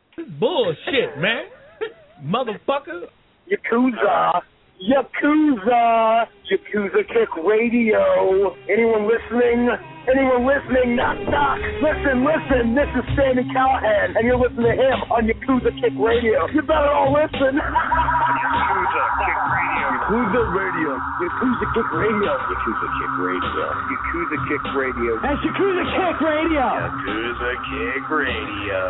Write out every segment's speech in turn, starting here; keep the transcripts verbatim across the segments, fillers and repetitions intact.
This is bullshit, man. Motherfucker. Yakuza. Yakuza. Yakuza Kick Radio. Anyone listening? Anyone listening? Knock, knock. Listen, listen. This is Sammy Callahan, and you're listening to him on Yakuza Kick Radio. You better all listen. Yakuza Kick Radio. Yakuza Radio. Yakuza Kick Radio. Yakuza Kick Radio. Yakuza Kick Radio. That's Yakuza Kick Radio. Yakuza Kick Radio.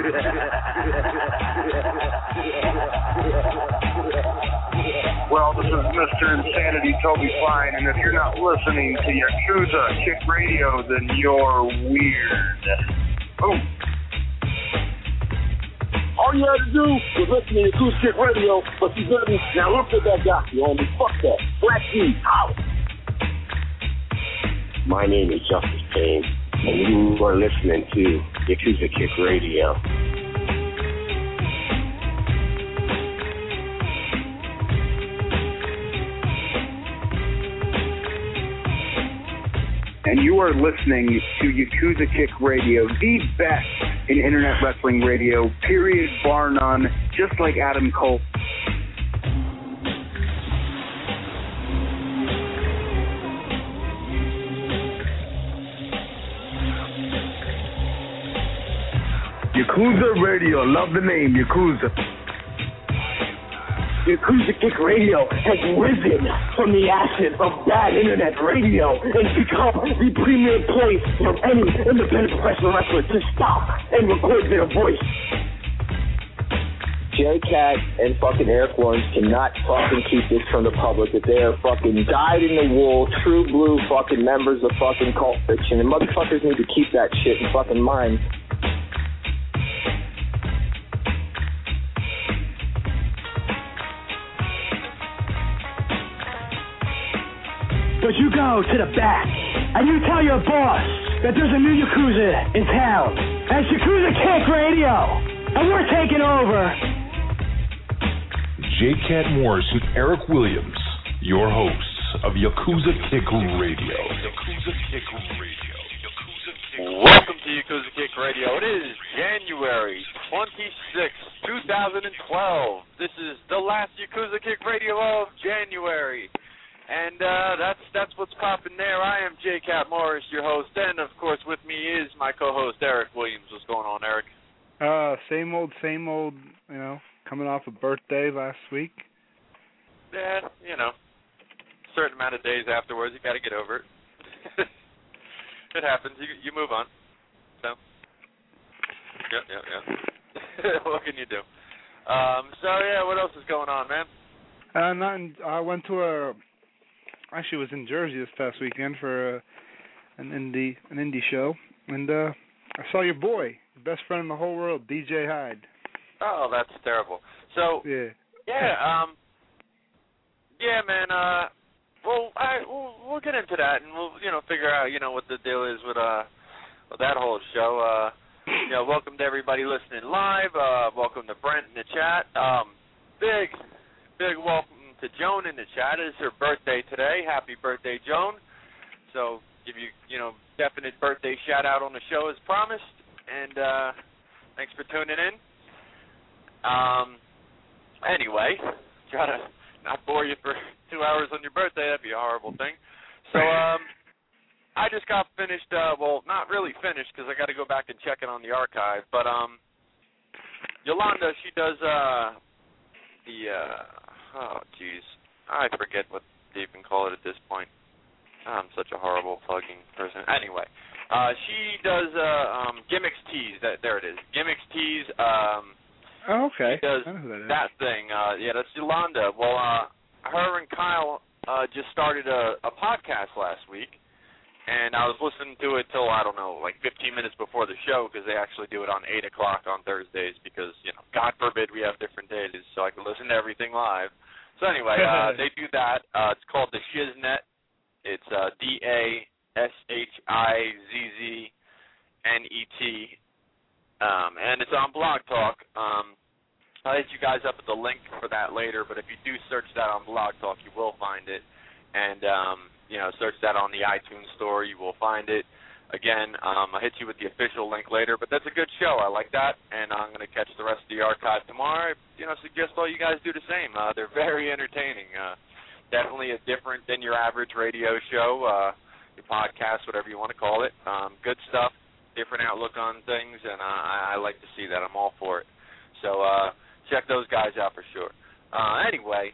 Well, this is Mister Insanity Toby Fine, and if you're not listening to Yakuza Kick Radio, then you're weird. Oh. All you had to do was listen to Yakuza Kick Radio, but you didn't. Now look at that guy, you homie. Fuck that. Black D, out. My name is Justice Payne, and you are listening to Yakuza Kick Radio. And you are listening to Yakuza Kick Radio, the best in internet wrestling radio, period, bar none, just like Adam Cole. Yakuza Radio, love the name, Yakuza. Yakuza Kick Radio has risen from the ashes of bad internet radio and become the premier place for any independent professional wrestler to stop and record their voice. J-Cat and fucking Eric Williams cannot fucking keep this from the public, that they are fucking dyed in the wool, true blue fucking members of fucking Cult Fiction, and motherfuckers need to keep that shit in fucking mind. But you go to the back, and you tell your boss that there's a new Yakuza in town. And it's Yakuza Kick Radio, and we're taking over. J-Cat Morris and Eric Williams, your hosts of Yakuza Kick Radio. Yakuza Kick Radio. Yakuza Kick Radio. Welcome to Yakuza Kick Radio. It is January twenty-sixth, twenty twelve. This is the last Yakuza Kick Radio of January. And uh, that's that's what's popping there. I am J-Cat Morris, your host, and of course with me is my co-host Eric Williams. What's going on, Eric? Uh, same old, same old. You know, coming off a birthday last week. Yeah, you know, a certain amount of days afterwards, you got to get over it. It happens. You you move on. So, yep, yep, yep. What can you do? Um, so yeah, what else is going on, man? Uh, nothing. I went to a. Actually, was in Jersey this past weekend for uh, an indie an indie show, and uh, I saw your boy, your best friend in the whole world, D J Hyde. Oh, that's terrible. So yeah, yeah, um, yeah, man. Uh, well, I we'll, we'll get into that, and we'll you know figure out you know what the deal is with uh with that whole show. Uh, you know, welcome to everybody listening live. Uh, welcome to Brent in the chat. Um, big, big welcome to Joan in the chat. It's her birthday today. Happy birthday, Joan. So give you, you know, definite birthday shout out on the show as promised. And uh, thanks for tuning in. Um, anyway, try to not bore you for two hours on your birthday. That'd be a horrible thing. So um, I just got finished, uh, well, not really finished because I got to go back and check it on the archive. But um, Yolanda, she does uh, the... Uh, Oh, jeez. I forget what they even call it at this point. I'm such a horrible plugging person. Anyway, uh, she does uh, um, Gimmicks Tees. That, there it is. Gimmicks Tees. Um, oh, okay. She does I know who that, is. that thing. Uh, yeah, that's Yolanda. Well, uh, her and Kyle uh, just started a, a podcast last week, and I was listening to it till, I don't know, like fifteen minutes before the show because they actually do it on eight o'clock on Thursdays because, you know, God forbid we have different days so I can listen to everything live. So anyway, uh, they do that. Uh, it's called the Shiznet. It's uh, D A S H I Z Z N E T. Um, and it's on Blog Talk. Um, I'll hit you guys up with the link for that later, but if you do search that on Blog Talk, you will find it. And, um, you know, search that on the iTunes store, you will find it. Again, um, I'll hit you with the official link later, but that's a good show. I like that, and I'm going to catch the rest of the archive tomorrow. You know, suggest all you guys do the same. Uh, they're very entertaining. Uh, definitely a different than your average radio show, uh, your podcast, whatever you want to call it. Um, good stuff, different outlook on things, and uh, I, I like to see that. I'm all for it. So uh, check those guys out for sure. Uh, anyway,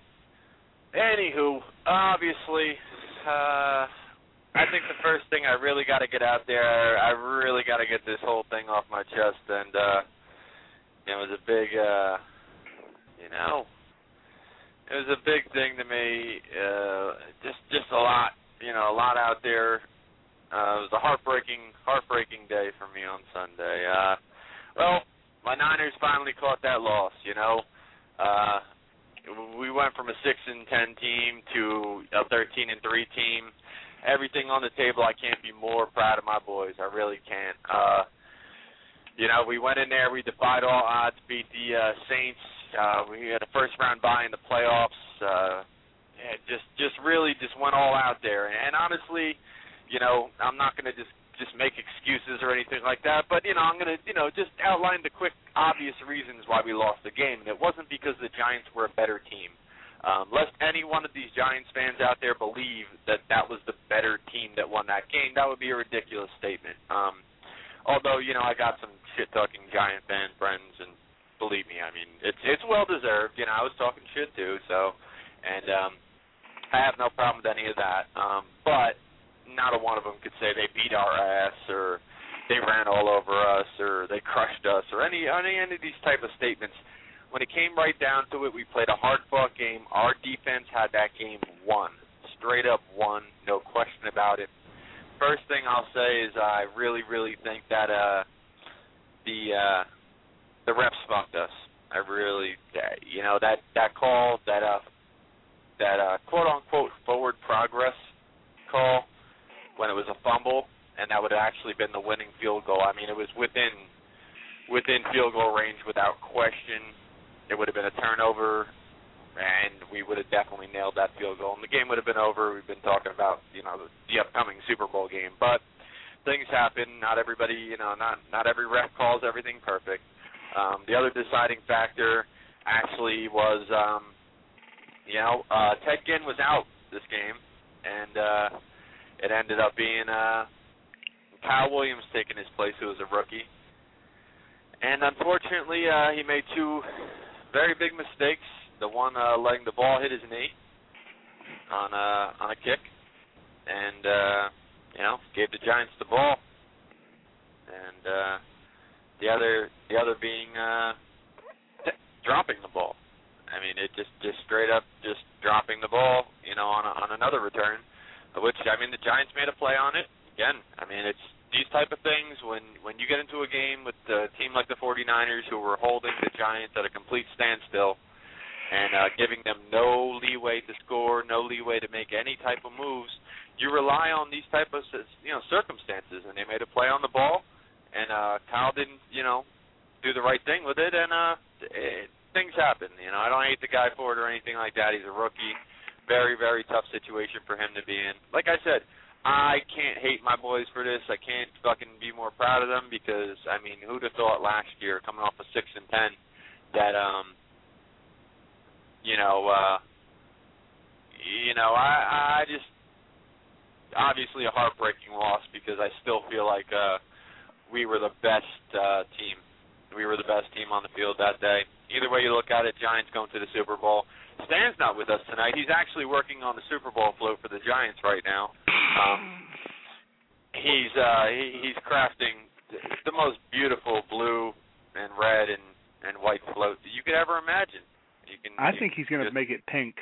anywho, obviously, uh, I think the first thing I really got to get out there, I really got to get this whole thing off my chest, and uh, it was a big, uh, you know, it was a big thing to me. Uh, just, just a lot, you know, a lot out there. Uh, it was a heartbreaking, heartbreaking day for me on Sunday. Uh, well, my Niners finally caught that loss. You know, uh, we went from a six and ten team to a thirteen and three team. Everything on the table, I can't be more proud of my boys. I really can't. Uh, you know, we went in there, we defied all odds, beat the uh, Saints. Uh, we had a first-round bye in the playoffs. Uh, yeah, just, just really just went all out there. And, and honestly, you know, I'm not going to just, just make excuses or anything like that, but, you know, I'm going to, you know, just outline the quick, obvious reasons why we lost the game. And it wasn't because the Giants were a better team. Um, lest any one of these Giants fans out there believe that that was the better team that won that game, that would be a ridiculous statement. Um, although, you know, I got some shit-talking Giant fan friends, and believe me, I mean, it's it's well-deserved. You know, I was talking shit, too, so, and um, I have no problem with any of that. Um, but not a one of them could say they beat our ass, or they ran all over us, or they crushed us, or any, any, any of these type of statements. When it came right down to it, we played a hard-fought game. Our defense had that game won, straight up won, no question about it. First thing I'll say is I really, really think that uh, the uh, the refs fucked us. I really, uh, you know, that that call, that uh, that uh, quote unquote forward progress call when it was a fumble, and that would have actually been the winning field goal. I mean, it was within within field goal range without question. It would have been a turnover, and we would have definitely nailed that field goal. And the game would have been over. We've been talking about, you know, the, the upcoming Super Bowl game. But things happen. Not everybody, you know, not not every ref calls everything perfect. Um, the other deciding factor actually was, um, you know, uh, Ted Ginn was out this game, and uh, it ended up being uh, Kyle Williams taking his place, who was a rookie. And unfortunately, uh, he made two very big mistakes. The one uh, letting the ball hit his knee on a on a kick, and uh, you know, gave the Giants the ball. And uh, the other the other being uh, t- dropping the ball. I mean, it just, just straight up just dropping the ball. You know, on a, on another return, which I mean, the Giants made a play on it. Again, I mean, it's these type of things, when, when you get into a game with a team like the forty-niners who were holding the Giants at a complete standstill and uh, giving them no leeway to score, no leeway to make any type of moves, you rely on these type of, you know, circumstances. And they made a play on the ball, and uh, Kyle didn't, you know, do the right thing with it, and uh, it, things happen. You know, I don't hate the guy for it or anything like that. He's a rookie. Very, very tough situation for him to be in. Like I said, I can't hate my boys for this. I can't fucking be more proud of them because, I mean, who'd have thought last year, coming off a six and ten, that, um, you know, uh, you know, I, I just, obviously a heartbreaking loss because I still feel like uh, we were the best uh, team. We were the best team on the field that day. Either way you look at it, Giants going to the Super Bowl. Stan's not with us tonight. He's actually working on the Super Bowl float for the Giants right now. Um, he's uh, he, he's crafting the most beautiful blue and red and, and white float that you could ever imagine. You can. I you think he's going to make it pink.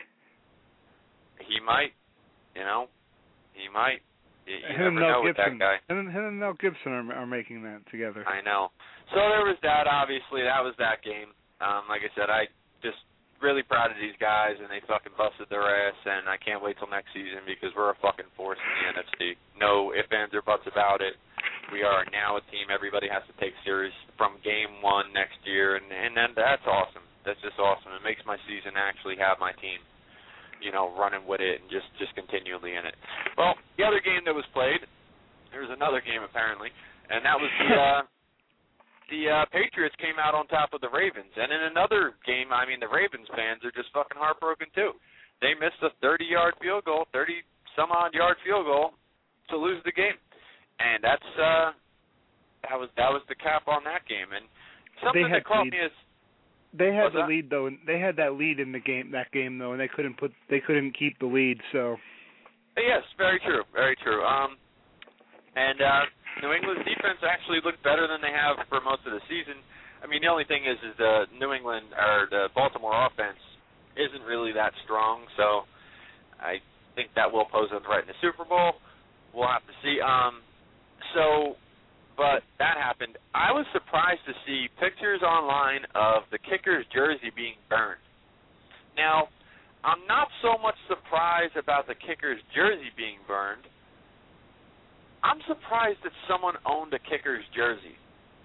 He might. You know, he might. You, you him never know and Mel with Gibson. that guy. Him, him and Mel Gibson are, are making that together. I know. So there was that. Obviously, that was that game. Um, like I said, I just. really proud of these guys, and they fucking busted their ass, and I can't wait till next season because we're a fucking force in the N F C. No ifs, ands, or buts about it. We are now a team everybody has to take serious from game one next year, and, and then that's awesome. That's just awesome. It makes my season actually have my team, you know, running with it and just, just continually in it. Well, the other game that was played there was another game apparently, and that was the uh, the uh, Patriots came out on top of the Ravens. And in another game, I mean, the Ravens fans are just fucking heartbroken too. They missed a thirty-yard field goal, thirty some odd yard field goal to lose the game, and that's uh, that was that was the cap on that game. And something that caught me is. They had What's the that? lead though, and they had that lead in the game that game though, and they couldn't put they couldn't keep the lead. So yes, very true, very true. Um, and uh, New England's defense actually looked better than they have for most of the season. I mean, the only thing is, is the New England or the Baltimore offense isn't really that strong. So I think that will pose a threat in the Super Bowl. We'll have to see. Um, so. But that happened. I was surprised to see pictures online of the kicker's jersey being burned. Now, I'm not so much surprised about the kicker's jersey being burned. I'm surprised that someone owned a kicker's jersey.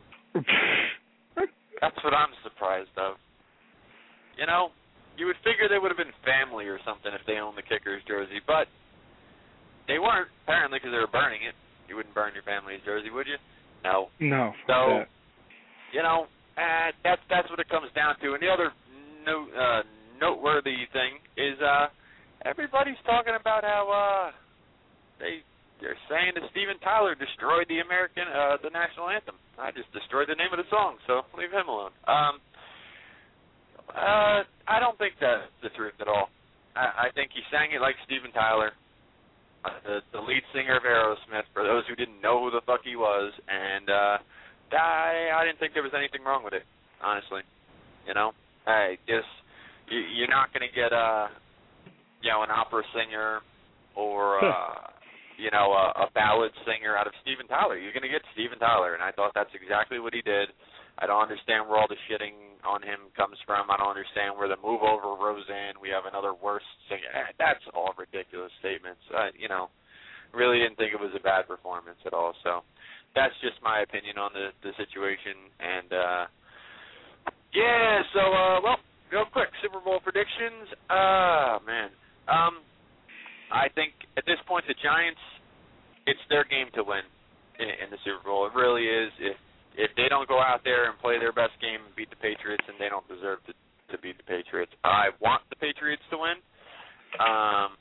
That's what I'm surprised of. You know, you would figure they would have been family or something if they owned the kicker's jersey, but they weren't, apparently, because they were burning it. You wouldn't burn your family's jersey, would you? No. No. So, you know, uh, that's that's what it comes down to. And the other no, uh, noteworthy thing is uh, everybody's talking about how uh, they they're saying that Steven Tyler destroyed the American uh, the national anthem. I just destroyed the name of the song, so leave him alone. Um, uh, I don't think that's the truth at all. I, I think he sang it like Steven Tyler. The, the lead singer of Aerosmith, for those who didn't know who the fuck he was, and uh, I, I didn't think there was anything wrong with it, honestly. You know, hey, just you, you're not going to get a, you know, an opera singer or uh, you know a, a ballad singer out of Steven Tyler. You're going to get Steven Tyler, and I thought that's exactly what he did. I don't understand where all the shitting on him comes from. I don't understand where the move over Roseanne, we have another worse singer. That's all ridiculous statements. Uh, you know, really didn't think it was a bad performance at all. So that's just my opinion on the, the situation. And, uh, yeah, so, uh, well, real quick, Super Bowl predictions. Ah, uh, man. Um, I think at this point the Giants, it's their game to win in, in the Super Bowl. It really is. If If they don't go out there and play their best game and beat the Patriots, then they don't deserve to, to beat the Patriots. I want the Patriots to win. Um,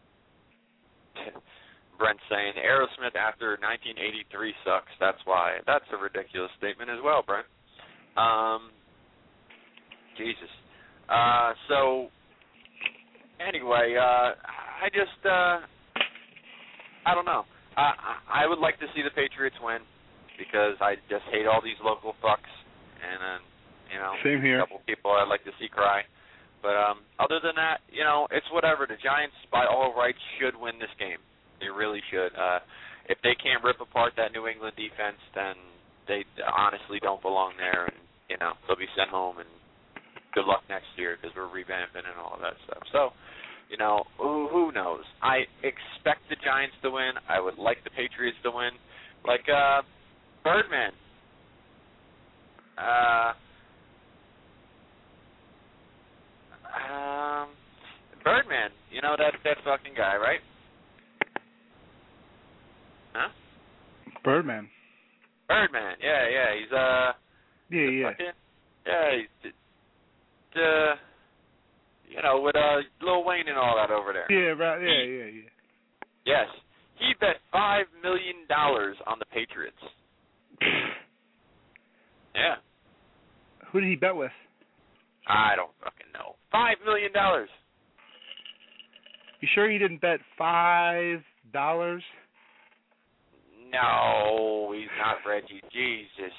Brent's saying Aerosmith after nineteen eighty-three sucks. That's why. That's a ridiculous statement as well, Brent. Um, Jesus. Uh, so, anyway, uh, I just, uh, I don't know. I, I would like to see the Patriots win, because I just hate all these local fucks, and then, you know, Same here. a couple people I'd like to see cry. But um, other than that, you know, it's whatever. The Giants, by all rights, should win this game. They really should. Uh, if they can't rip apart that New England defense, then they honestly don't belong there, and, you know, they'll be sent home, and good luck next year, because we're revamping and all of that stuff. So, you know, who, who knows? I expect the Giants to win. I would like the Patriots to win. Like, uh... Birdman. Uh, um, Birdman. You know that that fucking guy, right? Huh? Birdman. Birdman. Yeah, yeah. He's uh. Yeah, yeah. Fucking, yeah. He's, uh, you know, with uh Lil Wayne and all that over there. Yeah, right. Yeah, yeah, yeah. Yes, he bet five million dollars on the Patriots. Yeah. Who did he bet with? I don't fucking know. Five million dollars. You sure he didn't bet five dollars? No, he's not Reggie. Jesus.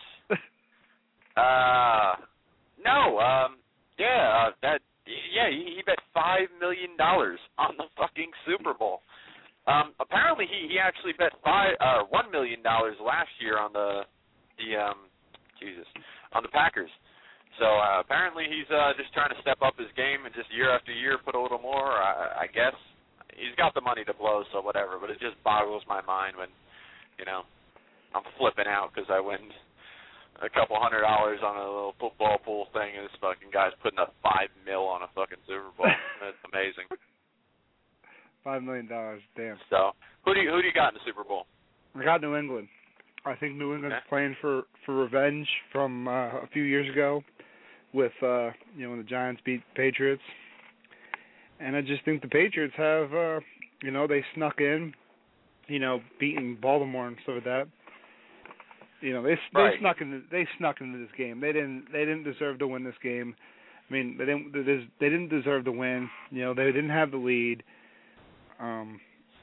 uh, no. Um, yeah. Uh, that. Yeah, he, he bet five million dollars on the fucking Super Bowl. Um, apparently, he, he actually bet five uh one million dollars last year on the the um Jesus on the Packers. So uh, apparently he's uh, just trying to step up his game and just year after year put a little more. I, I guess he's got the money to blow, so whatever. But it just boggles my mind when, you know, I'm flipping out because I win a couple hundred dollars on a little football pool thing, and this fucking guy's putting up five mil on a fucking Super Bowl. That's amazing. Five million dollars, damn. So who do you who do you got in the Super Bowl? I got New England. I think New England's Okay. playing for, for revenge from uh, a few years ago with, uh, you know, when the Giants beat Patriots. And I just think the Patriots have, uh, you know, they snuck in, you know, beating Baltimore and stuff like that. You know, they they Right. snuck into they snuck into this game. They didn't they didn't deserve to win this game. I mean, they didn't they didn't deserve to win. You know, they didn't have the lead. Um,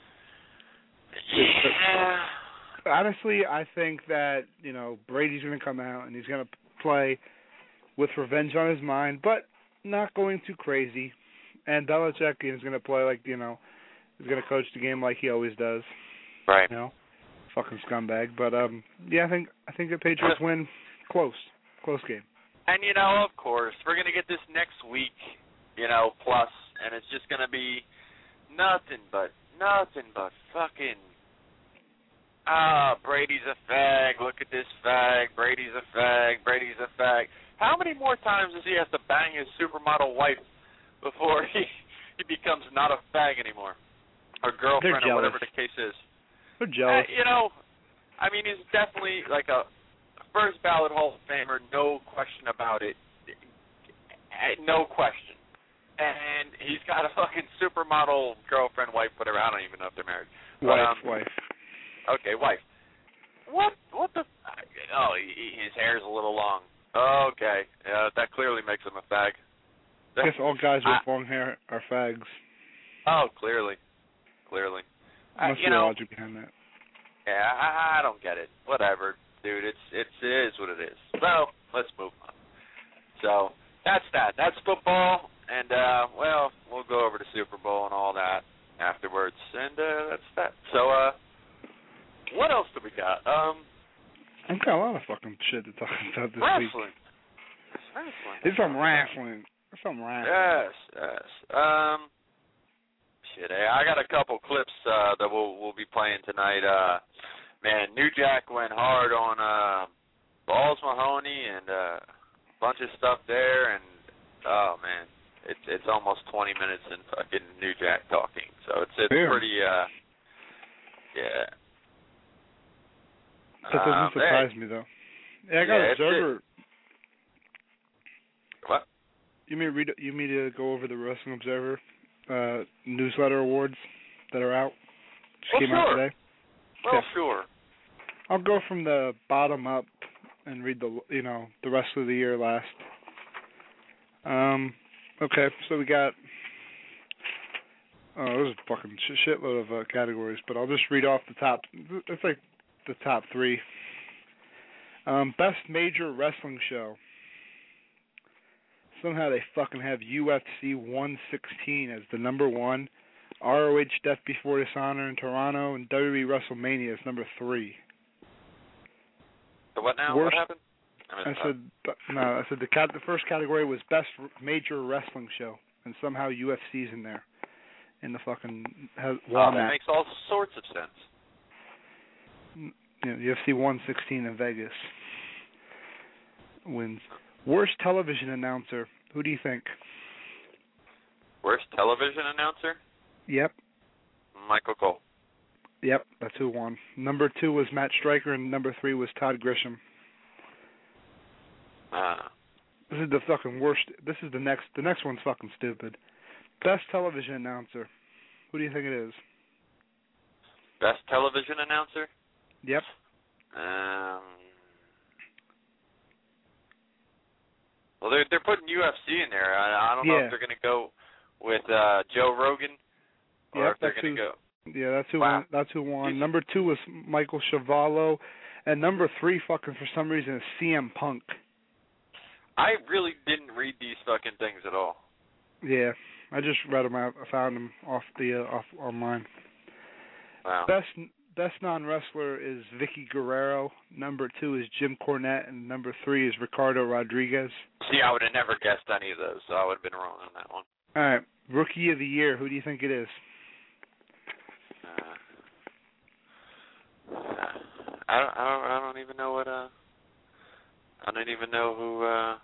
Yeah. honestly, I think that, you know, Brady's going to come out and he's going to play with revenge on his mind, but not going too crazy. And Belichick is going to play like, you know, he's going to coach the game like he always does. Right. You know, fucking scumbag. But um, yeah, I think I think the Patriots win close, close game. And, you know, of course, we're going to get this next week, you know, plus, and it's just going to be nothing but, nothing but fucking, ah, Brady's a fag, look at this fag, Brady's a fag, Brady's a fag. How many more times does he have to bang his supermodel wife before he, he becomes not a fag anymore? Or girlfriend, or whatever the case is. They're jealous. Uh, you know, I mean, he's definitely like a first ballot Hall of Famer, no question about it. No question. And he's got a fucking supermodel girlfriend, wife, whatever. I don't even know if they're married. Wife, but, um, wife. Okay, wife. What? What the? Oh, he, his hair's a little long. Okay, uh, that clearly makes him a fag. I guess all guys with I, long hair are fags. Oh, clearly, clearly. Must uh, be you know, logic behind that. Yeah, I, I don't get it. Whatever, dude. It's it's it is what it is. So let's move on. So that's that. That's football, and uh, well, we'll go over the Super Bowl and all that afterwards, and uh, that's that. So uh, what else do we got? Um. I've got a lot of fucking shit to talk about this Wrestling. week. Wrestling. There's some wrestling. There's some wrestling. Yes, yes. Um, shit, eh, I got a couple clips uh, that we'll we'll be playing tonight. Uh, man, New Jack went hard on uh, Balls Mahoney and uh, a bunch of stuff there, and oh man, it's it's almost twenty minutes in fucking New Jack talking, so it's it's Yeah. pretty uh, yeah. That doesn't Um, surprise hey, me though. Yeah, I got yeah, it's Observer. What? You mean read? You mean to go over the Wrestling Observer uh, newsletter awards that are out? Just Well, came out sure. today. Well, Yeah. sure. I'll go from the bottom up and read the you know the rest of the year last. Um. Okay, so we got. Oh, there's a fucking sh- shitload of uh, categories, but I'll just read off the top. It's like the top three. Um, best major wrestling show. Somehow they fucking have U F C one sixteen as the number one, R O H Death Before Dishonor in Toronto, and W W E WrestleMania as number three. So what now? Worst, what happened? I, I missed said no. I said the cat. The first category was best major wrestling show, and somehow U F C's in there, in the fucking has, that. wall Oh, that mat. makes all sorts of sense. You know, U F C one sixteen in Vegas wins. Worst television announcer. Who do you think? Worst television announcer? Yep. Michael Cole. Yep, that's who won. Number two was Matt Stryker, and number three was Todd Grisham. Uh, This is the fucking worst. This is the next. The next one's fucking stupid. Best television announcer. Who do you think it is? best television announcer? Yep. Um. Well, they're they're putting U F C in there. I, I don't know Yeah. if they're going to go with uh, Joe Rogan or Yep, if they're that's going to who- go. Yeah, that's who Wow. won. That's who won. He's- Number two was Michael Chavallo, and number three, fucking for some reason, is C M Punk. I really didn't read these fucking things at all. Yeah, I just read them out. I found them off the uh, off online. Wow. Best best non-wrestler is Vicky Guerrero. Number two is Jim Cornette, and number three is Ricardo Rodriguez. See, I would have never guessed any of those, so I would have been wrong on that one. All right, Rookie of the Year. Who do you think it is? Uh, I don't, I don't. I don't even know what. Uh, I don't even know who. Uh,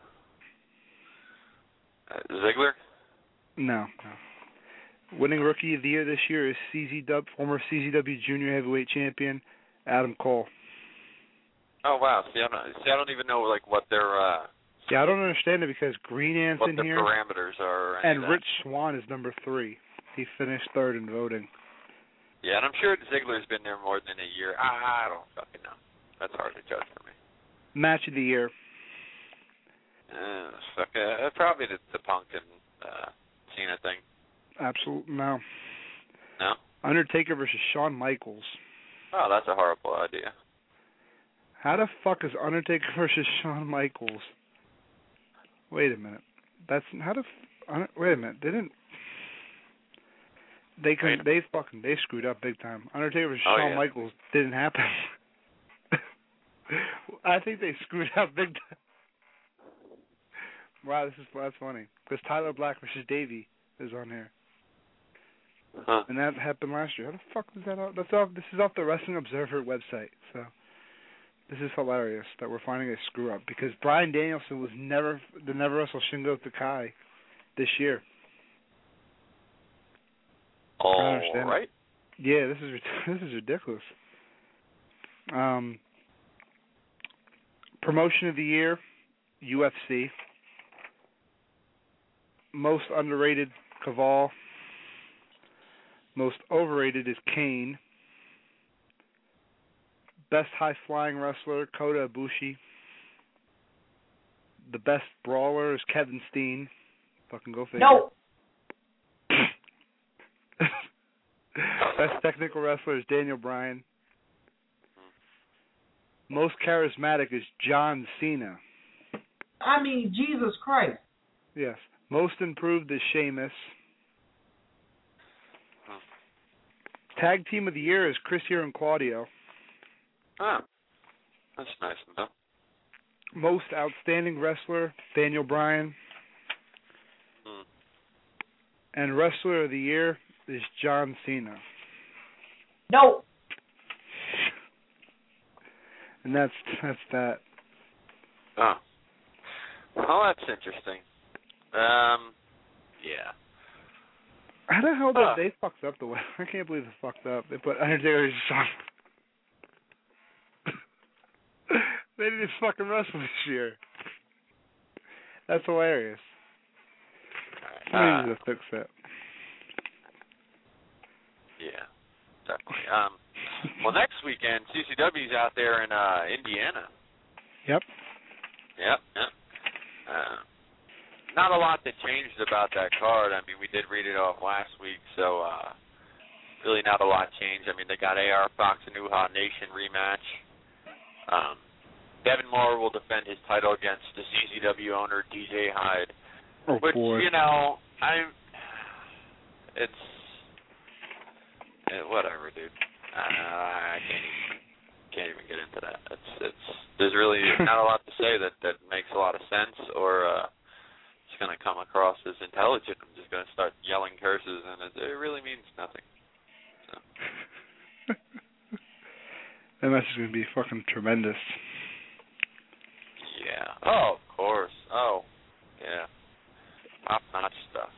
uh, Ziggler. No, no. Winning Rookie of the Year this year is C Z W, former C Z W Junior Heavyweight Champion Adam Cole. Oh wow! See, I don't, see, I don't even know like what their uh, Yeah, I don't understand it because Green Ant's what in the here, parameters are. Or any and of that. Rich Swann is number three. He finished third in voting. Yeah, and I'm sure Ziggler's been there more than a year. I, I don't fucking know. That's hard to judge for me. Match of the year. Uh, fuck, uh, probably the, the Punk and uh, Cena thing. Absolutely no. No? Undertaker versus Shawn Michaels. Oh, that's a horrible idea. How the fuck is Undertaker versus Shawn Michaels? Wait a minute. That's how the. F- wait a minute. They didn't. They could. They fucking. They screwed up big time. Undertaker versus Oh, Shawn yeah. Michaels didn't happen. I think they screwed up big time. Wow, this is that's funny. Because Tyler Black versus Davey is on here. Huh. And that happened last year. How the fuck is that off? That's off. This is off the Wrestling Observer website. So this is hilarious that we're finding a screw up because Bryan Danielson was never the never wrestle Shingo Takai this year. All understand right. Yeah, this is this is ridiculous. Um, promotion of the year, U F C. Most underrated, Caval. Most overrated is Kane. Best high-flying wrestler, Kota Ibushi. The best brawler is Kevin Steen. Fucking go figure. No. Best technical wrestler is Daniel Bryan. Most charismatic is John Cena. I mean, Jesus Christ. Yes. Most improved is Sheamus. Tag team of the year is Chris Hero and Claudio. Ah, that's nice of them. Most outstanding wrestler, Daniel Bryan. Hmm. And wrestler of the year is John Cena. No. And that's that's that. Oh. Oh, that's interesting. Um, yeah. How the hell did Huh. they fucked up the way? I can't believe they fucked up. They put Undertaker and Shawn. They didn't fucking wrestle this year. That's hilarious. Uh, I need to fix that. Yeah, definitely. Um, well, next weekend, C C W's out there in uh, Indiana. Yep. Yep, yep. Uh, not a lot that changed about that card. I mean, we did read it off last week, so uh, really not a lot changed. I mean, they got A R Fox and Uhaa Nation rematch. Um, Devin Moore will defend his title against the C C W owner, D J Hyde. Oh, Which, boy. you know, I'm... It's... Eh, whatever, dude. Uh, I can't even... Can't even get into that. It's it's there's really not a lot to say that, that makes a lot of sense or uh, it's going to come across as intelligent. I'm just going to start yelling curses, and it, it really means nothing. So. That message is going to be fucking tremendous. Yeah. Oh, of course. Oh, yeah. Top-notch stuff.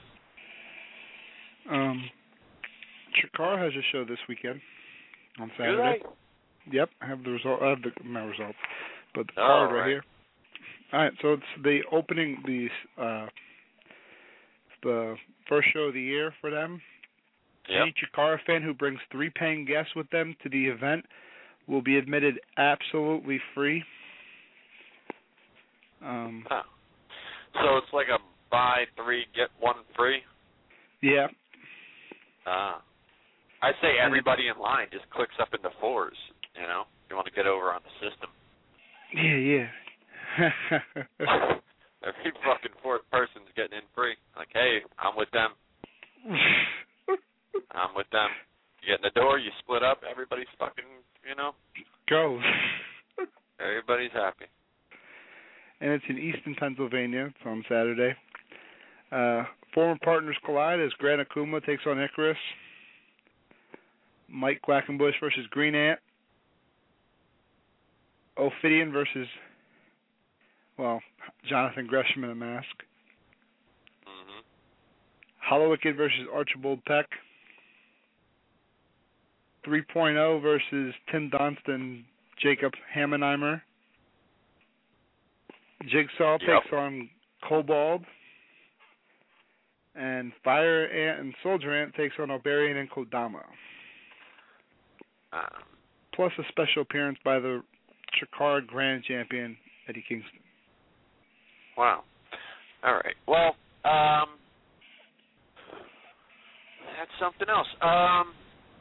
Um, Chikara has a show this weekend on Do Saturday. they? Yep, I have the result. I have the not results, but the Oh, card right, right. here. All right, so it's the opening, the uh, the first show of the year for them. Yep. Any Chikara fan who brings three paying guests with them to the event will be admitted absolutely free. Um, Huh. So it's like a buy three, get one free? yeah. Ah. I'd say everybody in line just clicks up into fours, you know? You want to get over on the system. Yeah, yeah. Every fucking fourth person's getting in free. Like, hey, I'm with them. I'm with them. You get in the door, you split up, everybody's fucking, you know? Go. Everybody's happy. And it's in Easton, Pennsylvania. It's on Saturday. Uh, former partners collide as Grant Akuma takes on Icarus. Mike Quackenbush versus Green Ant. Ophidian versus, well, Jonathan Gresham in a mask. Mm-hmm. Hollowicked versus Archibald Peck. three point oh versus Tim Dunstan, Jacob Hammenheimer. Jigsaw Yep. takes on Kobold. And Fire Ant and Soldier Ant takes on Obarian and Kodama. Um, Plus a special appearance by the Chikard Grand Champion, Eddie Kingston. wow. All right. Well, um, that's something else. Um,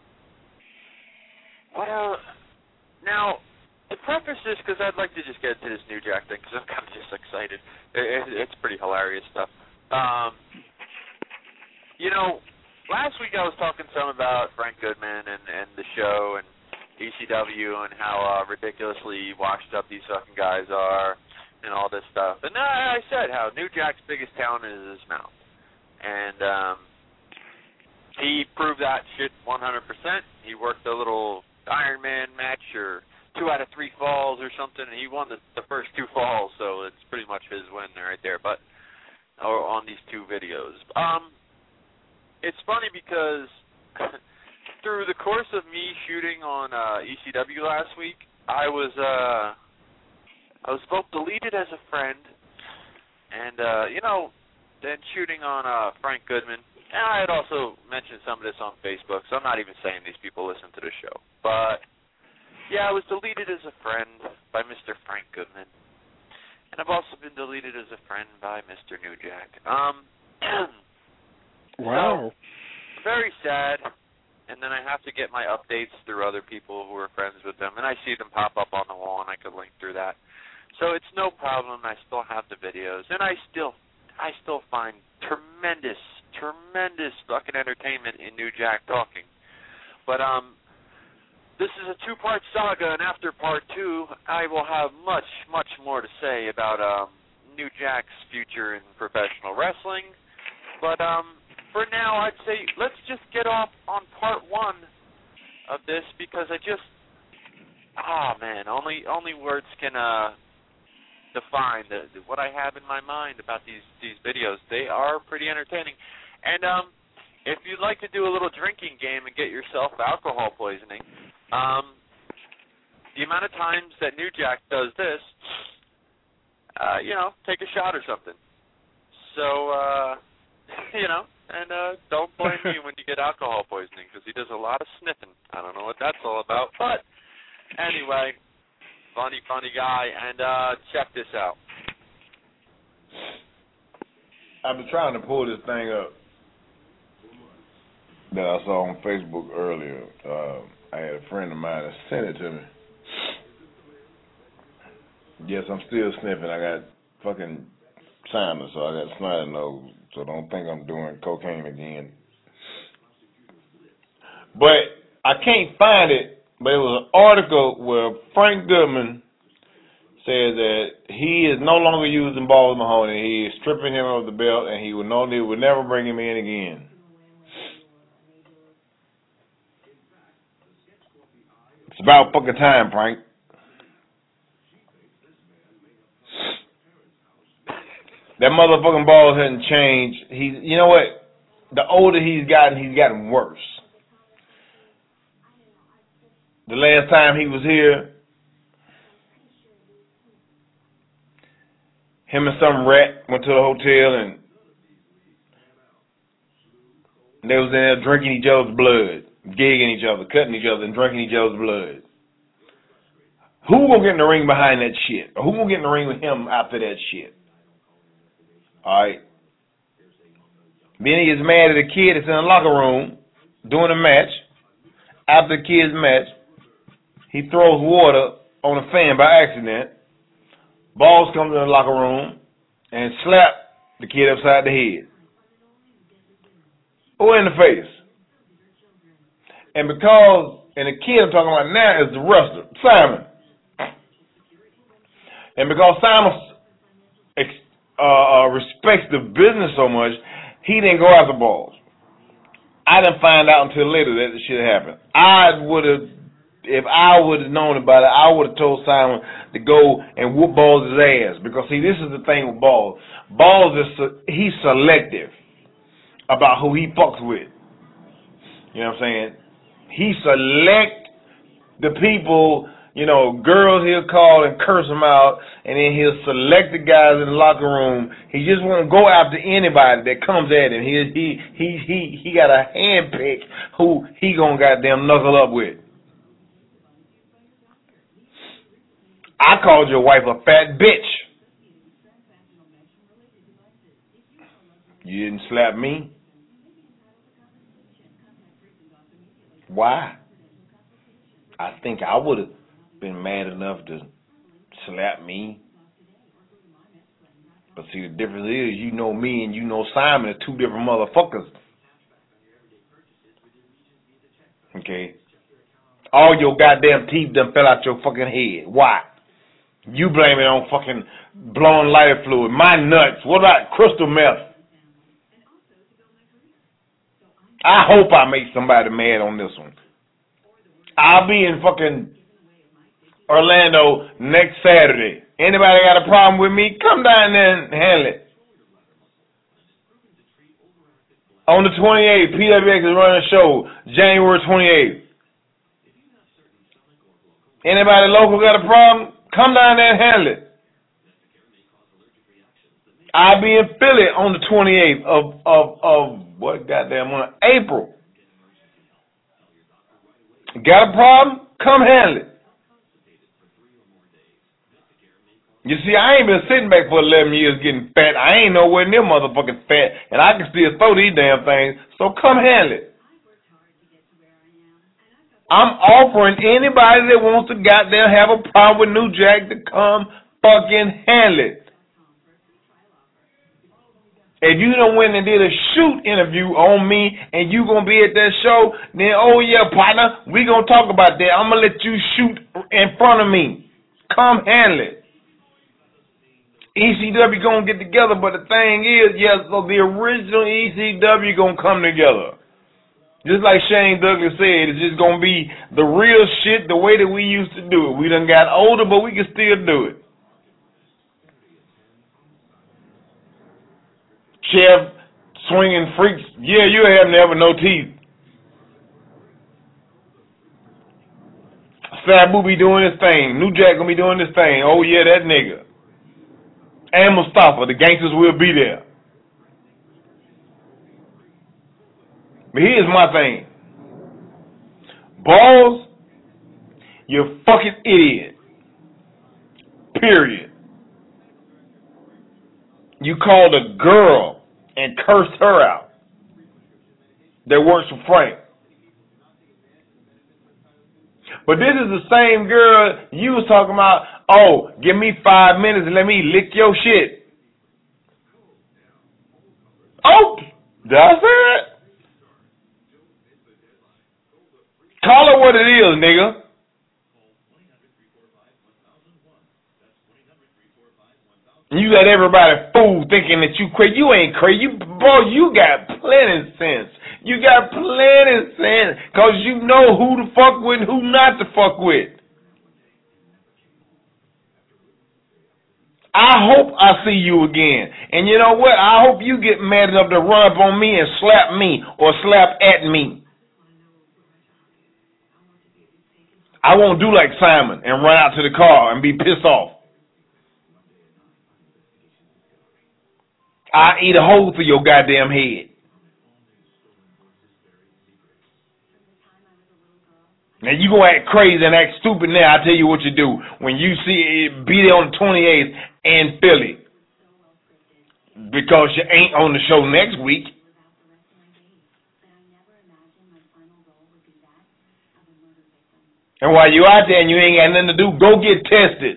what else? Now, to preface this, because I'd like to just get to this New Jack thing, because I'm kind of just excited. It, it, it's pretty hilarious stuff. Um, you know, last week I was talking some about Frank Goodman and, and the show and E C W and how uh, ridiculously washed up these fucking guys are and all this stuff. And I, I said how New Jack's biggest talent is his mouth. And um, he proved that shit one hundred percent. He worked a little Iron Man match or two out of three falls or something, and he won the, the first two falls, so it's pretty much his win right there. But or on these two videos. Um, it's funny because through the course of me shooting on uh, E C W last week, I was uh, I was both deleted as a friend, and uh, you know, then shooting on uh, Frank Goodman. And I had also mentioned some of this on Facebook, so I'm not even saying these people listen to the show. But yeah, I was deleted as a friend by Mister Frank Goodman, and I've also been deleted as a friend by Mister New Jack. Um. Wow. So, very sad. And then I have to get my updates through other people who are friends with them, and I see them pop up on the wall, and I could link through that. So it's no problem. I still have the videos, and I still, I still find tremendous, tremendous fucking entertainment in New Jack talking. But um, this is a two-part saga, and after part two, I will have much, much more to say about um, New Jack's future in professional wrestling. But um. For now, I'd say let's just get off on part one of this because I just, ah, oh man, only only words can uh, define the, what I have in my mind about these, these videos. They are pretty entertaining. And um, if you'd like to do a little drinking game and get yourself alcohol poisoning, um, the amount of times that New Jack does this, uh, you know, take a shot or something. So, uh, you know, and uh, don't blame me when you get alcohol poisoning because he does a lot of sniffing. I don't know what that's all about. But anyway, funny, funny guy. And uh, check this out. I've been trying to pull this thing up that I saw on Facebook earlier. Uh, I had a friend of mine that sent it to me. Yes, I'm still sniffing. I got fucking sinus, so I got snotty nose. So don't think I'm doing cocaine again. But I can't find it, but it was an article where Frank Goodman said that he is no longer using Balls Mahoney. He is stripping him of the belt, and he would, no, he would never bring him in again. It's about fucking time, Frank. That motherfucking Balls hasn't changed. He, you know what? The older he's gotten, he's gotten worse. The last time he was here, him and some rat went to the hotel and they was in there drinking each other's blood, gigging each other, cutting each other, and drinking each other's blood. Who gonna get in the ring behind that shit? Or who gonna get in the ring with him after that shit? Alright. Then he gets mad at a kid that's in the locker room doing a match. After the kid's match, he throws water on a fan by accident. Balls comes in the locker room and slap the kid upside the head. Or in the face. And because, and the kid I'm talking about now is the wrestler, Simon. And because Simon uh, uh, respects the business so much, he didn't go after Balls. I didn't find out until later that this shit happened. I would have, if I would have known about it, I would have told Simon to go and whoop Balls' ass. Because, see, this is the thing with Balls. Balls, is he's selective about who he fucks with. You know what I'm saying? he select the people, you know, girls he'll call and curse them out, and then he'll select the guys in the locker room. He just won't go after anybody that comes at him. He he he he he got a handpick who he gonna goddamn knuckle up with. I called your wife a fat bitch. You didn't slap me. Why? I think I would have been mad enough to slap me. But see, the difference is you know me and you know Simon are two different motherfuckers. Okay? All your goddamn teeth done fell out your fucking head. Why? You blame it on fucking blowing lighter fluid. My nuts. What about crystal meth? I hope I make somebody mad on this one. I'll be in fucking Orlando next Saturday. Anybody got a problem with me? Come down there and handle it. On the twenty-eighth, P W X is running a show, January twenty-eighth. Anybody local got a problem? Come down there and handle it. I'll be in Philly on the twenty-eighth of, of, of what goddamn month? April. Got a problem? Come handle it. You see, I ain't been sitting back for eleven years getting fat. I ain't nowhere near motherfucking fat, and I can still throw these damn things, so come handle it. I'm offering anybody that wants to goddamn have a problem with New Jack to come fucking handle it. If you done went and did a shoot interview on me and you gonna be at that show, then oh yeah, partner, we gonna talk about that. I'm gonna let you shoot in front of me. Come handle it. E C W gonna get together, but the thing is, yes, so the original E C W gonna come together. Just like Shane Douglas said, it's just gonna be the real shit the way that we used to do it. We done got older, but we can still do it. Chef, swinging freaks, yeah, you have never no teeth. Sabu be doing his thing. New Jack gonna be doing this thing. Oh yeah, that nigga. And Mustafa, the gangsters will be there. But here's my thing. Balls, you're a fucking idiot. Period. You called a girl and cursed her out that works for Frank. But this is the same girl you was talking about, oh, give me five minutes and let me lick your shit. Oh, did I say that? Call it what it is, nigga. You let everybody fool thinking that you crazy. You ain't crazy. You, bro, you got plenty of sense. You got plenty of sense because you know who to fuck with and who not to fuck with. I hope I see you again. And you know what? I hope you get mad enough to run up on me and slap me or slap at me. I won't do like Simon and run out to the car and be pissed off. I eat a hole through your goddamn head. Now you gonna act crazy and act stupid now. I tell you what you do. When you see it, be there on the twenty-eighth in Philly. Because you ain't on the show next week. And while you out there and you ain't got nothing to do, go get tested.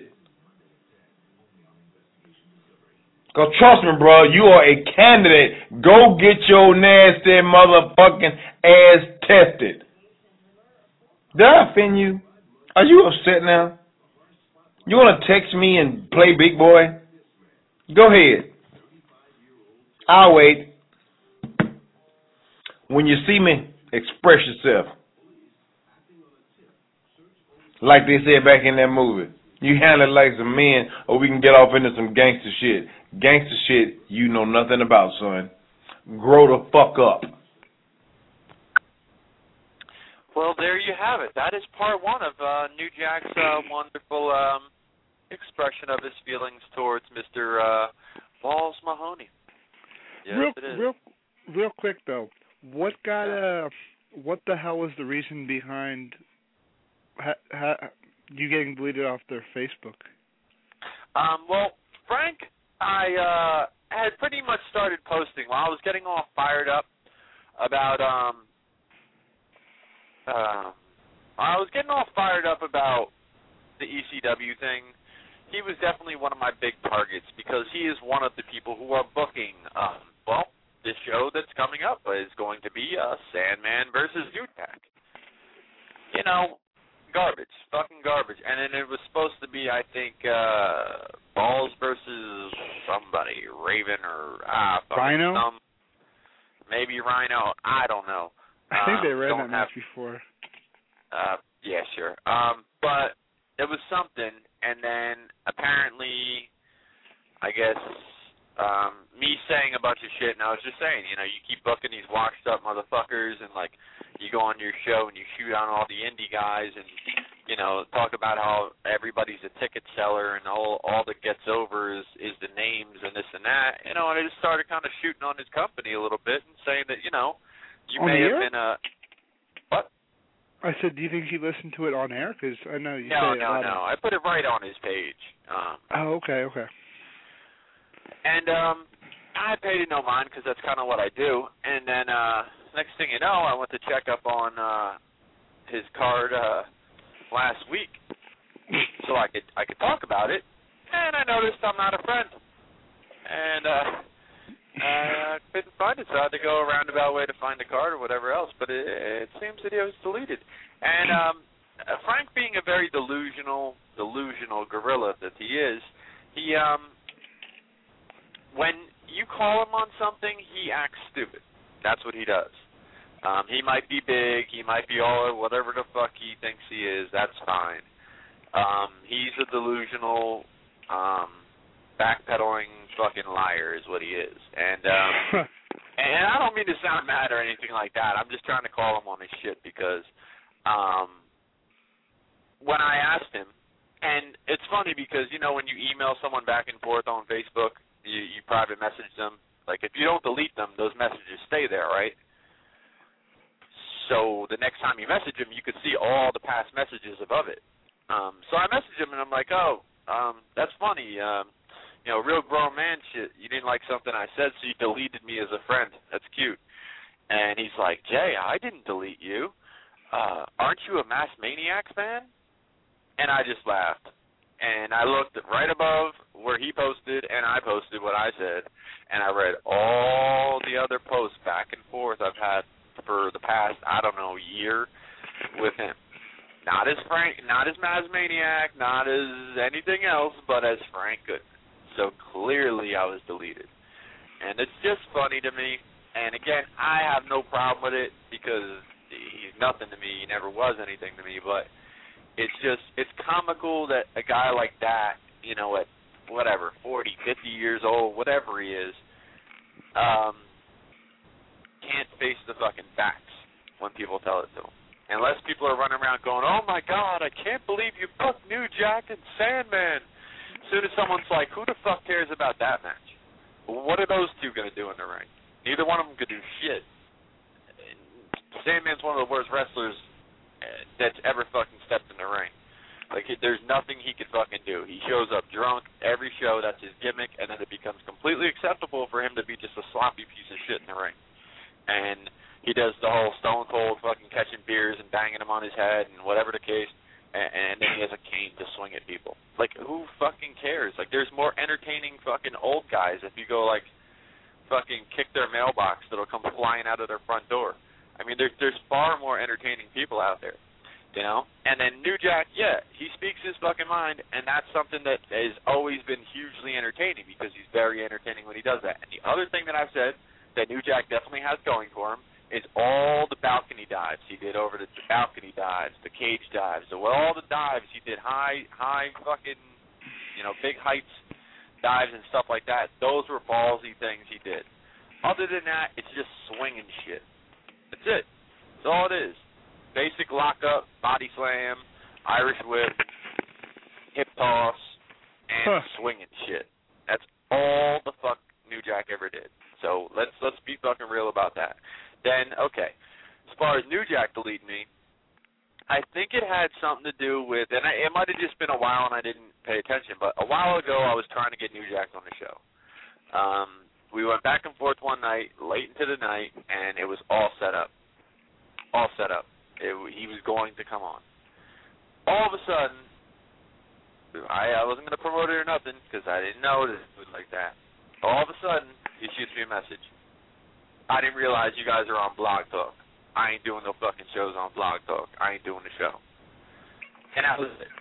Because trust me, bro, you are a candidate. Go get your nasty motherfucking ass tested. Did I offend you? Are you upset now? You want to text me and play big boy? Go ahead. I'll wait. When you see me, express yourself. Like they said back in that movie. You handle it like some men, or we can get off into some gangster shit. Gangster shit you know nothing about, son. Grow the fuck up. Well, there you have it. That is part one of uh, New Jack's uh, wonderful um, expression of his feelings towards Mister Uh, Balls Mahoney. Yes, real, it is. real, real quick though, what got uh, what the hell was the reason behind ha- ha- you getting deleted off their Facebook? Um, well, Frank, I uh, had pretty much started posting while I was getting all fired up about um. Uh, I was getting all fired up about the E C W thing. He was definitely one of my big targets because he is one of the people who are booking, um, well, this show that's coming up is going to be uh, Sandman versus New Jack. You know, garbage, fucking garbage. And then it was supposed to be, I think, uh, Balls versus somebody, Raven or ah, Rhino? Some, maybe Rhino. I don't know. I think they um, ran that have, match before. Uh, yeah, sure. Um, but it was something, and then apparently, I guess, um, me saying a bunch of shit, and I was just saying, you know, you keep booking these washed up motherfuckers, and like, you go on your show and you shoot on all the indie guys, and you know, talk about how everybody's a ticket seller, and all all that gets over is is the names and this and that, you know, and I just started kind of shooting on his company a little bit and saying that, you know. You on may the have air? been a what? I said, do you think he listened to it on air? Because I know you no, say no, it no. I put it right on his page. Um, oh, okay, okay. And um, I paid it no mind because that's kind of what I do. And then uh, next thing you know, I went to check up on uh, his card uh, last week, so I could I could talk about it. And I noticed I'm not a friend. And uh, I couldn't find it, so I had to go a roundabout way to find the card or whatever else, but it, it seems that it was deleted. And um, Frank, being a very delusional, delusional gorilla that he is, he, um, when you call him on something, he acts stupid. That's what he does. Um, he might be big, he might be all, whatever the fuck he thinks he is, that's fine. Um, he's a delusional, um, backpedaling fucking liar is what he is. And um and I don't mean to sound mad or anything like that. I'm just trying to call him on his shit because um when I asked him, and it's funny because, you know, when you email someone back and forth on Facebook, you, you private message them. Like, if you don't delete them, those messages stay there, right? So the next time you message him, you could see all the past messages above it. Um, so I messaged him, and I'm like, oh, um, that's funny. Um, you know, real grown man shit. You didn't like something I said, so you deleted me as a friend. That's cute. And he's like, Jay, I didn't delete you. Uh, aren't you a Mass Maniac fan? And I just laughed. And I looked right above where he posted, and I posted what I said. And I read all the other posts back and forth I've had for the past, I don't know, year with him. Not as Frank, not as Mass Maniac, not as anything else, but as Frank Goodman. So clearly I was deleted. And it's just funny to me. And again, I have no problem with it because he's nothing to me. He never was anything to me. But it's just, it's comical that a guy like that, you know, at whatever, forty, fifty years old, whatever he is, um, can't face the fucking facts when people tell it to him. Unless people are running around going, oh my God, I can't believe you booked New Jack and Sandman. As soon as someone's like, who the fuck cares about that match? What are those two going to do in the ring? Neither one of them could do shit. Sandman's one of the worst wrestlers that's ever fucking stepped in the ring. Like, there's nothing he could fucking do. He shows up drunk every show, that's his gimmick, and then it becomes completely acceptable for him to be just a sloppy piece of shit in the ring. And he does the whole Stone Cold fucking catching beers and banging them on his head and whatever the case. And then he has a cane to swing at people. Like, who fucking cares? Like, there's more entertaining fucking old guys if you go, like, fucking kick their mailbox that'll come flying out of their front door. I mean, there's there's far more entertaining people out there, you know? And then New Jack, yeah, he speaks his fucking mind, and that's something that has always been hugely entertaining because he's very entertaining when he does that. And the other thing that I've said that New Jack definitely has going for him is all the balcony dives he did over the, the balcony dives, the cage dives, so all the dives he did, high, high fucking, you know, big heights dives and stuff like that. Those were ballsy things he did. Other than that, it's just swinging shit. That's it. That's all it is. basic lockup, body slam, Irish whip, hip toss, and Huh. swinging shit. That's all the fuck New Jack ever did. So let's let's be fucking real about that. Then, okay, as far as New Jack deleting me, I think it had something to do with, and I, it might have just been a while and I didn't pay attention, but a while ago I was trying to get New Jack on the show. Um, we went back and forth one night, late into the night, and it was all set up. All set up. It, he was going to come on. All of a sudden, I, I wasn't going to promote it or nothing because I didn't know that it was like that. All of a sudden, he shoots me a message. I didn't realize you guys are on Blog Talk. I ain't doing no fucking shows on Blog Talk. I ain't doing the show. And that was it.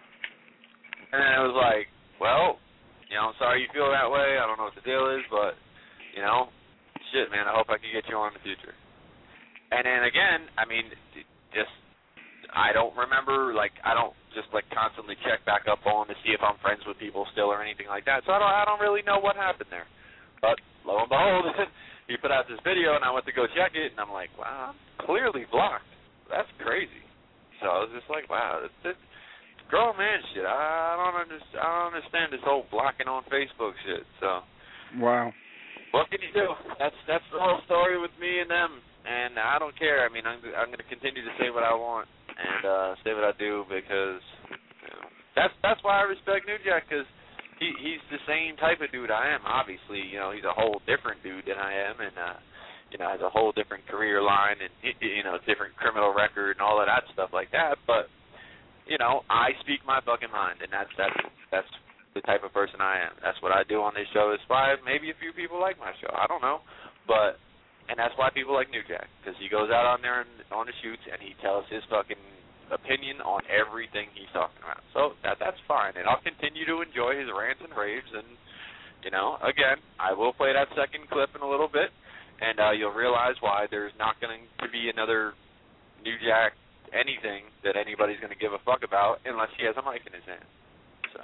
And then it was like, well, you know, I'm sorry you feel that way. I don't know what the deal is, but, you know, shit, man, I hope I can get you on in the future. And then again, I mean, just, I don't remember, like, I don't just, like, constantly check back up on to see if I'm friends with people still or anything like that. So I don't, I don't really know what happened there. But lo and behold, he put out this video, and I went to go check it, and I'm like, wow, I'm clearly blocked. That's crazy. So I was just like, wow, it's, it's grown man shit. I don't understand. I don't understand this whole blocking on Facebook shit. So, wow. What can you do? That's that's the whole story with me and them, and I don't care. I mean, I'm I'm going to continue to say what I want and uh, say what I do because you know, that's that's why I respect New Jack because. He he's the same type of dude I am. Obviously, you know, he's a whole different dude than I am, and uh, you know, has a whole different career line and you know, different criminal record and all of that stuff like that. But you know, I speak my fucking mind, and that's that's that's the type of person I am. That's what I do on this show. Is why maybe a few people like my show. I don't know, but and that's why people like New Jack because he goes out on there and, on the shoots and he tells his fucking opinion on everything he's talking about. So that that's fine, and I'll continue to enjoy his rants and raves. And you know, again, I will play that second clip in a little bit, and uh, you'll realize why there's not going to be another New Jack anything that anybody's going to give a fuck about unless he has a mic in his hand. So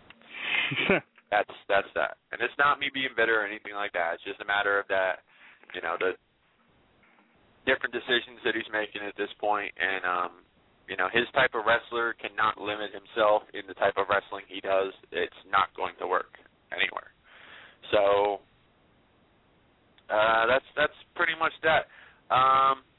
that's that's that, and it's not me being bitter or anything like that. It's just a matter of that, you know, the different decisions that he's making at this point, and um. You know, his type of wrestler cannot limit himself in the type of wrestling he does. It's not going to work anywhere. So uh, that's that's pretty much that. Um,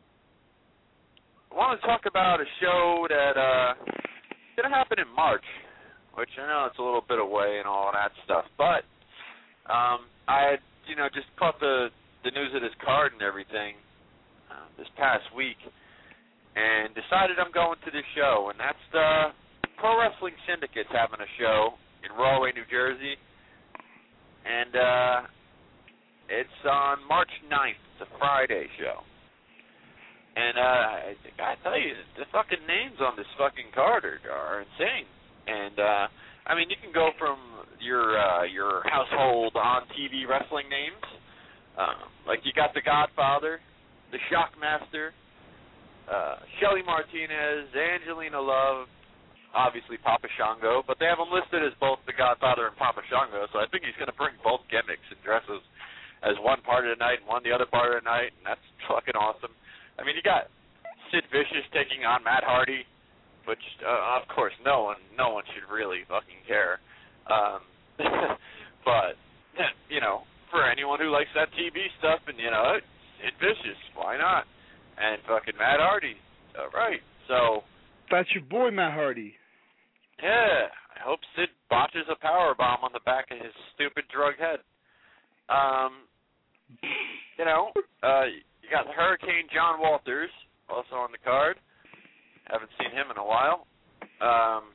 I want to talk about a show that uh, is going to happen in March, which I know it's a little bit away and all that stuff. But um, I had, you know, just caught the, the news of this card and everything uh, this past week. And decided I'm going to this show, and that's the Pro Wrestling Syndicate's having a show in Rahway, New Jersey, and uh, it's on March ninth. It's a Friday show, and uh, I, I tell you, the fucking names on this fucking card are, are insane. And uh, I mean, you can go from your uh, your household on T V wrestling names, um, like you got the Godfather, the Shockmaster. Uh, Shelly Martinez, Angelina Love, obviously Papa Shango, but they have him listed as both the Godfather and Papa Shango, so I think he's going to bring both gimmicks and dresses as one part of the night and one the other part of the night, and that's fucking awesome. I mean, you got Sid Vicious taking on Matt Hardy, which, uh, of course, no one no one should really fucking care. Um, but, you know, for anyone who likes that T V stuff and, you know, Sid Vicious, why not? And fucking Matt Hardy. All right. So. That's your boy, Matt Hardy. Yeah. I hope Sid botches a power bomb on the back of his stupid drug head. Um, you know, uh, you got Hurricane John Walters also on the card. Haven't seen him in a while. Um,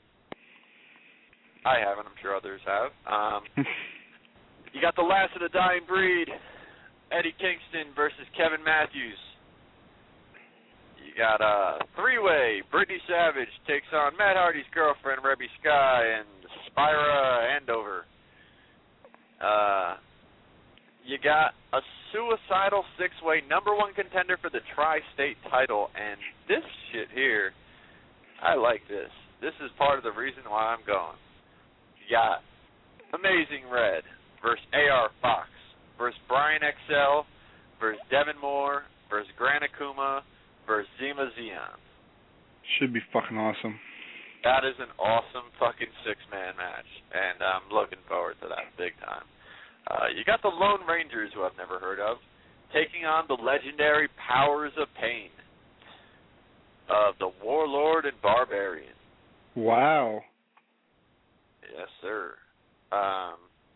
I haven't. I'm sure others have. Um, you got the last of the dying breed, Eddie Kingston versus Kevin Matthews. You got a three-way. Brittany Savage takes on Matt Hardy's girlfriend, Rebby Sky, and Spyra Andover. Uh, you got a suicidal six-way number one contender for the tri-state title, and this shit here, I like this. This is part of the reason why I'm going. You got Amazing Red versus A R Fox versus Brian X L versus Devin Moore versus Grant Akuma versus Zema Zion. Should be fucking awesome. That is an awesome fucking six-man match, and I'm looking forward to that big time. Uh, you got the Lone Rangers, who I've never heard of, taking on the legendary Powers of Pain of the Warlord and Barbarian. Wow. Yes, sir. Um,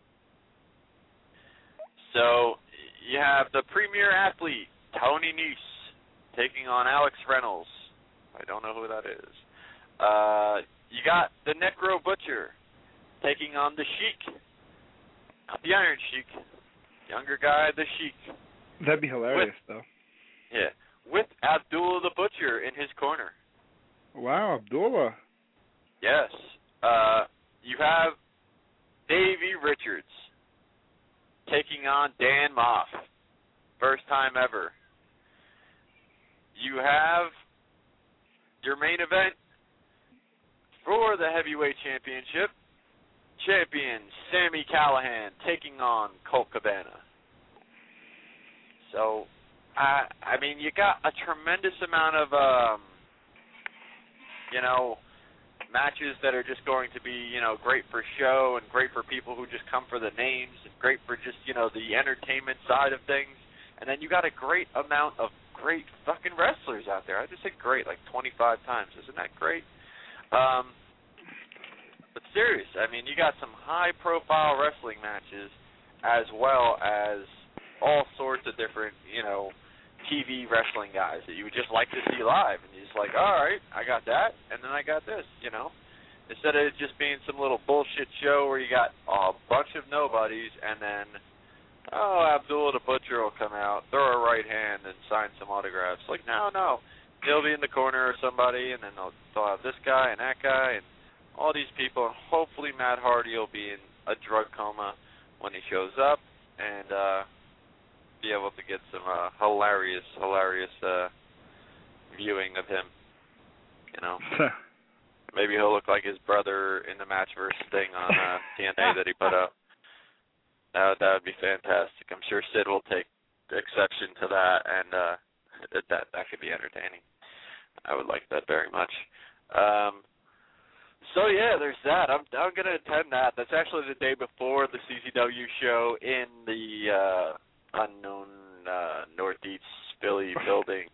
so you have the premier athlete, Tony Nese, taking on Alex Reynolds. I don't know who that is. Uh, you got the Necro Butcher taking on the Sheik. Not the Iron Sheik. Younger guy, the Sheik. That'd be hilarious, with, though. Yeah. With Abdullah the Butcher in his corner. Wow, Abdullah. Yes. Uh, you have Davey Richards taking on Dan Moff. First time ever. You have your main event for the heavyweight championship, champion Sami Callihan taking on Colt Cabana. So, I I mean, you got a tremendous amount of, um, you know, matches that are just going to be, you know, great for show and great for people who just come for the names and great for just, you know, the entertainment side of things. And then you got a great amount of great fucking wrestlers out there. I just said great like twenty-five times. Isn't that great? Um, but serious, I mean, you got some high-profile wrestling matches as well as all sorts of different, you know, T V wrestling guys that you would just like to see live. And you're just like, all right, I got that, and then I got this, you know. Instead of it just being some little bullshit show where you got a bunch of nobodies and then, oh, Abdullah the Butcher will come out, throw a right hand, and sign some autographs. Like, no, no. He'll be in the corner or somebody, and then they'll, they'll have this guy and that guy and all these people. And hopefully Matt Hardy will be in a drug coma when he shows up and uh, be able to get some uh, hilarious, hilarious uh, viewing of him. You know, maybe he'll look like his brother in the match versus Sting on uh, T N A that he put up. That would, that would be fantastic. I'm sure Sid will take exception to that, and uh, that, that that could be entertaining. I would like that very much. Um, so yeah, there's that. I'm I'm gonna attend that. That's actually the day before the C C W show in the uh, unknown uh, Northeast Philly building.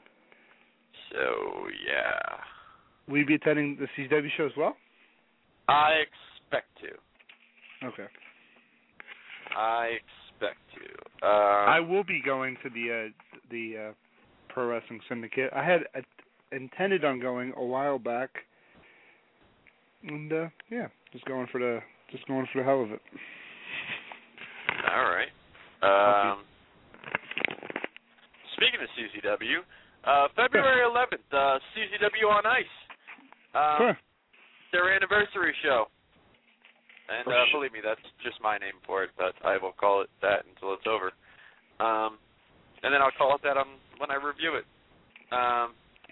So yeah. Will you be attending the C C W show as well? I expect to. Okay. I expect to. Um, I will be going to the uh, the uh, Pro Wrestling Syndicate. I had uh, intended on going a while back, and uh, yeah, just going for the just going for the hell of it. All right. Um, speaking of C C W, uh, February eleventh, uh, C C W on Ice. Um, huh. Their anniversary show. And uh, believe me, that's just my name for it, but I will call it that until it's over. Um, and then I'll call it that on, when I review it. Um,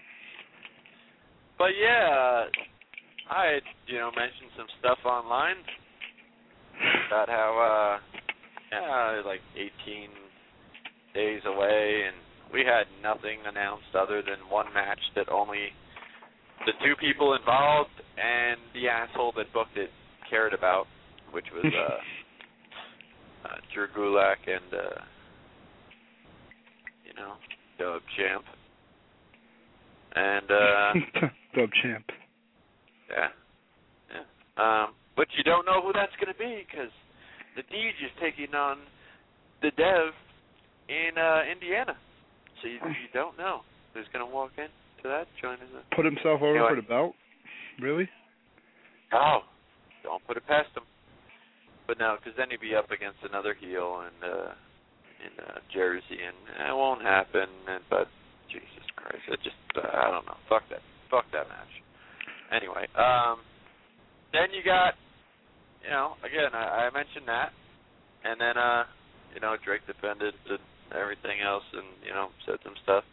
but yeah, I had, you know, mentioned some stuff online about how, uh, yeah, like eighteen days away, and we had nothing announced other than one match that only the two people involved and the asshole that booked it cared about, which was uh, uh, Drew Gulak and, uh, you know, Dub Champ. And, uh... Dub Champ. Yeah. Yeah. Um, but you don't know who that's going to be, because the Deej is taking on the Dev in uh, Indiana. So you, you don't know who's going to walk in to that, join us. Put himself over anyway. for the belt? Really? Oh, don't put it past him. But no, because then he'd be up against another heel in uh, in uh, Jersey, and it won't happen. And, but Jesus Christ, it just uh, I don't know. Fuck that. Fuck that match. Anyway, um, then you got, you know, again I, I mentioned that, and then uh, you know, Drake defended and everything else, and you know, said some stuff,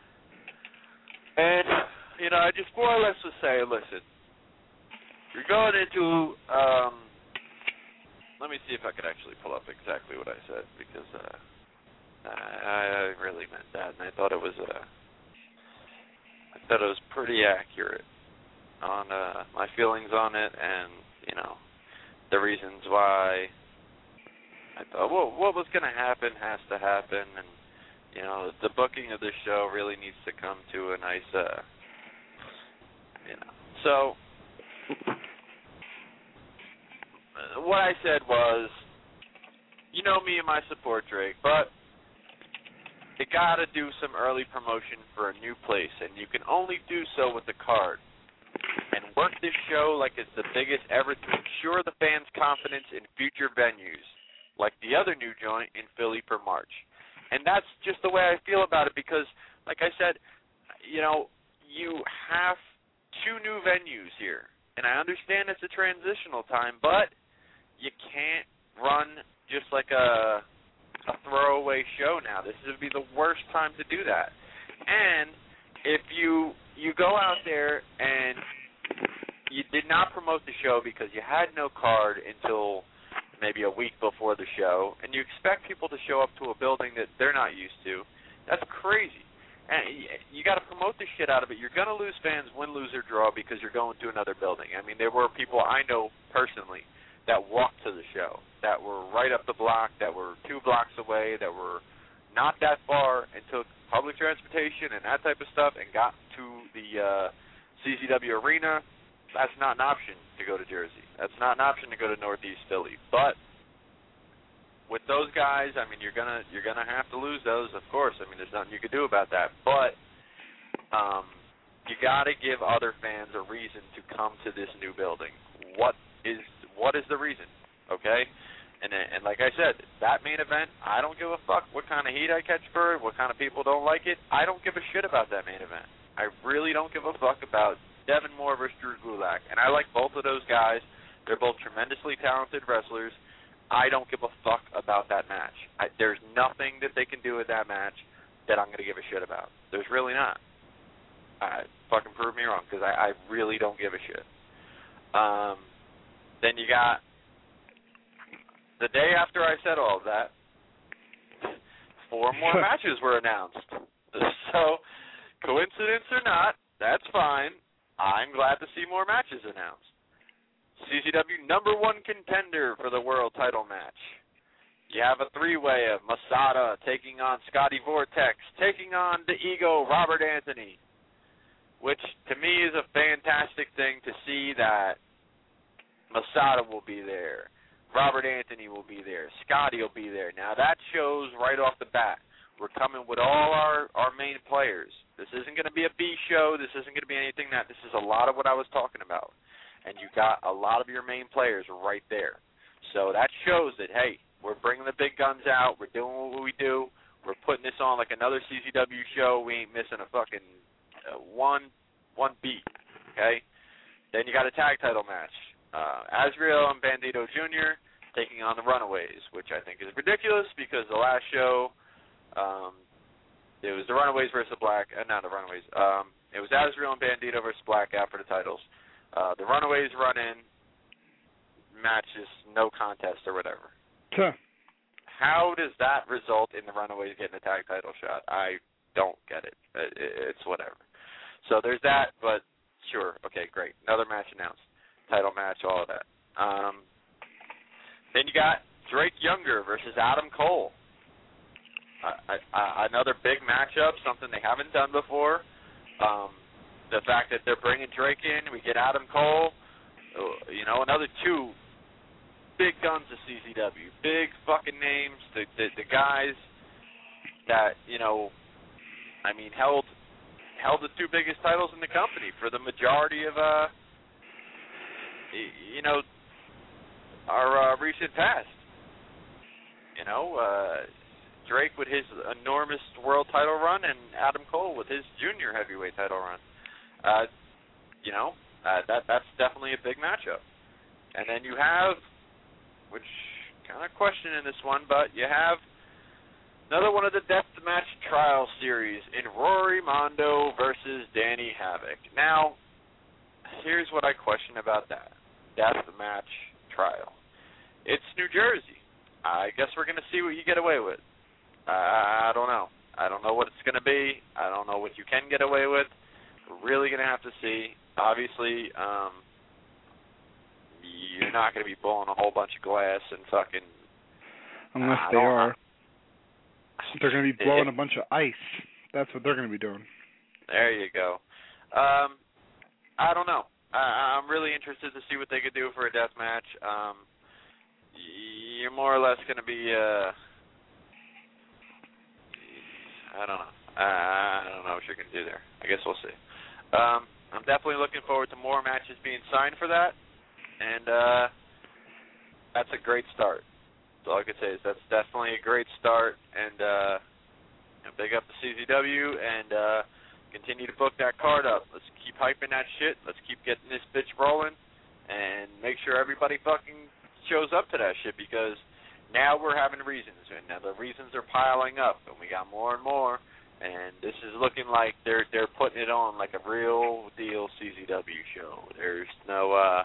and you know, I just more or less would say, listen. You're going into, um, let me see if I could actually pull up exactly what I said, because uh, I, I really meant that, and I thought it was, uh, that it was pretty accurate on uh, my feelings on it, and you know the reasons why I thought, well, what was going to happen has to happen, and you know the booking of this show really needs to come to a nice, uh, you know. So uh, what I said was, you know me and my support, Drake, but you got to do some early promotion for a new place, and you can only do so with the card. And work this show like it's the biggest ever to ensure the fans' confidence in future venues, like the other new joint in Philly for March. And that's just the way I feel about it because, like I said, you know, you have two new venues here. And I understand it's a transitional time, but you can't run just like a, a throwaway show now. This would be the worst time to do that. And if you you go out there and you did not promote the show because you had no card until maybe a week before the show, and you expect people to show up to a building that they're not used to, that's crazy. And you got to promote the shit out of it. You're going to lose fans, win, lose, or draw, because you're going to another building. I mean, there were people I know personally that walked to the show, that were right up the block, that were two blocks away, that were not that far, and took public transportation and that type of stuff and got to the uh, C Z W Arena. That's not an option to go to Jersey. That's not an option to go to Northeast Philly. But with those guys, I mean, you're gonna you're gonna have to lose those, of course. I mean, there's nothing you could do about that. But um, you got to give other fans a reason to come to this new building. What is what is the reason? Okay. And and like I said, that main event, I don't give a fuck what kind of heat I catch for it, what kind of people don't like it. I don't give a shit about that main event. I really don't give a fuck about Devin Moore versus Drew Gulak. And I like both of those guys. They're both tremendously talented wrestlers. I don't give a fuck about that match. I, there's nothing that they can do with that match that I'm going to give a shit about. There's really not. Uh, fucking prove me wrong, because I, I really don't give a shit. Um, then you got the day after I said all of that, four more matches were announced. So, coincidence or not, that's fine. I'm glad to see more matches announced. C Z W number one contender for the world title match. You have a three-way of Masada taking on Scotty Vortex, taking on the Ego, Robert Anthony, which to me is a fantastic thing to see that Masada will be there. Robert Anthony will be there. Scotty will be there. Now, that shows right off the bat. We're coming with all our, our main players. This isn't going to be a B show. This isn't going to be anything that. This is a lot of what I was talking about. And you got a lot of your main players right there. So that shows that, hey, we're bringing the big guns out. We're doing what we do. We're putting this on like another C Z W show. We ain't missing a fucking uh, one, one beat, okay? Then you got a tag title match. Uh, Azrael and Bandito Junior taking on the Runaways, which I think is ridiculous because the last show, um, it was the Runaways versus the Black, uh, not the Runaways. Um, it was Azrael and Bandito versus Black out for the titles. Uh, the Runaways run in, matches, no contest or whatever. Huh. How does that result in the Runaways getting a tag title shot? I don't get it. it. It's whatever. So there's that, but sure, okay, great. Another match announced. Title match, all of that. Um, then you got Drake Younger versus Adam Cole. Uh, uh, another big matchup, something they haven't done before. Um, the fact that they're bringing Drake in, we get Adam Cole, uh, you know, another two big guns of C Z W, big fucking names, the, the the guys that, you know, I mean, held held the two biggest titles in the company for the majority of, uh, you know, our uh, recent past. You know, uh, Drake with his enormous world title run and Adam Cole with his junior heavyweight title run. Uh, you know, uh, that that's definitely a big matchup. And then you have, which kind of question in this one, but you have another one of the Deathmatch Trial series in Rory Mondo versus Danny Havoc. Now, here's what I question about that. Deathmatch Trial. It's New Jersey. I guess we're going to see what you get away with. Uh, I don't know. I don't know what it's going to be. I don't know what you can get away with. really going to have to see. Obviously, um, you're not going to be blowing a whole bunch of glass and fucking... Unless uh, they are. know. They're going to be blowing a bunch of ice. That's what they're going to be doing. There you go. Um, I don't know. I, I'm really interested to see what they could do for a death match. Um, you're more or less going to be... Uh, I don't know. I don't know what you're going to do there. I guess we'll see. Um, I'm definitely looking forward to more matches being signed for that, and uh, that's a great start. That's all I can say is that's definitely a great start, and uh, big up the C Z W, and uh, continue to book that card up. Let's keep hyping that shit. Let's keep getting this bitch rolling, and make sure everybody fucking shows up to that shit, because now we're having reasons, and now the reasons are piling up, and we got more and more. And this is looking like they're they're putting it on like a real deal C Z W show. There's no uh,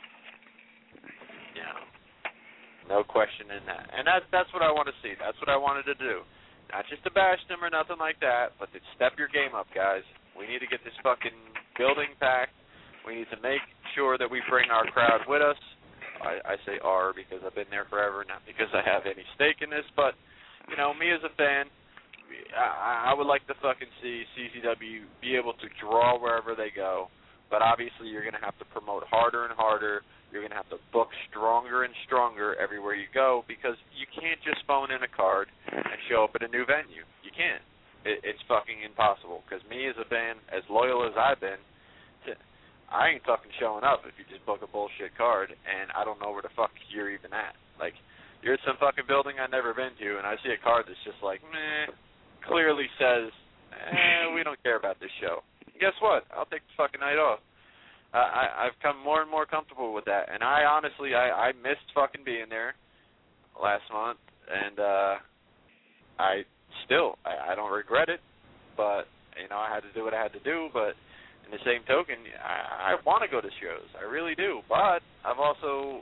you know, no question in that. And that's that's what I want to see. That's what I wanted to do. Not just to bash them or nothing like that, but to step your game up, guys. We need to get this fucking building packed. We need to make sure that we bring our crowd with us. I, I say our because I've been there forever, not because I have any stake in this. But you know, me as a fan, I, I would like to fucking see C Z W be able to draw wherever they go, but obviously you're going to have to promote harder and harder. You're going to have to book stronger and stronger everywhere you go, because you can't just phone in a card and show up at a new venue. You can't. It, it's fucking impossible, because me as a fan, as loyal as I've been, to, I ain't fucking showing up if you just book a bullshit card and I don't know where the fuck you're even at. Like, you're at some fucking building I've never been to, and I see a card that's just like, meh, clearly says, eh, we don't care about this show. Guess what? I'll take the fucking night off. Uh, I, I've come more and more comfortable with that, and I honestly, I, I missed fucking being there last month, and uh, I still, I, I don't regret it, but, you know, I had to do what I had to do, but in the same token, I, I want to go to shows. I really do, but I've also,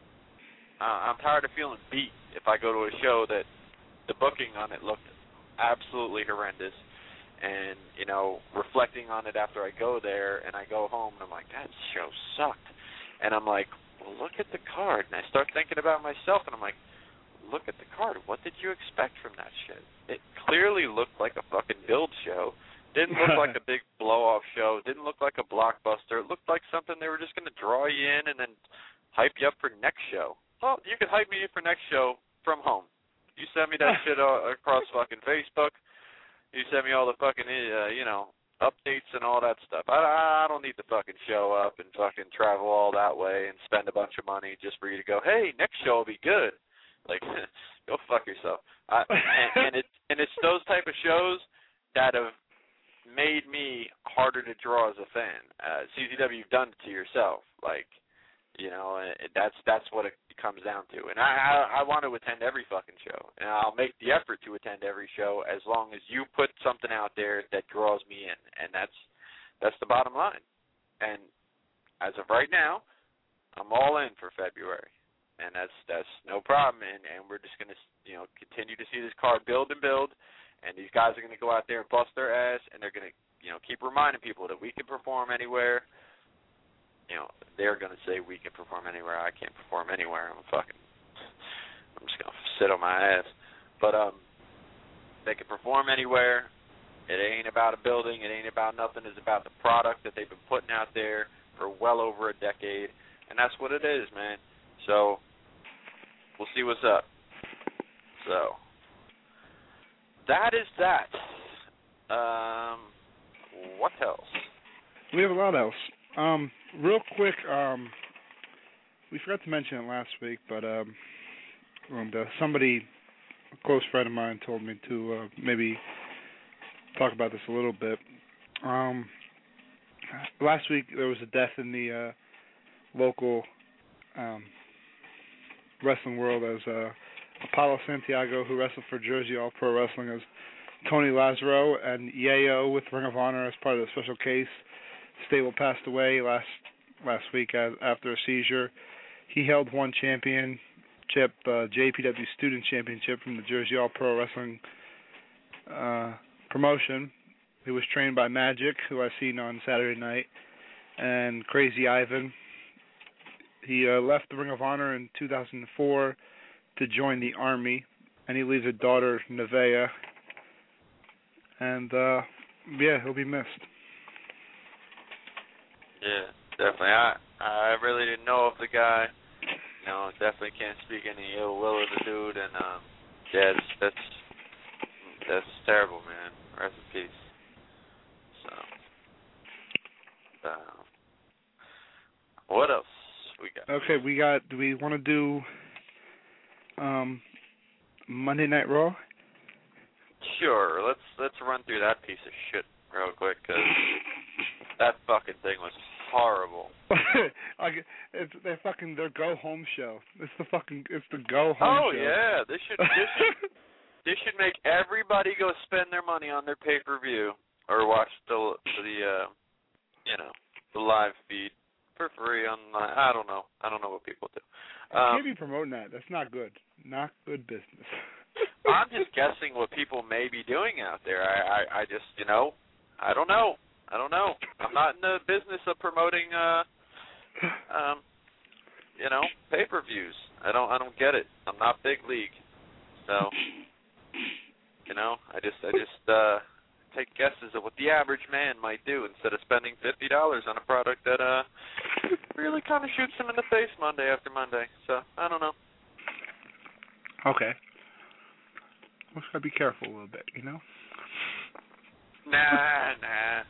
uh, I'm tired of feeling beat if I go to a show that the booking on it looked absolutely horrendous, and, you know, reflecting on it after I go there and I go home and I'm like, that show sucked, and I'm like, well, look at the card, and I start thinking about myself and I'm like, look at the card, what did you expect from that shit? It clearly looked like a fucking build show, didn't look like a big blow-off show, didn't look like a blockbuster, it looked like something they were just going to draw you in and then hype you up for next show. Well, you could hype me in for next show from home. You send me that shit uh, across fucking Facebook. You send me all the fucking, uh, you know, updates and all that stuff. I, I don't need to fucking show up and fucking travel all that way and spend a bunch of money just for you to go, hey, next show will be good. Like, go fuck yourself. I, and, and, it, and it's those type of shows that have made me harder to draw as a fan. Uh, C Z W, you've done it to yourself. Like, you know, that's that's what it comes down to. And I, I I want to attend every fucking show, and I'll make the effort to attend every show as long as you put something out there that draws me in, and that's that's the bottom line. And as of right now, I'm all in for February, and that's that's no problem. And, and we're just gonna, you know, continue to see this card build and build, and these guys are gonna go out there and bust their ass, and they're gonna, you know, keep reminding people that we can perform anywhere. You know, they're going to say we can perform anywhere. I can't perform anywhere. I'm fucking, I'm just going to sit on my ass. But um, they can perform anywhere. It ain't about a building. It ain't about nothing. It's about the product that they've been putting out there for well over a decade. And that's what it is, man. So we'll see what's up. So that is that. Um, what else? We have a lot else. Um, real quick, um, we forgot to mention it last week, but um, and, uh, somebody, a close friend of mine, told me to uh, maybe talk about this a little bit. Um, last week there was a death in the uh, local um, wrestling world as uh, Apollo Santiago, who wrestled for Jersey All Pro Wrestling, as Tony Lazaro, and Yayo with Ring of Honor as part of the special case. Stable passed away last last week as, after a seizure. He held one championship, uh, J P W Student Championship from the Jersey All Pro Wrestling uh, promotion. he was trained by Magic, who I seen on Saturday night, and Crazy Ivan. He uh, left the Ring of Honor in two thousand four to join the Army, and he leaves a daughter, Nevaeh. And, uh, yeah, he'll be missed. Yeah, definitely. I I really didn't know of the guy. You know, definitely can't speak any ill will of the dude. And, um, yeah, that's, that's, that's terrible, man. Rest in peace. So, uh, what else we got? Okay, we got, do we want to do um, Monday Night Raw? Sure, let's let's run through that piece of shit real quick, because that fucking thing was horrible. Like, it's their fucking their go home show. It's the fucking it's the go home oh, show. Oh yeah, this should this should this should make everybody go spend their money on their pay per view or watch the the uh, you know the live feed for free on. I don't know. I don't know what people do. Um, you can't be promoting that. That's not good. Not good business. I'm just guessing what people may be doing out there. I, I, I just, you know, I don't know. I don't know. I'm not in the business of promoting, uh, um, you know, pay-per-views. I don't, I don't get it. I'm not big league, so, you know, I just, I just uh, take guesses at what the average man might do instead of spending fifty dollars on a product that uh really kind of shoots him in the face Monday after Monday. So I don't know. Okay. We gotta be careful a little bit, you know? Nah, nah.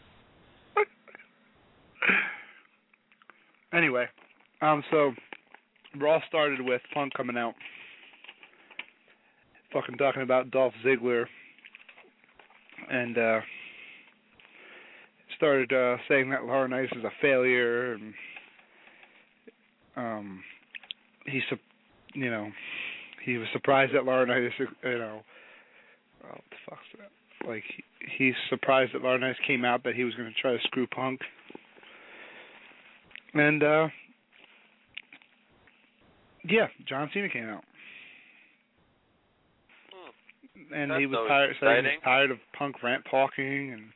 Anyway, um, so Raw started with Punk coming out, fucking talking about Dolph Ziggler, and uh, started uh, saying that Laurinaitis is a failure, and um, he, you know, he was surprised that Laurinaitis, you know. Oh, what the fuck's that? Like, he, he's surprised that Laurinaitis came out that he was going to try to screw Punk. And, uh, yeah, John Cena came out. Hmm. And That's he was tired, saying he was tired of Punk rant talking and,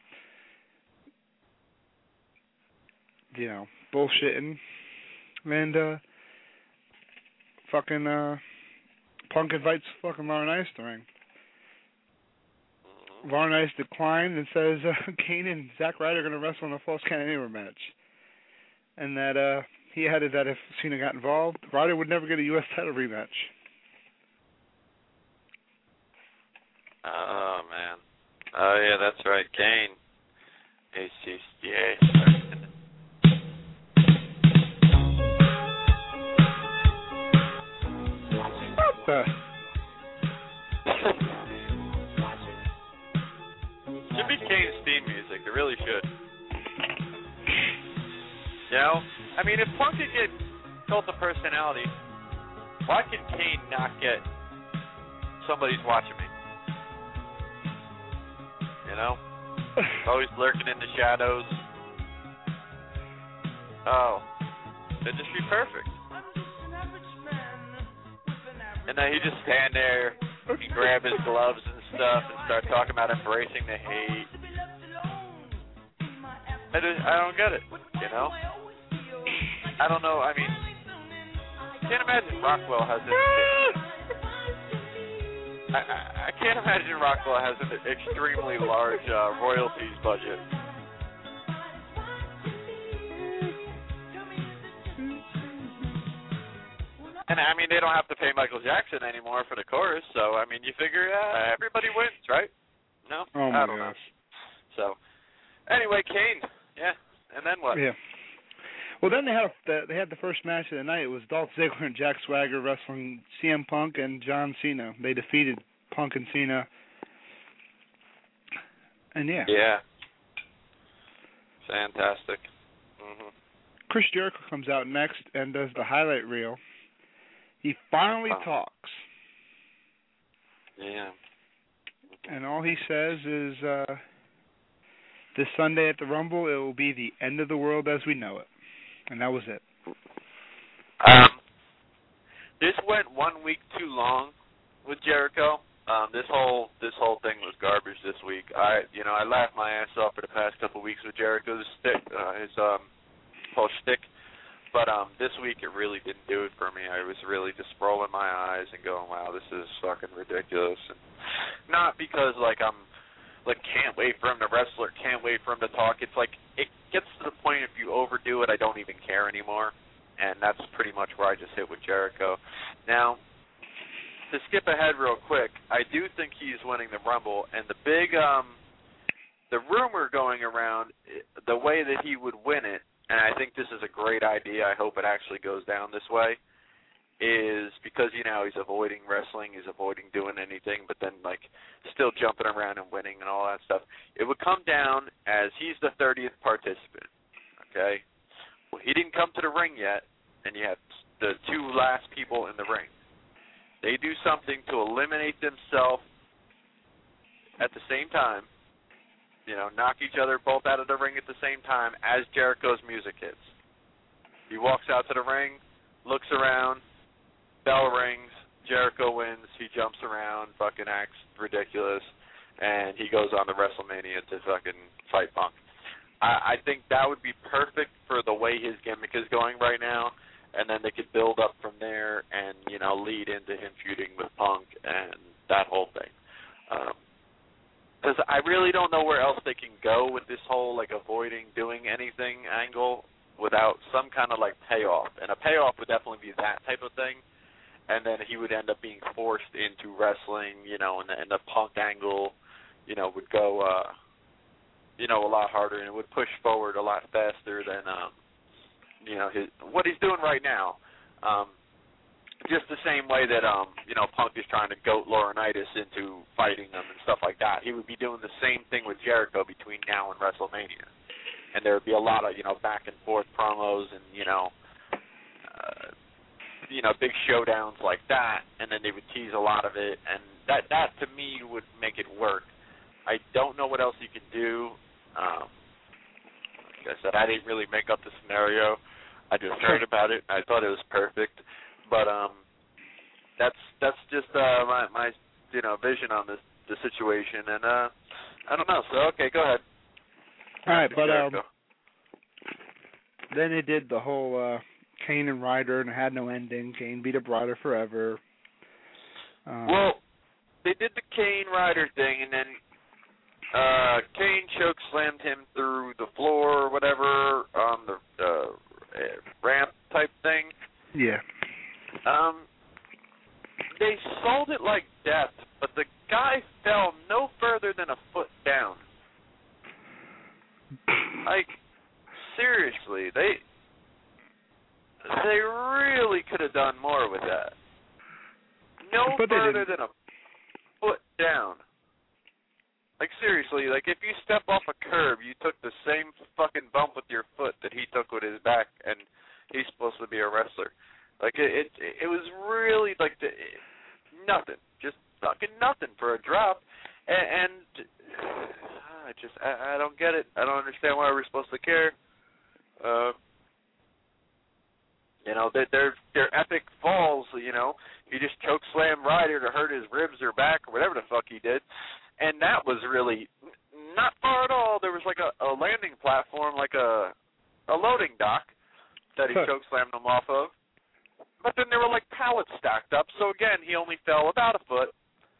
you know, bullshitting. And, uh, fucking, uh, Punk invites fucking Laurinaitis to the ring. Laurinaitis declined and says uh, Kane and Zack Ryder are going to wrestle in a Falls Count Anywhere match. And that uh, he added that if Cena got involved, Ryder would never get a U S title rematch. Oh, man. Oh, yeah, that's right. Kane. A C C A. What the? Should be Kane's theme music. It really should. You know? I mean, if Punk could get cult of personality, why can Kane not get somebody's watching me? You know? Always lurking in the shadows. Oh. It'd just be perfect. And then he just stand there and grab his gloves and stuff and start talking about embracing the hate. I, just, I don't get it, you know? I don't know, I mean, I can't imagine Rockwell has an, I, I, I can't imagine Rockwell has an extremely large uh, royalties budget. And I mean, they don't have to pay Michael Jackson anymore for the chorus, so I mean, you figure uh, everybody wins, right? No, oh my I don't gosh. know. So, anyway, Kane, yeah, and then what? Yeah. Well, then they had the, they had the first match of the night. It was Dolph Ziggler and Jack Swagger wrestling C M Punk and John Cena. They defeated Punk and Cena. And yeah. Yeah. Fantastic. Mm-hmm. Chris Jericho comes out next and does the highlight reel. He finally oh. talks. Yeah. And all he says is, uh, this Sunday at the Rumble, it will be the end of the world as we know it. And that was it. Um, this went one week too long with Jericho. Um, this whole this whole thing was garbage this week. I you know I laughed my ass off for the past couple of weeks with Jericho's stick, uh, his um whole shtick, but um this week it really didn't do it for me. I was really just rolling my eyes and going, wow, this is fucking ridiculous. And not because like I'm like can't wait for him to wrestle or can't wait for him to talk. It's like it gets to the point if you overdo it, I don't even care anymore, and that's pretty much where I just hit with Jericho. Now, to skip ahead real quick, I do think he's winning the Rumble, and the big, um, the rumor going around, the way that he would win it, and I think this is a great idea, I hope it actually goes down this way, is because, you know, he's avoiding wrestling, he's avoiding doing anything, but then, like, still jumping around and winning and all that stuff. It would come down as he's the thirtieth participant, okay? Well, he didn't come to the ring yet, and you have the two last people in the ring. They do something to eliminate themselves at the same time, you know, knock each other both out of the ring at the same time as Jericho's music hits. He walks out to the ring, looks around, bell rings, Jericho wins, he jumps around, fucking acts ridiculous, and he goes on to WrestleMania to fucking fight Punk. I, I think that would be perfect for the way his gimmick is going right now. And then they could build up from there and, you know, lead into him feuding with Punk and that whole thing. Because um, I really don't know where else they can go with this whole, like, avoiding doing anything angle without some kind of, like, payoff. And a payoff would definitely be that type of thing. And then he would end up being forced into wrestling, you know, and the, and the Punk angle, you know, would go, uh, you know, a lot harder and it would push forward a lot faster than... Um, you know, his, what he's doing right now, um, just the same way that, um, you know, Punk is trying to goat Laurinaitis into fighting them and stuff like that. He would be doing the same thing with Jericho between now and WrestleMania. And there would be a lot of, you know, back and forth promos and, you know, uh, you know, big showdowns like that, and then they would tease a lot of it, and that, that to me, would make it work. I don't know what else you can do. Um, like I said, I didn't really make up the scenario. I just heard about it. I thought it was perfect, but um, that's that's just uh, my my you know vision on this the situation, and uh, I don't know. So okay, go ahead. All right, but um, then they did the whole uh, Kane and Ryder, and it had no ending. Kane beat up Ryder forever. Um, well, they did the Kane Ryder thing, and then uh, Kane choke slammed him through the floor or whatever on the. Uh, ramp type thing. Yeah. Um, they sold it like death, but the guy fell no further than a foot down. Like, seriously, they they really could have done more with that. No but further than a foot down. Like, seriously, like, if you step off a curb, you took the same fucking bump with your foot that he took with his back, and he's supposed to be a wrestler. Like, it it, it was really, like, the, nothing. Just fucking nothing for a drop. And, and I just, I, I don't get it. I don't understand why we're supposed to care. Uh, you know, they're, they're, they're epic falls, you know. He just choke slam Ryder to hurt his ribs or back or whatever the fuck he did. And that was really not far at all. There was like a, a landing platform, like a a loading dock that he huh. choke slammed him off of. But then there were like pallets stacked up. So again, he only fell about a foot.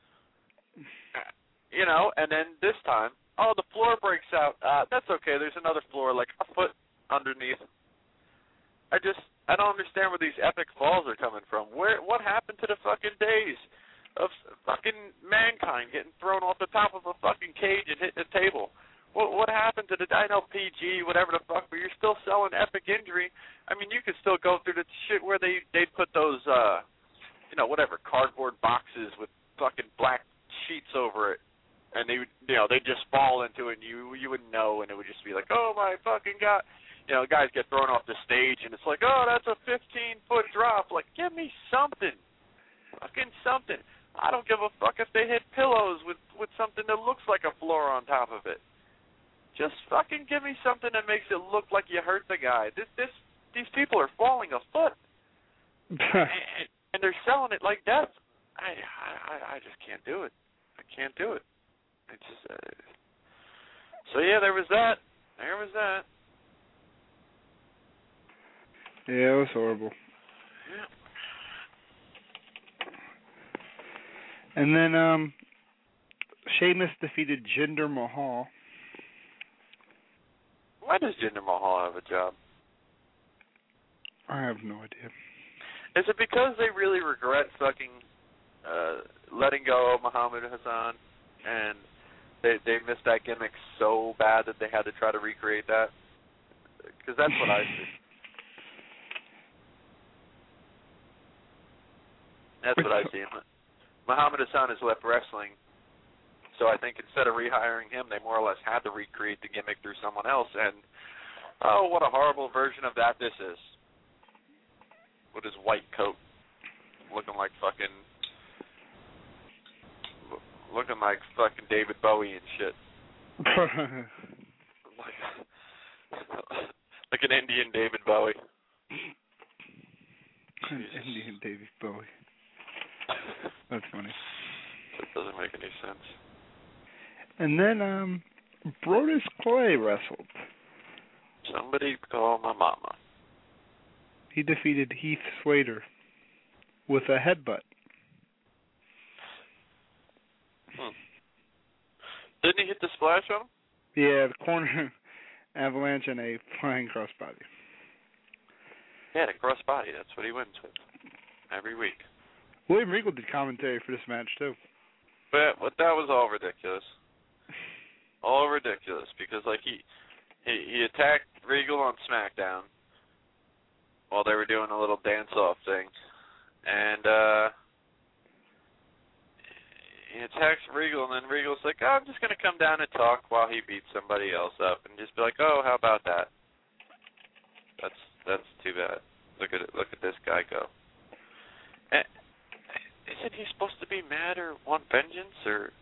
You know, and then this time, oh, the floor breaks out. Uh, that's okay. There's another floor like a foot underneath. I just, I don't understand where these epic falls are coming from. Where, what happened to the fucking days of fucking Mankind getting thrown off the top of a fucking cage and hitting a table? What what happened to the, I know P G, whatever the fuck, but you're still selling epic injury. I mean, you could still go through the shit where they, they put those, uh, you know, whatever, cardboard boxes with fucking black sheets over it. And they would, you know, they just fall into it and you, you wouldn't know, and it would just be like, oh my fucking God. You know, guys get thrown off the stage and it's like, oh, that's a fifteen-foot drop. Like, give me something. Fucking something. I don't give a fuck if they hit pillows with, with something that looks like a floor on top of it. Just fucking give me something that makes it look like you hurt the guy. This, this, these people are falling a foot, and, and they're selling it like death. I I I just can't do it. I can't do it. It's just. Uh, so yeah, there was that. There was that. Yeah, it was horrible. Yeah. And then um, Sheamus defeated Jinder Mahal. Why does Jinder Mahal have a job? I have no idea. Is it because they really regret fucking uh, letting go of Muhammad Hassan, and they they missed that gimmick so bad that they had to try to recreate that? Because that's what I see. That's what I see. Muhammad Hassan has left wrestling, so I think instead of rehiring him, they more or less had to recreate the gimmick through someone else. And oh, what a horrible version of that this is. With his white coat, looking like fucking, looking like fucking David Bowie and shit. like, like an Indian David Bowie. An Indian David Bowie. That's funny. That doesn't make any sense. And then um, Brodus Clay wrestled. Somebody call my mama. He defeated Heath Slater with a headbutt. Hmm. Didn't he hit the splash on him? Yeah, the corner avalanche and a flying crossbody. Yeah, the crossbody. That's what he wins with every week. William Regal did commentary for this match too. But, but that was all ridiculous. All ridiculous because like he he, he attacked Regal on SmackDown while they were doing a little dance-off thing. And uh, he attacks Regal, and then Regal's like, oh, I'm just going to come down and talk while he beats somebody else up. And just be like, oh, how about that? That's that's too bad. Look at it. Look at this guy go. And isn't he supposed to be mad or want vengeance? Or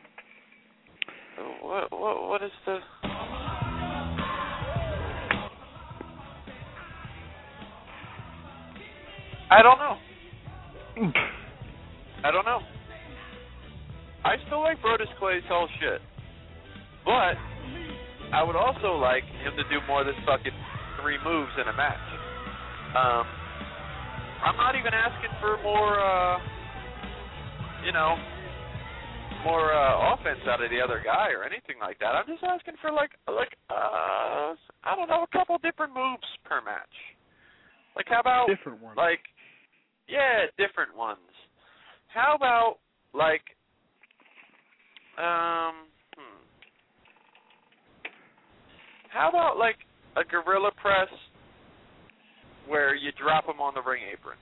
what, what, what is the... I don't know. I don't know. I still like Brodus Clay's whole shit. But I would also like him to do more than fucking three moves in a match. Um, I'm not even asking for more, uh, you know, more uh, offense out of the other guy or anything like that. I'm just asking for, like, like uh, I don't know, a couple different moves per match. Like, how about, different ones. like, yeah, different ones. How about, like, um, hmm. How about, like, a gorilla press where you drop him on the ring apron?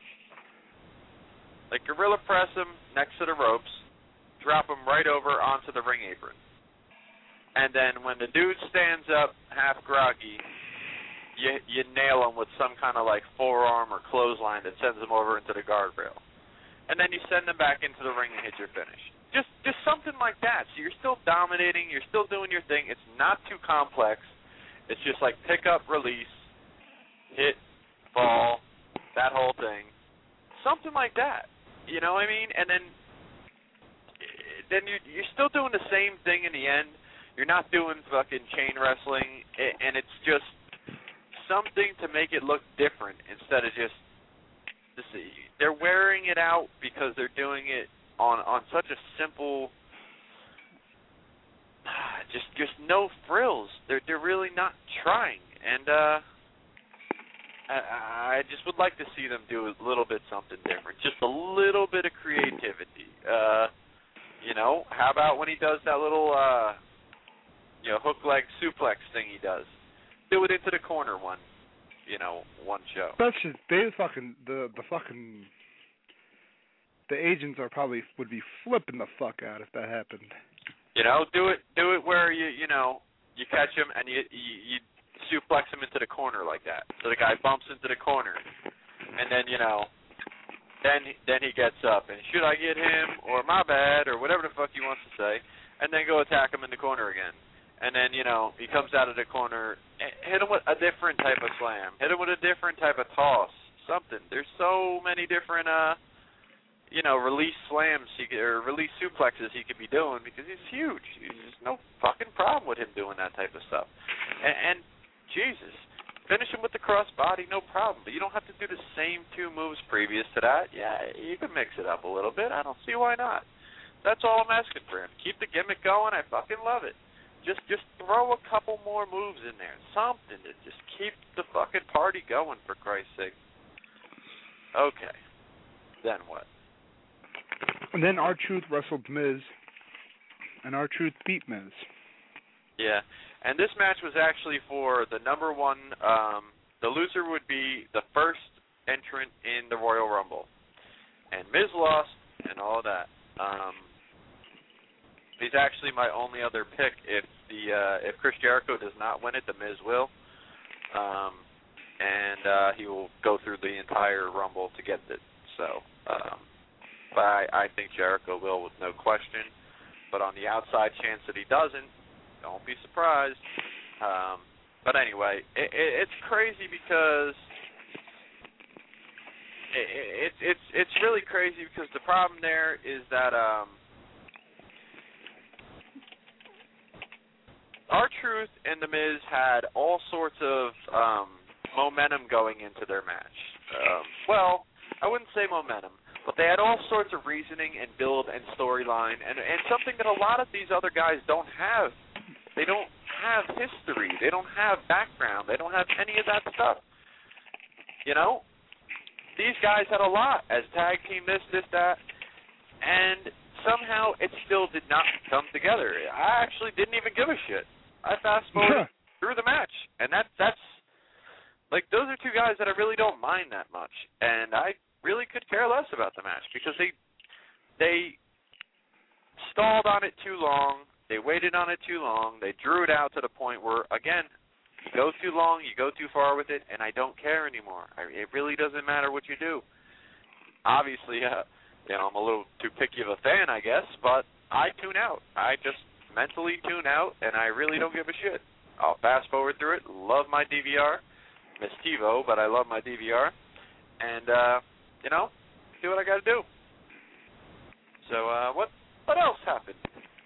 Like, gorilla press him next to the ropes, drop him right over onto the ring apron. And then when the dude stands up half groggy, You, you nail him with some kind of like forearm or clothesline that sends him over into the guardrail, and then you send him back into the ring and hit your finish. Just, just something like that. So you're still dominating, you're still doing your thing. It's not too complex. It's just like pick up, release, hit, fall, that whole thing. Something like that. You know what I mean? And then, then you, you're still doing the same thing in the end. You're not doing fucking chain wrestling, and it's just something to make it look different instead of just, just they're wearing it out because they're doing it on on such a simple, just just no frills. They're they're really not trying, and uh, I, I just would like to see them do a little bit something different, just a little bit of creativity. Uh, you know, how about when he does that little uh, you know, hook leg suplex thing he does? Do it into the corner one, you know, one show. That's just, they fucking, the, the fucking, the agents are probably, would be flipping the fuck out if that happened. You know, do it, do it where you, you know, you catch him and you, you, you suplex him into the corner like that. So the guy bumps into the corner. And then, you know, then, then he gets up and should I get him or my bad or whatever the fuck he wants to say, and then go attack him in the corner again. And then, you know, he comes out of the corner, hit him with a different type of slam, hit him with a different type of toss, something. There's so many different, uh, you know, release slams he could, or release suplexes he could be doing, because he's huge. There's no fucking problem with him doing that type of stuff. And, and Jesus, finish him with the crossbody, no problem. But you don't have to do the same two moves previous to that. Yeah, you can mix it up a little bit. I don't see why not. That's all I'm asking for him. Keep the gimmick going. I fucking love it. Just just throw a couple more moves in there. Something to just keep the fucking party going, for Christ's sake. Okay. Then what? And then R-Truth wrestled Miz, and R-Truth beat Miz. Yeah, and this match was actually for the number one, um, the loser would be the first entrant in the Royal Rumble. And Miz lost and all that. Um, he's actually my only other pick. If the uh, if Chris Jericho does not win it, the Miz will. Um, and uh, he will go through the entire Rumble to get it. So, um, but I, I think Jericho will with no question. But on the outside chance that he doesn't, don't be surprised. Um, but anyway, it, it, it's crazy because it, it, it's it's really crazy because the problem there is that um, R-Truth and The Miz had all sorts of um, momentum going into their match. Um, well, I wouldn't say momentum, but they had all sorts of reasoning and build and storyline, and, and something that a lot of these other guys don't have. They don't have history. They don't have background. They don't have any of that stuff. You know? These guys had a lot as tag team, this, this, that, and somehow it still did not come together. I actually didn't even give a shit. I fast-forwarded through the match, and that, that's, like, those are two guys that I really don't mind that much, and I really could care less about the match because they they stalled on it too long. They waited on it too long. They drew it out to the point where, again, you go too long, you go too far with it, and I don't care anymore. I, it really doesn't matter what you do. Obviously, uh, you know, I'm a little too picky of a fan, I guess, but I tune out. I just mentally tune out, and I really don't give a shit. I'll fast forward through it, love my D V R, miss TiVo, but I love my D V R, and, uh, you know, do what I got to do. So, uh, what what else happened?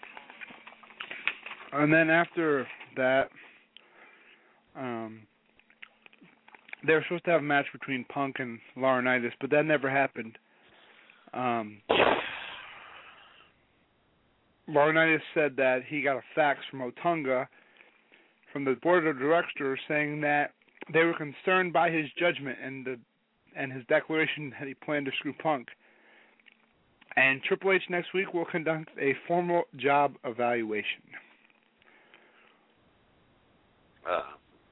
And then after that, um, they were supposed to have a match between Punk and Laurinaitis, but that never happened. Um, Laurinaitis said that he got a fax from Otunga, from the board of directors, saying that they were concerned by his judgment and the and his declaration that he planned to screw Punk. And Triple H next week will conduct a formal job evaluation. Uh,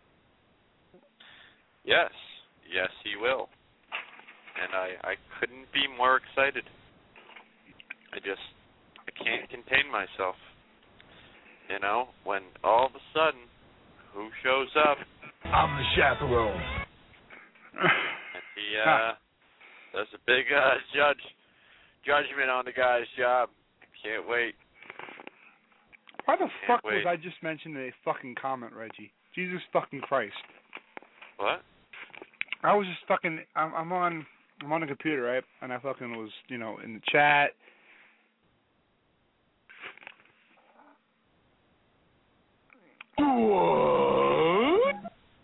yes, yes, he will. And I, I couldn't be more excited. I just, I can't contain myself. You know, when all of a sudden, who shows up? I'm the chaperone. And he uh, does a big uh, judge judgment on the guy's job. I can't wait. Why the can't fuck wait. was I just mentioned in a fucking comment, Reggie? Jesus fucking Christ. What? I was just fucking, I'm, I'm on, I'm on the computer, right? And I fucking was, you know, in the chat. What?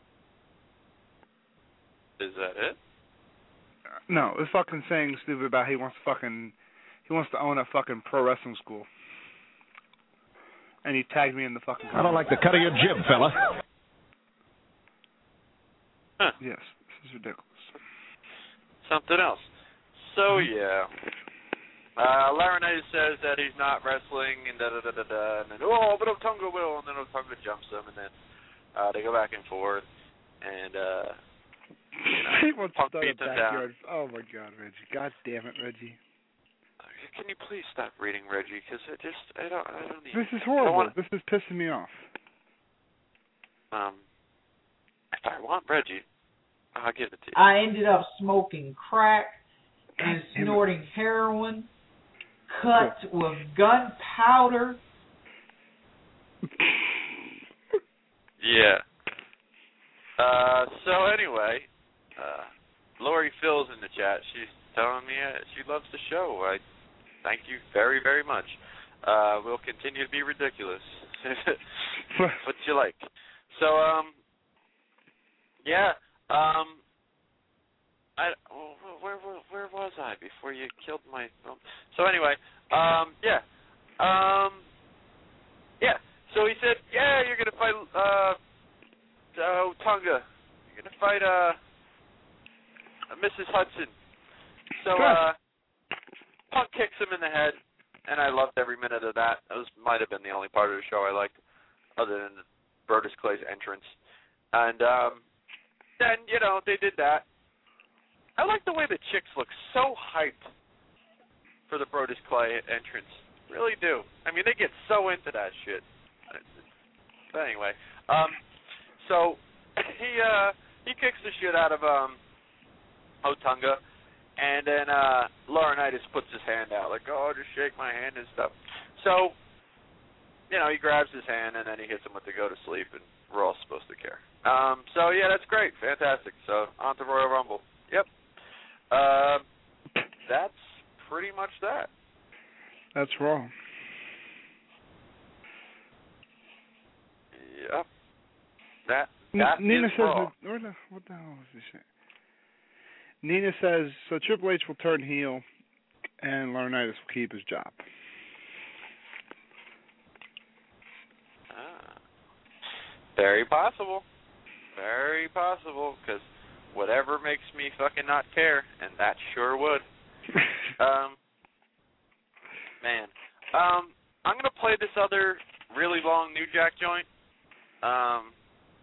Is that it? No, it's fucking saying stupid about he wants to fucking, he wants to own a fucking pro wrestling school. And he tagged me in the fucking comment. I don't like the cut of your jib, fella. Huh. Yes, this is ridiculous. Something else. So, yeah. Uh, Laurinaitis says that he's not wrestling, and da-da-da-da-da, and then, oh, but Otunga will, and then Otunga jumps him, and then uh, they go back and forth, and, uh, you know, he wants to Punk start a beats him backyard. down. Oh, my God, Reggie. God damn it, Reggie. Can you please stop reading Reggie? Because I just, I don't, I don't need. This is horrible. Wanna, this is pissing me off. Um, if I want Reggie, I'll give it to you. I ended up smoking crack and Damn it. snorting heroin, cut with gunpowder. Yeah. Uh, so anyway, uh, Lori Phil's in the chat. She's telling me uh, she loves the show. I thank you very, very much. Uh, we'll continue to be ridiculous. What you like. So, um, yeah, um, I, where, where, where was I before you killed my, um, so anyway, um, yeah, um, yeah, so he said, yeah, you're going to fight, uh, uh, Tonga, you're going to fight, uh, Missus Hudson. So, uh, Punk kicks him in the head, and I loved every minute of that. That was, might have been the only part of the show I liked, other than Brodus Clay's entrance. And um, then, you know, they did that. I like the way the chicks look so hyped for the Brodus Clay entrance. Really do. I mean, they get so into that shit. But anyway, um, so he uh, he kicks the shit out of um, Otunga. And then uh, Laurinaitis puts his hand out, like, oh, just shake my hand and stuff. So, you know, he grabs his hand, and then he hits him with the go to sleep, and we're all supposed to care. Um, so, yeah, that's great. Fantastic. So, on to Royal Rumble. Yep. Uh, that's pretty much that. That's Raw. Yep. That, that N- Nina is says, Raw. Where the, what the hell is this shit? Nina says, so Triple H will turn heel and Laurinaitis will keep his job. Ah. Very possible. Very possible, because whatever makes me fucking not care, and that sure would. um, man. Um, I'm going to play this other really long New Jack joint. Um,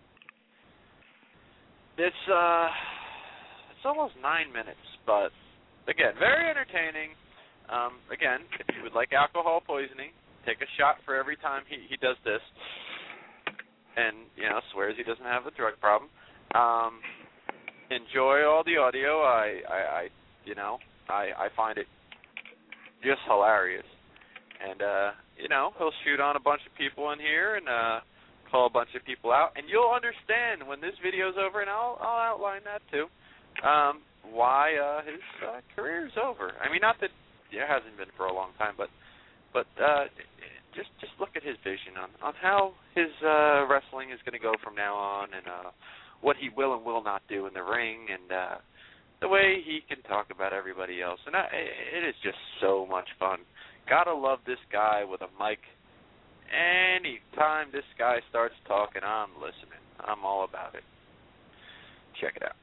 this, uh... It's almost nine minutes, but, again, very entertaining. Um, again, if you would like alcohol poisoning, take a shot for every time he, he does this and, you know, swears he doesn't have a drug problem. Um, enjoy all the audio. I, I, I you know, I, I find it just hilarious. And, uh, you know, he'll shoot on a bunch of people in here and uh, call a bunch of people out. And you'll understand when this video's over, and I'll, I'll outline that too. Um, why uh, his uh, career's over. I mean, not that it hasn't been for a long time, but but uh, just just look at his vision on, on how his uh, wrestling is going to go from now on, and uh, what he will and will not do in the ring, and uh, the way he can talk about everybody else. And I, it is just so much fun. Gotta love this guy with a mic. Anytime this guy starts talking, I'm listening. I'm all about it. Check it out.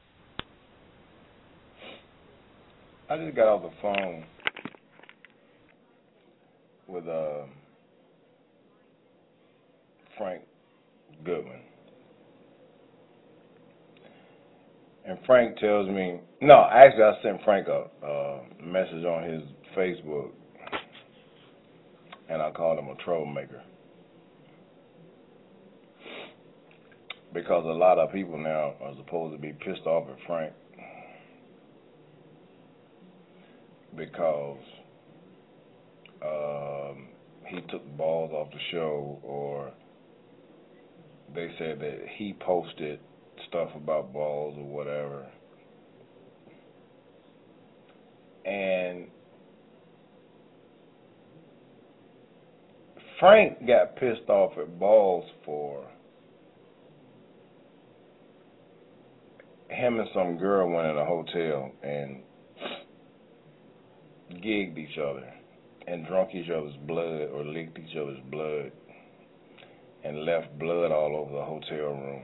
I just got off the phone with uh, Frank Goodwin. And Frank tells me, no, actually I sent Frank a uh, message on his Facebook, and I called him a troublemaker. Because a lot of people now are supposed to be pissed off at Frank because um, he took balls off the show, or they said that he posted stuff about balls or whatever. And Frank got pissed off at Balls for him and some girl went in a hotel and gigged each other and drunk each other's blood or licked each other's blood and left blood all over the hotel room.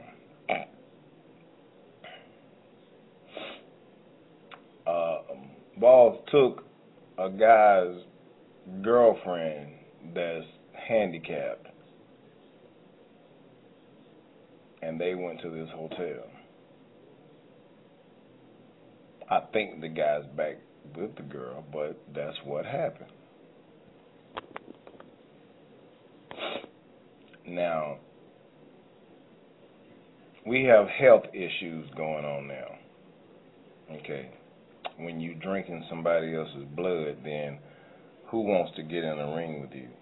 Uh, Balls took a guy's girlfriend that's handicapped, and they went to this hotel. I think the guy's back with the girl, but that's what happened. Now, we have health issues going on now. Okay. When you drinking somebody else's blood, then who wants to get in a ring with you?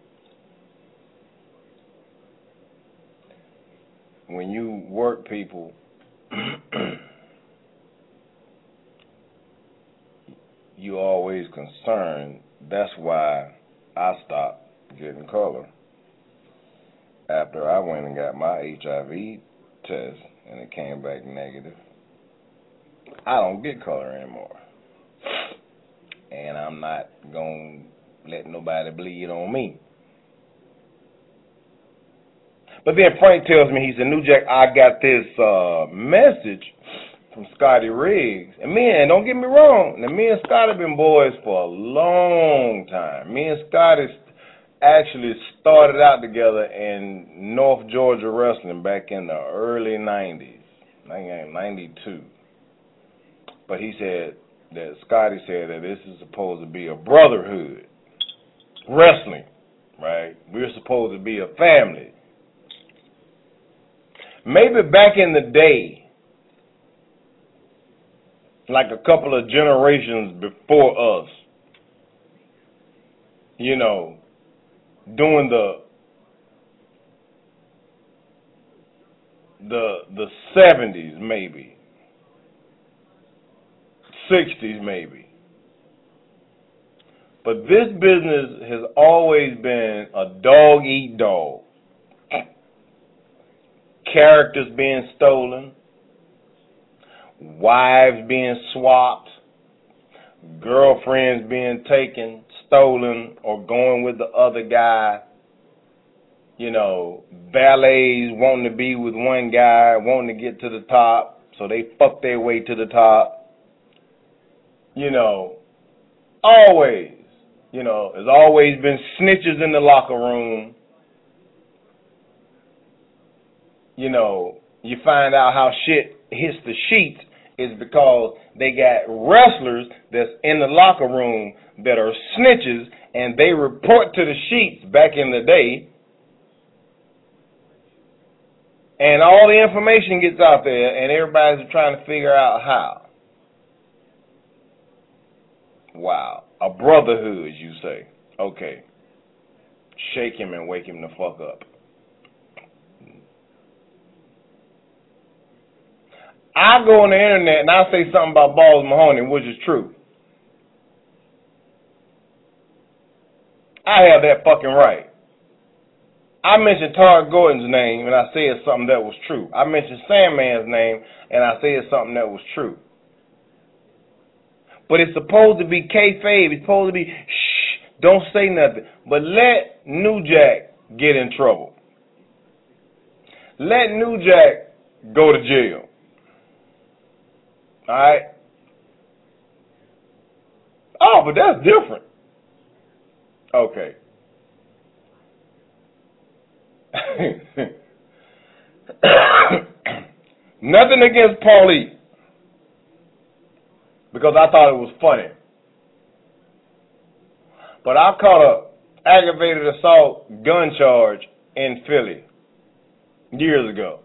When you work people, you concerned, that's why I stopped getting color. After I went and got my H I V test and it came back negative, I don't get color anymore. And I'm not going to let nobody bleed on me. But then Frank tells me, he said, New Jack, I got this uh, message from Scotty Riggs. And man, don't get me wrong, now me and Scotty been boys for a long time. Me and Scotty actually started out together in North Georgia Wrestling back in the early nineties, ninety-two. But he said that Scotty said that this is supposed to be a brotherhood. Wrestling, right? We're supposed to be a family. Maybe back in the day, like a couple of generations before us, you know, during the the the seventies maybe, sixties maybe. But this business has always been a dog eat dog. Characters being stolen, wives being swapped, girlfriends being taken, stolen, or going with the other guy. You know, valets wanting to be with one guy, wanting to get to the top, so they fuck their way to the top. You know, always. You know, there's always been snitches in the locker room. You know, you find out how shit hits the sheets is because they got wrestlers that's in the locker room that are snitches, and they report to the sheets back in the day, and all the information gets out there, and everybody's trying to figure out how. Wow. A brotherhood, you say. Okay. Shake him and wake him the fuck up. I go on the internet and I say something about Balls Mahoney, which is true. I have that fucking right. I mentioned Tara Gordon's name and I said something that was true. I mentioned Sandman's name and I said something that was true. But it's supposed to be kayfabe. It's supposed to be, shh, don't say nothing. But let New Jack get in trouble. Let New Jack go to jail. All right? Oh, but that's different. Okay. Nothing against Paulie, because I thought it was funny. But I caught a aggravated assault gun charge in Philly years ago.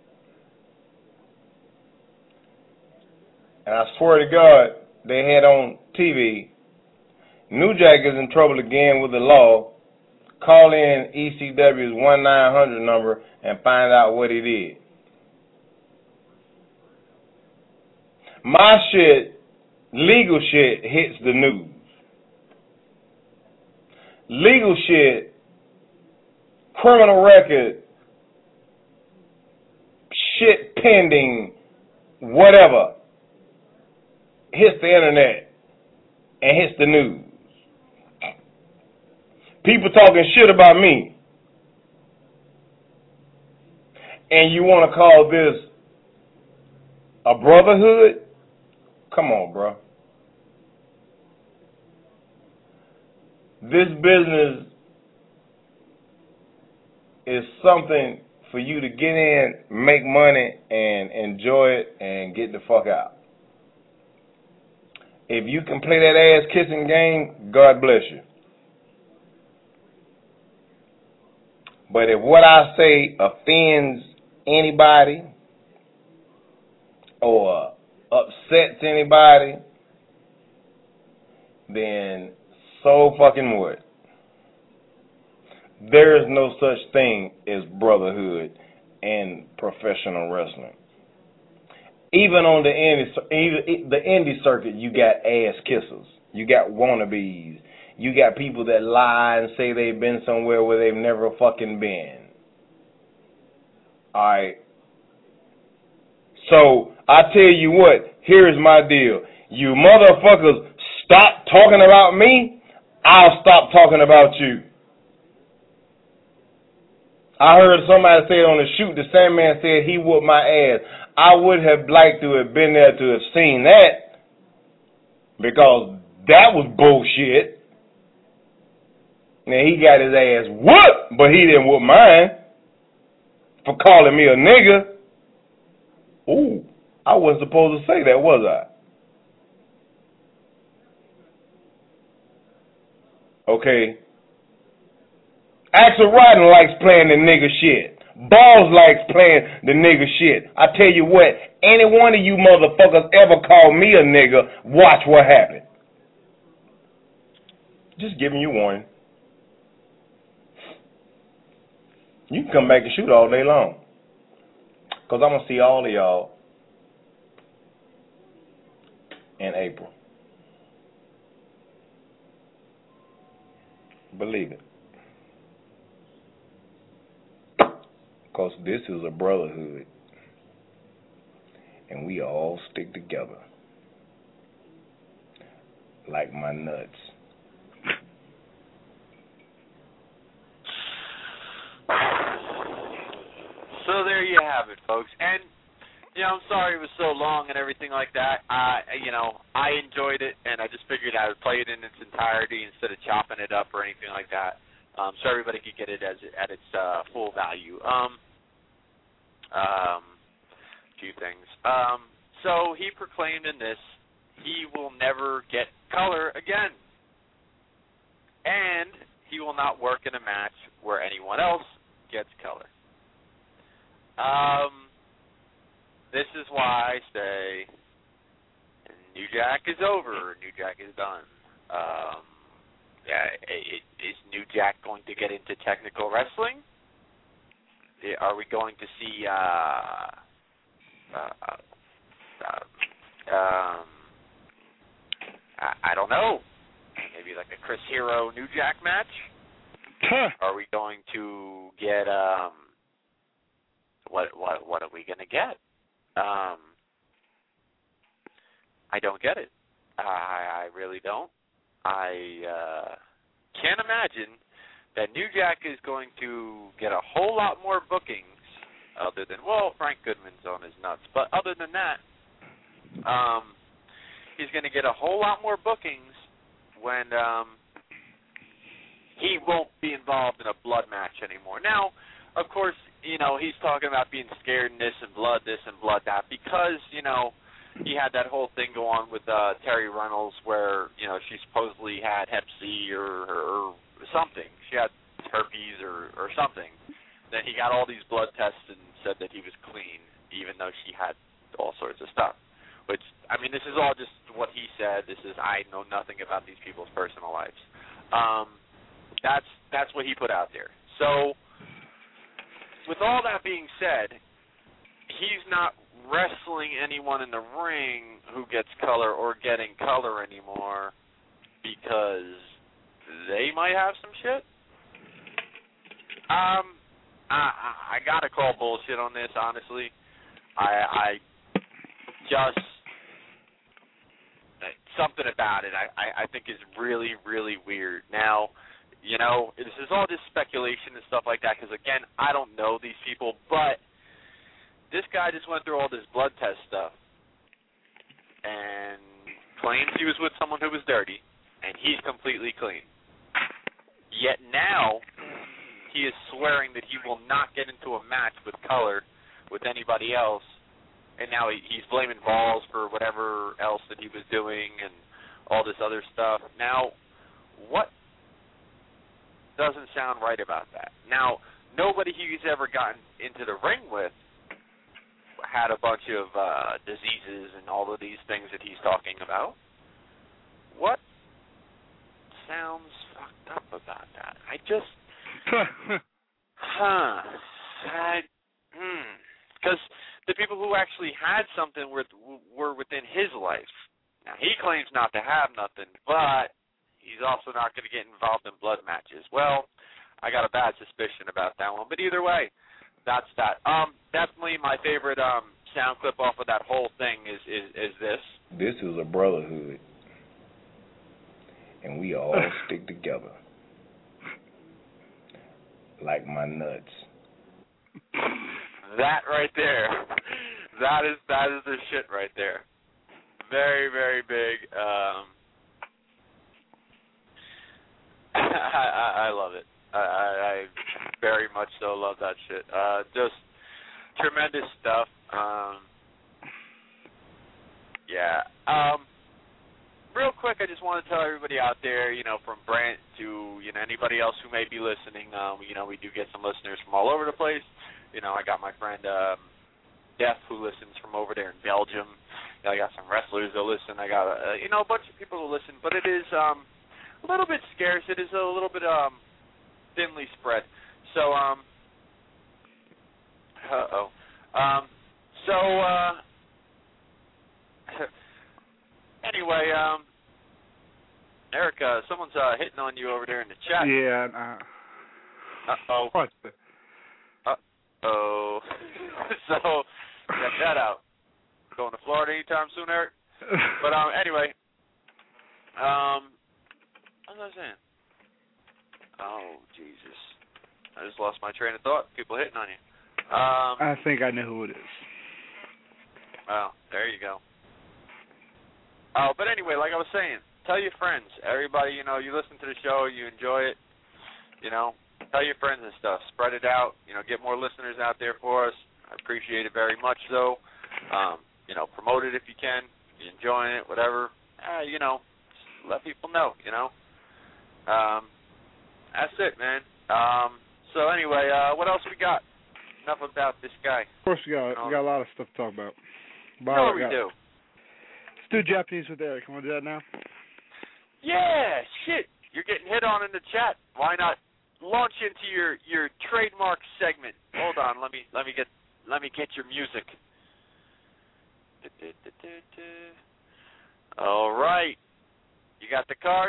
And I swear to God, they had on T V, New Jack is in trouble again with the law. Call in E C W's one nine hundred number and find out what he did. My shit, legal shit, hits the news. Legal shit, criminal record, shit pending, whatever, hits the internet and hits the news. People talking shit about me. And you want to call this a brotherhood? Come on, bro. This business is something for you to get in, make money, and enjoy it, and get the fuck out. If you can play that ass kissing game, God bless you. But if what I say offends anybody or upsets anybody, then so fucking what? There is no such thing as brotherhood in professional wrestling. Even on the indie, the indie circuit, you got ass kissers. You got wannabes. You got people that lie and say they've been somewhere where they've never fucking been. Alright. So, I tell you what, here's my deal. You motherfuckers stop talking about me, I'll stop talking about you. I heard somebody say on the shoot, the Sandman said he whooped my ass. I would have liked to have been there to have seen that, because that was bullshit. Now, he got his ass whooped, but he didn't whoop mine for calling me a nigga. Ooh, I wasn't supposed to say that, was I? Okay. Axel Rotten likes playing the nigga shit. Balls likes playing the nigga shit. I tell you what, any one of you motherfuckers ever call me a nigga, watch what happens. Just giving you warning. You can come back and shoot all day long. Because I'm going to see all of y'all in April. Believe it. Because this is a brotherhood. And we all stick together. Like my nuts. So there you have it, folks. And, you know, I'm sorry it was so long and everything like that. I, you know, I enjoyed it, and I just figured I would play it in its entirety instead of chopping it up or anything like that, um, so everybody could get it as at its uh, full value. Um, um, few things. Um, so he proclaimed in this, he will never get color again, and he will not work in a match where anyone else gets color. Um, this is why I say New Jack is over, New Jack is done. Um, yeah, it, is New Jack going to get into technical wrestling? Are we going to see, uh, uh, uh, um, I, I don't know, maybe like a Chris Hero New Jack match? Huh. Are we going to get, um, What what what are we gonna get? Um, I don't get it. I I really don't. I uh, can't imagine that New Jack is going to get a whole lot more bookings, other than well Frank Goodman's on his nuts. But other than that, um, he's going to get a whole lot more bookings when um, he won't be involved in a blood match anymore. Now, of course, you know, he's talking about being scared and this and blood this and blood that because, you know, he had that whole thing go on with uh, Terry Reynolds where, you know, she supposedly had hep C or, or something. She had herpes or, or something. Then he got all these blood tests and said that he was clean, even though she had all sorts of stuff. Which, I mean, this is all just what he said. This is, I know nothing about these people's personal lives. Um, that's that's what he put out there. So, with all that being said, he's not wrestling anyone in the ring who gets color or getting color anymore because they might have some shit. Um, I, I, I gotta call bullshit on this, honestly. I, I just, something about it I, I, I think is really, really weird. Now, you know, this is all just speculation and stuff like that because, again, I don't know these people, but this guy just went through all this blood test stuff and claims he was with someone who was dirty, and he's completely clean. Yet now he is swearing that he will not get into a match with color with anybody else, and now he, he's blaming Balls for whatever else that he was doing and all this other stuff. Now, what doesn't sound right about that? Now, nobody he's ever gotten into the ring with had a bunch of uh, diseases and all of these things that he's talking about. What sounds fucked up about that? I just, huh? I, hmm. Because the people who actually had something were were within his life. Now, he claims not to have nothing, but he's also not going to get involved in blood matches. Well, I got a bad suspicion about that one. But either way, that's that. Um, definitely my favorite um, sound clip off of that whole thing is, is, is this. This is a brotherhood, and we all stick together like my nuts. That right there, that is that is the shit right there. Very, very big. Um, I, I, I love it. I, I very much so love that shit. Uh, just tremendous stuff. Um, yeah. Um, real quick, I just want to tell everybody out there, you know, from Brent to, you know, anybody else who may be listening, um, you know, we do get some listeners from all over the place. You know, I got my friend um, Def who listens from over there in Belgium. You know, I got some wrestlers that listen. I got, uh, you know, a bunch of people who listen. But it is um, a little bit scarce. It is a little bit um, thinly spread. So, um, uh-oh. Um, so, uh, anyway, um, Erica, someone's uh, hitting on you over there in the chat. Yeah. Uh, Uh-oh. What? Uh-oh. So, check that out. Going to Florida anytime soon, Eric? But, um, anyway, um, what was I saying? Oh, Jesus. I just lost my train of thought. People hitting on you. Um, I think I know who it is. Well, there you go. Oh, but anyway, like I was saying, tell your friends. Everybody, you know, you listen to the show, you enjoy it, you know, tell your friends and stuff. Spread it out. You know, get more listeners out there for us. I appreciate it very much, though. Um, you know, promote it if you can. If you're enjoying it, whatever. Uh, you know, just let people know, you know. Um, that's it, man. Um, so anyway, uh, what else we got? Enough about this guy. Of course, we got, you know, we got a lot of stuff to talk about. You know what we do. Let's do Japanese with Eric. Want to do that now? Yeah, shit. You're getting hit on in the chat. Why not launch into your, your trademark segment? Hold on, let me let me get let me get your music. All right. You got the card?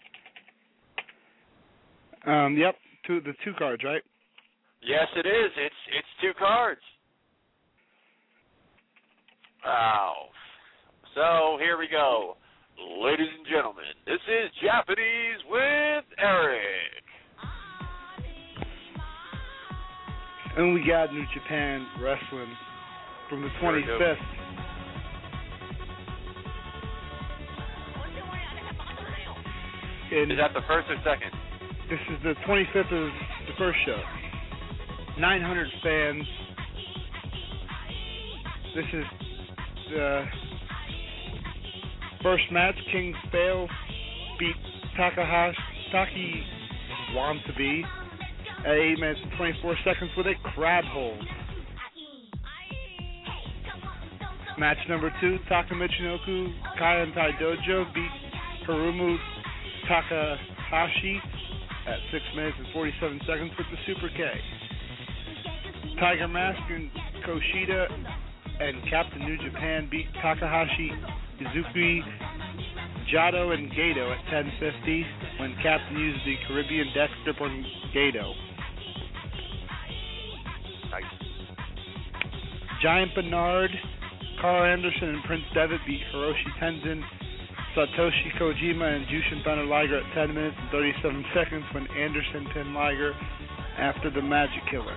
Um, yep. Two the two cards, right? Yes, it is. It's it's two cards. Wow. So here we go. Ladies and gentlemen, this is Japanese with Eric. And we got New Japan Wrestling from the twenty-fifth. Is that the first or second? This is the twenty-fifth of the first show. nine hundred fans. This is the first match. King Fail beat Takahashi Taki Wantabe at eight minutes and twenty-four seconds with a crab hold. Match number two, Taka Michinoku Kaientai Dojo beat Hiromu Takahashi at six minutes and forty-seven seconds with the Super K. Tiger Mask and Kushida and Captain New Japan beat Takahashi, Izuki, Jado, and Gato at ten fifty when Captain used the Caribbean death grip on Gato. Nice. Giant Bernard, Carl Anderson, and Prince Devitt beat Hiroshi Tenzin, Satoshi Kojima, and Jushin Thunder Liger at ten minutes and thirty-seven seconds when Anderson pinned Liger after the Magic Killer.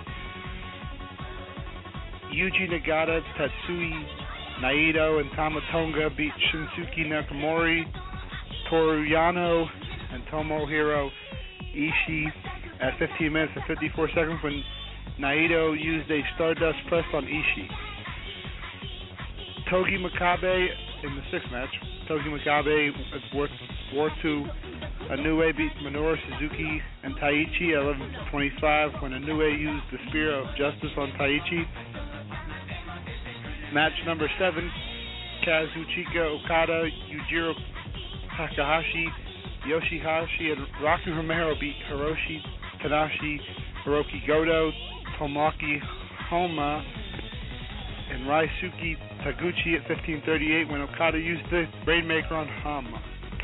Yuji Nagata, Tatsui Naito, and Tamatonga beat Shinsuke Nakamori, Toru Yano, and Tomohiro Ishii at fifteen minutes and fifty-four seconds when Naito used a Stardust press on Ishii. Togi Makabe in the sixth match. Togi Makabe worth War two. Inoue beat Minoru Suzuki and Taichi at eleven twenty-five when Inoue used the Spear of Justice on Taichi. Match number seven, Kazuchika Okada, Yujiro Takahashi, Yoshihashi, and Rocky Romero beat Hiroshi Tanahashi, Hiroki Goto, Tomoaki Honma, and and Raisuke Taguchi at fifteen thirty-eight when Okada used the Rainmaker on Hama.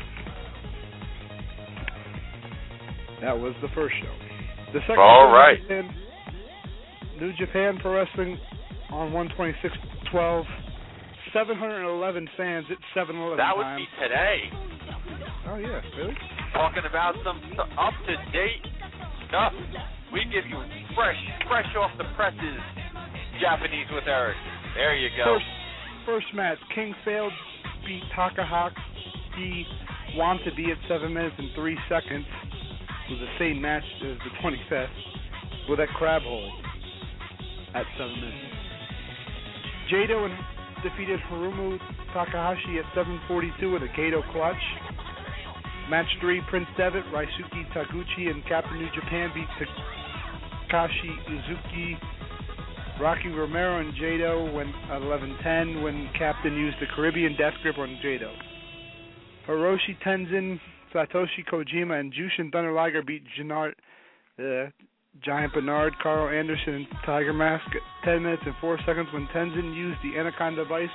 That was the first show. The second All show, right. New Japan, New Japan Pro Wrestling on one twenty-six twelve. seven hundred eleven fans at seven eleven That would time. be today. Oh, yeah, really? Talking about some up-to-date stuff. We give you fresh, fresh off the presses, Japanese with Eric. There you go. First, first match, King Failed beat Takahashi Want to be at seven minutes and three seconds. It was the same match as the twenty-fifth with that crab hold at seven minutes. Jado and defeated Hiromu Takahashi at seven forty-two with a Gato clutch. Match three, Prince Devitt, Raisuke Taguchi, and Captain New Japan beat Takashi Uzuki, Rocky Romero, and Jado when, at eleven ten when Captain used the Caribbean Death Grip on Jado. Hiroshi Tenzin, Satoshi Kojima, and Jushin Thunder Liger beat Gennard, uh, Giant Bernard, Carl Anderson, and Tiger Mask at ten minutes and four seconds when Tenzin used the Anaconda Vice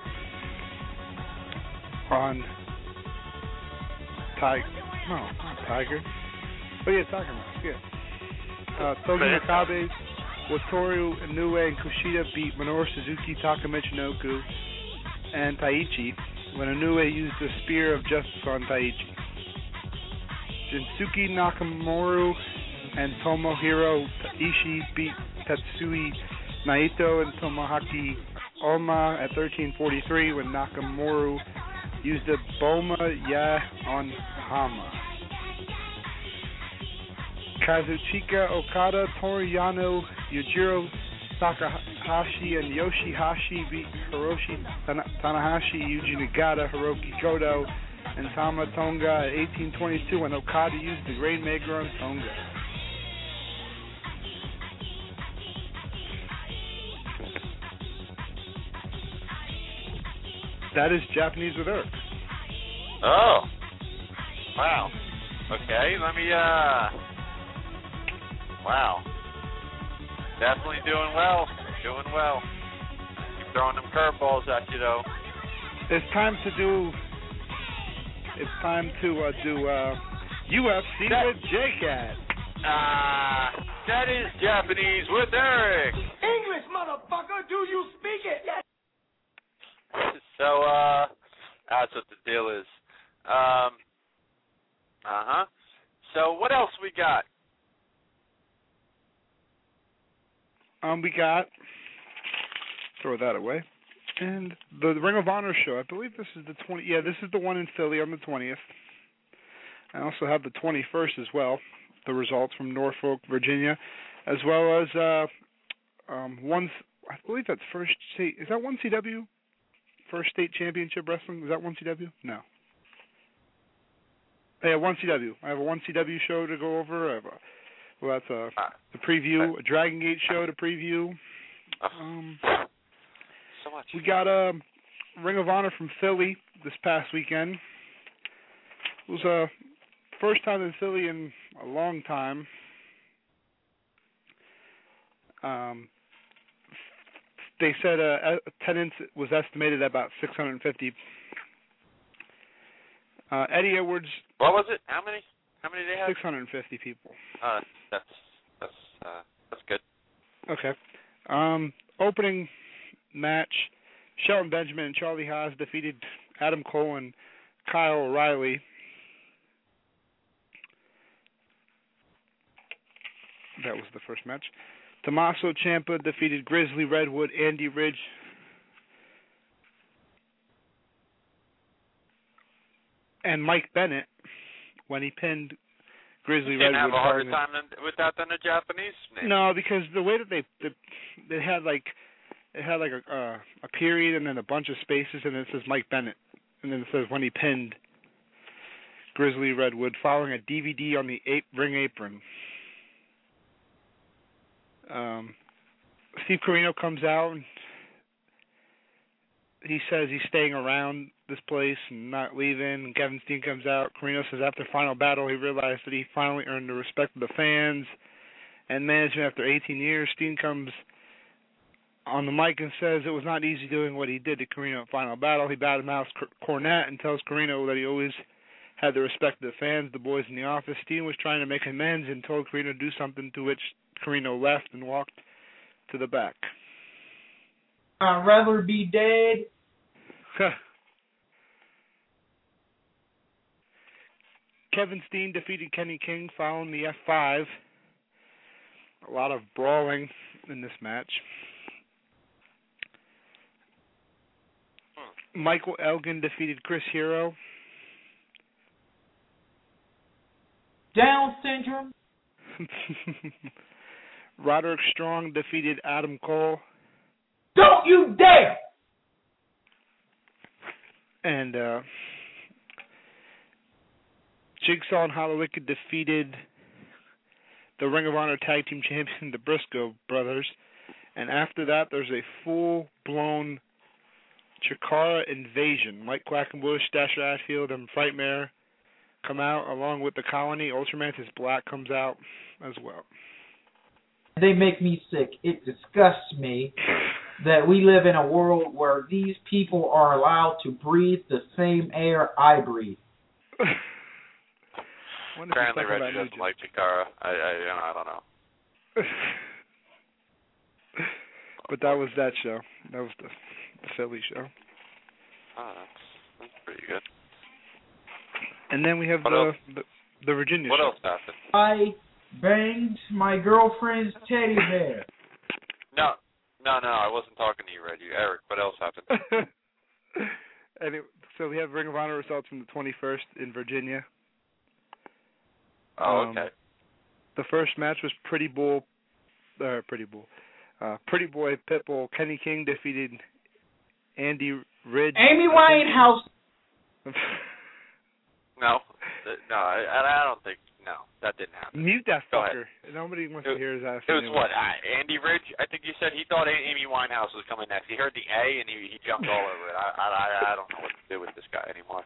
on Tiger. No, not Tiger. Oh, yeah, Tiger Mask, yeah. Uh, Togi Makabe, Wataru Inoue, and Kushida beat Minoru Suzuki, Taka Michinoku, and Taichi when Inoue used the Spear of Justice on Taichi. Shinsuke Nakamura and Tomohiro Ishii beat Tatsui Naito and Tomoaki Oma at thirteen forty-three when Nakamura used the Boma Ya on Hama. Kazuchika Okada, Toriyano, Yujiro Takahashi, and Yoshihashi beat Hiroshi Tana- Tanahashi, Yuji Nagata, Hiroki Goto, and Tama Tonga at eighteen twenty-two when Okada used the Rainmaker on Tonga. That is Japanese with Eric. Oh. Wow. Okay, let me, uh... Wow. Definitely doing well. Doing well. Keep throwing them curveballs at you, though. It's time to do... It's time to uh, do uh, U F C that, with J-Cat. Ah, uh, that is Japanese with Eric. English, motherfucker, do you speak it? Yes. So, uh, that's what the deal is. Um, uh-huh. So, what else we got? Um, we got, throw that away, and the Ring of Honor show. I believe this is the twenty. Yeah, this is the one in Philly on the twentieth. I also have the twenty-first as well. The results from Norfolk, Virginia, as well as uh, um, one. I believe that's first state. Is that one C W? First state championship wrestling. Is that one C W? No. Yeah, one C W. I have a one C W show to go over. I have a, well, that's a the preview, a Dragon Gate show to preview. Um, so much. We got a Ring of Honor from Philly this past weekend. It was a first time in Philly in a long time. Um, they said uh, attendance was estimated at about six hundred fifty. Uh, Eddie Edwards. What was it? How many? How many did they have? six hundred fifty people. Uh, that's that's uh, that's good. Okay. Um, opening match: Shelton Benjamin and Charlie Haas defeated Adam Cole and Kyle O'Reilly. That was the first match. Tommaso Ciampa defeated Grizzly Redwood, Andy Ridge. And Mike Bennett when he pinned Grizzly Redwood. Didn't have a harder Hardman. time than, with that than the Japanese name. No, because the way that they they, they had like it had like a uh, a period and then a bunch of spaces and then it says Mike Bennett and then it says when he pinned Grizzly Redwood following a D V D on the ape, ring apron. Um, Steve Corino comes out and he says he's staying around this place and not leaving. And Kevin Steen comes out. Corino says after final battle he realized that he finally earned the respect of the fans and management after eighteen years. Steen comes on the mic and says it was not easy doing what he did to Corino at Final Battle. He badmouths Cornette and tells Corino that he always had the respect of the fans, the boys in the office. Steen was trying to make amends and told Corino to do something, to which Corino left and walked to the back. I'd rather be dead. Kevin Steen defeated Kenny King following the F five. A lot of brawling in this match. Michael Elgin defeated Chris Hero. Down syndrome. Roderick Strong defeated Adam Cole. Don't you dare! And uh, Jigsaw and Hallowicked defeated the Ring of Honor Tag Team Champion, the Briscoe Brothers. And after that, there's a full-blown Chikara invasion. Mike Quackenbush, Dasher Ashfield, and Frightmare come out along with the Colony. Ultramantis Black comes out as well. They make me sick. It disgusts me that we live in a world where these people are allowed to breathe the same air I breathe. Apparently, Reggie doesn't like Chikara. I, I, you know, I don't know. But that was that show. That was the, the Philly show. Oh, that's, that's pretty good. And then we have what the, the the Virginia what show. What else happened? I banged my girlfriend's teddy bear. No, no, no, I wasn't talking to you, Reggie. Eric, what else happened? and it, so we have Ring of Honor results from the twenty-first in Virginia. Oh, um, okay. The first match was Pretty Bull, uh, Pretty Bull, uh, Pretty Boy Pitbull. Kenny King defeated Andy Ridge. Amy Winehouse. No, no, I, I don't think. No, that didn't happen. Mute that Go fucker. ahead. Nobody wants it, to hear his ass. It was anyway. what? Uh, Andy Ridge? I think you said he thought Amy Winehouse was coming next. He heard the A and he, he jumped all over it. I, I I don't know what to do with this guy anymore.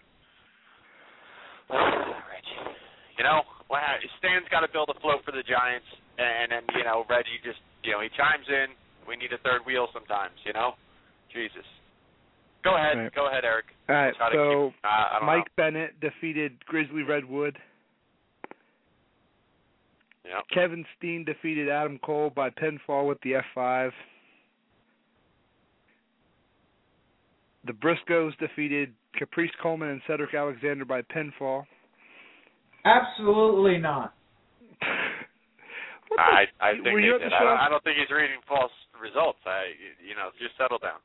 Reggie, you know, well, Stan's got to build a float for the Giants, and then you know Reggie just you know he chimes in. We need a third wheel sometimes, you know. Jesus. Go ahead, right. go ahead, Eric. All right, so keep, uh, Mike know. Bennett defeated Grizzly Redwood. Yep. Kevin Steen defeated Adam Cole by pinfall with the F five. The Briscoes defeated Caprice Coleman and Cedric Alexander by pinfall. Absolutely not. I I think Were they you at did. the I, show? don't, I don't think he's reading false results. I you know just settle down.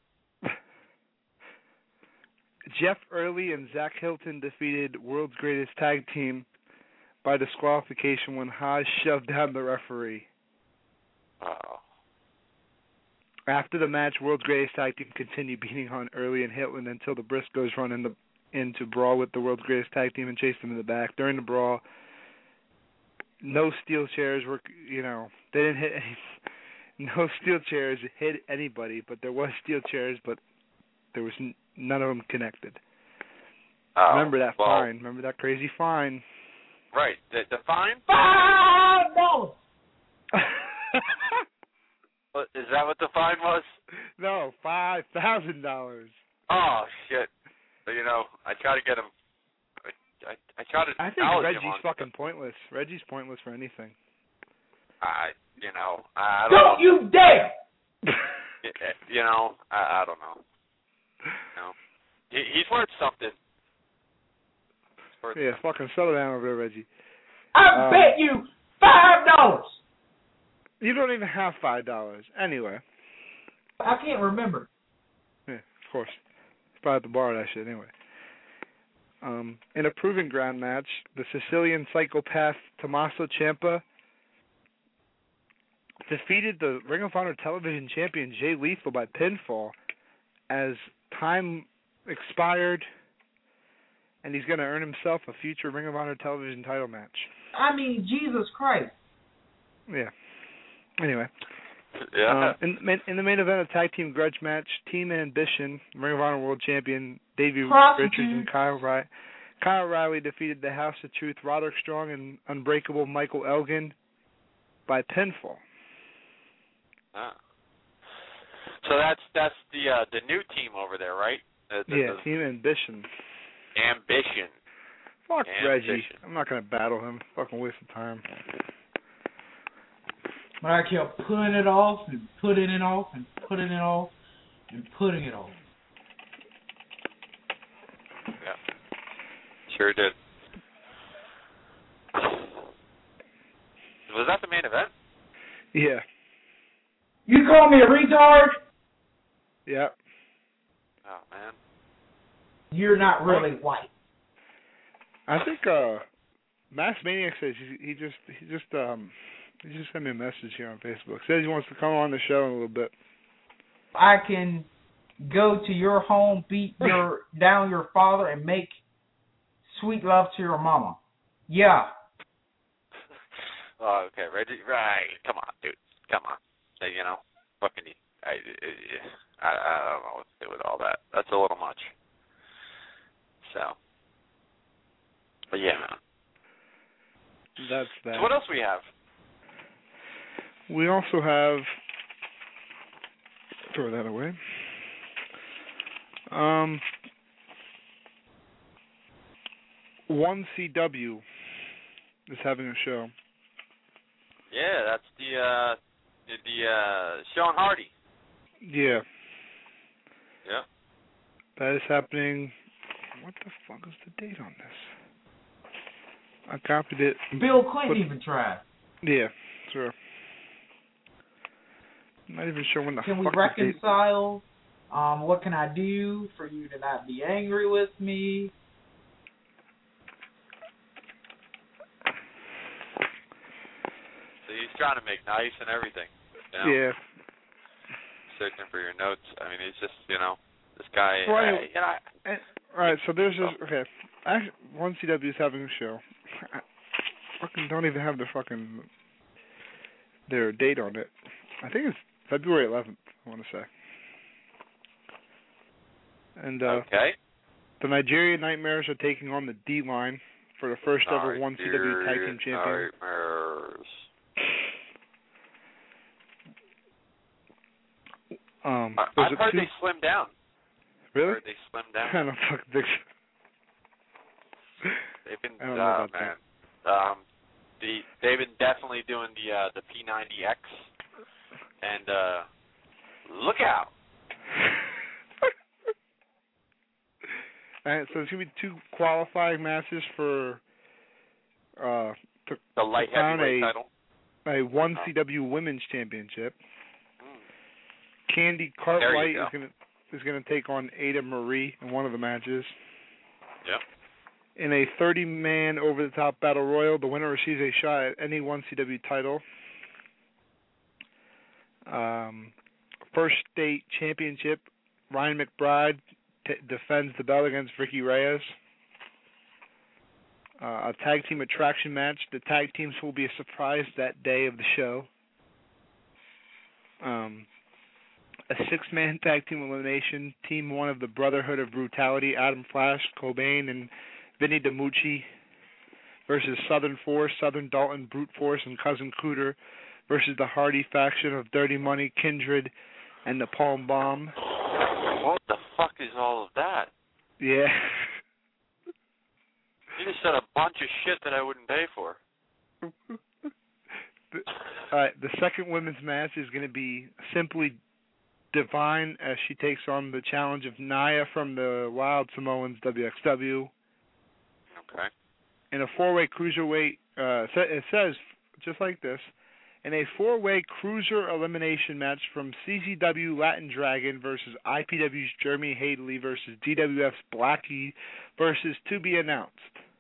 Jeff Early and Zach Hilton defeated World's Greatest Tag Team by disqualification when Haas shoved down the referee. Oh. After the match, World's Greatest Tag Team continued beating on Early and Hilton until the Briscoes run in the, into brawl with the World's Greatest Tag Team and chased them in the back. During the brawl, no steel chairs were, you know, they didn't hit any, no steel chairs hit anybody, but there was steel chairs, but there was n- none of them connected. Oh, Remember that well, fine. Remember that crazy fine. Right. The, the fine? Five dollars. Is that what the fine was? No, five thousand dollars. Oh, shit. But, you know, I try to get him. I, I, I try to. I think Reggie's fucking pointless. Reggie's pointless for anything. I, you know, I don't, don't know. you dare! You know, I, I don't know. You know, he, he's worth something. He's worth Yeah, something. fucking settle down over there, Reggie. I Um, bet you five dollars. You don't even have five dollars. Anyway. I can't remember. Yeah, of course. It's probably at the bar, that shit, anyway. Um, in a proving ground match, the Sicilian psychopath Tommaso Ciampa defeated the Ring of Honor television champion Jay Lethal by pinfall as time expired, and he's going to earn himself a future Ring of Honor television title match. I mean, Jesus Christ. Yeah. Anyway. Yeah. Uh, in, in the main event, a tag team grudge match, Team Ambition, Ring of Honor World Champion Davey Prostitute. Richards and Kyle Riley. Kyle Riley defeated the House of Truth, Roderick Strong, and Unbreakable Michael Elgin by pinfall. Ah. So that's that's the uh, the new team over there, right? The, the, yeah, the Team Ambition. Ambition. Fuck Ambition. Reggie. I'm not gonna battle him. Fucking waste of time. But I kept putting it off and putting it off and putting it off and putting it off. Yeah. Sure did. Was that the main event? Yeah. You call me a retard? Yeah. Oh man. You're not really white. I think uh, Mass Maniac says he, he just he just um he just sent me a message here on Facebook. Says he wants to come on the show in a little bit. I can go to your home, beat your down your father, and make sweet love to your mama. Yeah. Oh, okay, Reggie. Right. Come on, dude. Come on. Hey, you know, fucking. I, I, I don't know what to do with all that. That's a little much. So. But yeah, man. That's that. So what else we have? We also have. Throw that away. Um. one C W is having a show. Yeah, that's the uh, the, the uh, Sean Hardy. Yeah. Yeah. That is happening. What the fuck is the date on this? I copied it. Bill Clinton even tried. Yeah, sure. I'm not even sure when the Can fuck we the date. reconcile? Um, what can I do for you to not be angry with me? So he's trying to make nice and everything. You know? Yeah. Searching for your notes. I mean, he's just, you know, this guy. Right. Uh, you know, I, All right, so there's this. Okay, actually, one C W is having a show. I fucking don't even have the fucking their date on it. I think it's February eleventh. I want to say. And uh, okay. the Nigerian Nightmares are taking on the D Line for the first ever Nigerian one C W Tag Team Champion. Nightmares. Um, I, was I've it heard two? they slimmed down. Really? I've heard they slimmed down. I don't fucking think so. They've been, I don't know uh, about man. Um, the they've been definitely doing the uh, the P ninety X, and uh, look out. All right, so there's gonna be two qualifying matches for uh to, The light to crown heavyweight a, title. a one C W Women's Championship. Candy There you Cartwright go. is gonna is gonna take on Ada Marie in one of the matches. Yep. In a thirty-man over-the-top battle royal, the winner receives a shot at any one C W title. Um, first state championship, Ryan McBride t- defends the belt against Vicky Reyes. Uh, a tag team attraction match. The tag teams will be a surprise that day of the show. Um, a six-man tag team elimination. Team one of the Brotherhood of Brutality, Adam Flash, Cobain, and Vinny DiMucci versus Southern Force, Southern Dalton, Brute Force, and Cousin Cooter versus the Hardy faction of Dirty Money, Kindred, and the Palm Bomb. What the fuck is all of that? Yeah. You just said a bunch of shit that I wouldn't pay for. the, uh, the second women's match is going to be Simply Divine as she takes on the challenge of Naya from the Wild Samoans W X W. Okay. In a four-way cruiserweight, uh, it says just like this, in a four-way cruiser elimination match from C Z W Latin Dragon versus I P W's Jeremy Hadley versus D W F's Blackie versus to be announced.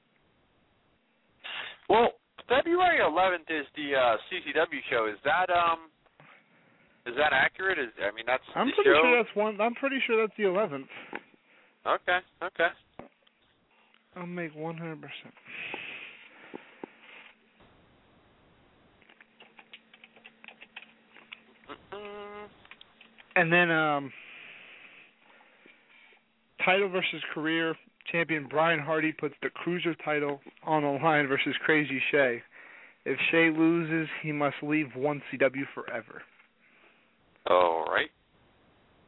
Well, February eleventh is the uh, C C W show. Is that um, is that accurate? Is I mean that's I'm the pretty show? sure that's one. I'm pretty sure that's the eleventh. Okay. Okay. I'll make one hundred percent. And then um, title versus career champion Brian Hardy puts the cruiser title on the line versus Crazy Shay. If Shay loses, he must leave one C W forever. All right.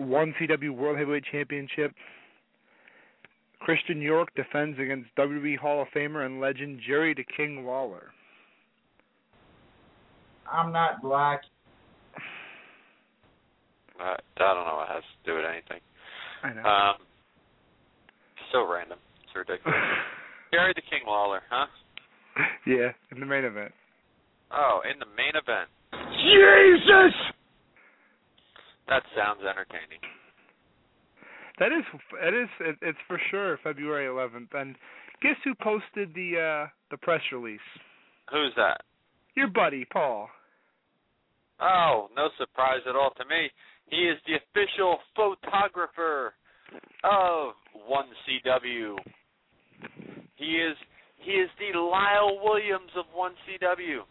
one C W World Heavyweight Championship. Christian York defends against W W E Hall of Famer and legend Jerry the King Lawler. I'm not black. Uh, I don't know what has to do with anything. I know. Um, so random. It's ridiculous. Jerry the King Lawler, huh? Yeah, in the main event. Oh, in the main event. Jesus! That sounds entertaining. That is, it is, it, it's for sure February eleventh. And guess who posted the uh, the press release? Who's that? Your buddy, Paul. Oh, no surprise at all to me. He is the official photographer of one C W. He is he is the Lyle Williams of one C W.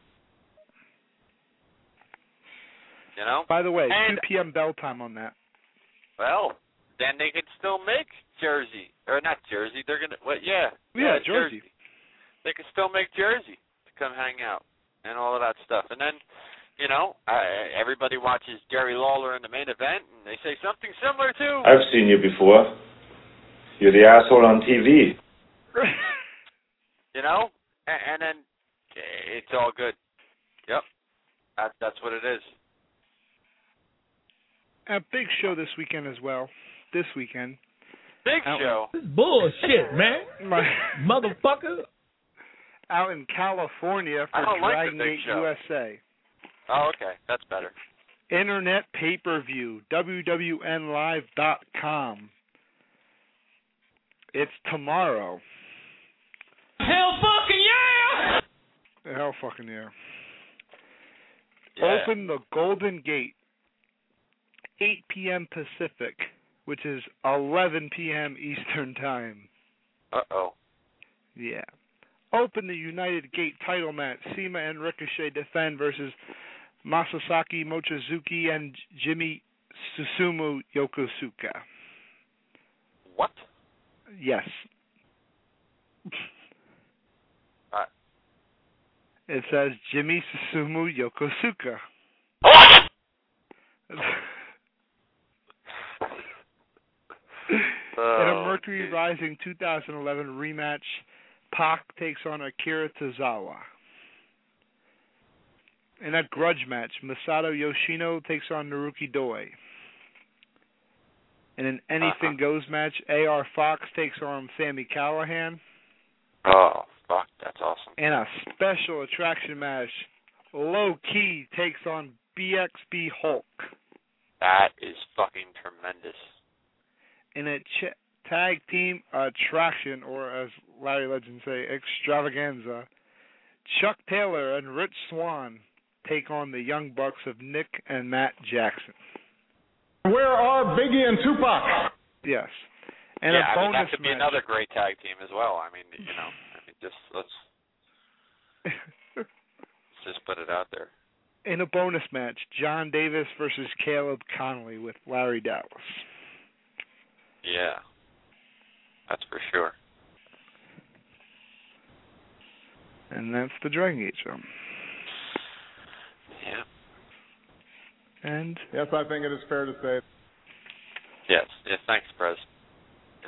You know? By the way, and, two p.m. bell time on that. Well, then they can still make Jersey. Or not Jersey, they're going to, what, yeah. Yeah, yeah Jersey. Jersey. They can still make Jersey to come hang out and all of that stuff. And then, you know, uh, everybody watches Jerry Lawler in the main event, and they say something similar to... I've seen you before. You're the asshole on T V. You know? And, and then it's all good. Yep. That, that's what it is. A big show this weekend as well. This weekend. Big out show? This is bullshit, man. My, Motherfucker. Out in California for I don't like Dragon the Big Gate Show. U S A. Oh, okay. That's better. Internet pay-per-view, W W N live dot com. It's tomorrow. Hell fucking yeah! Hell fucking yeah. Yeah. Open the Golden Gate, eight p.m. Pacific, which is eleven p.m. Eastern Time. Uh-oh. Yeah. Open the United Gate title match. Sema and Ricochet defend versus Masasaki Mochizuki and Jimmy Susumu Yokosuka. What? Yes. Uh, It says Jimmy Susumu Yokosuka. oh, In a Mercury geez. Rising two thousand eleven rematch, Pac takes on Akira Tozawa. In that grudge match, Masato Yoshino takes on Naruki Doi. In an Anything Uh-huh. Goes match, A R Fox takes on Sami Callihan. Oh, fuck. That's awesome. In a special attraction match, Low Key takes on B X B Hulk. That is fucking tremendous. In a ch- tag team attraction, or as Larry Legend say, extravaganza, Chuck Taylor and Rich Swann take on the Young Bucks of Nick and Matt Jackson. Where are Biggie and Tupac? Yes. And yeah, a I mean, bonus that could be match. another great tag team as well. I mean, you know, I mean, just let's, let's just put it out there. In a bonus match, John Davis versus Caleb Connolly with Larry Dallas. Yeah. That's for sure. And that's the Dragon Gate show. Yeah. And yes, I think it is fair to say. Yes. Yes. Thanks, Prez. You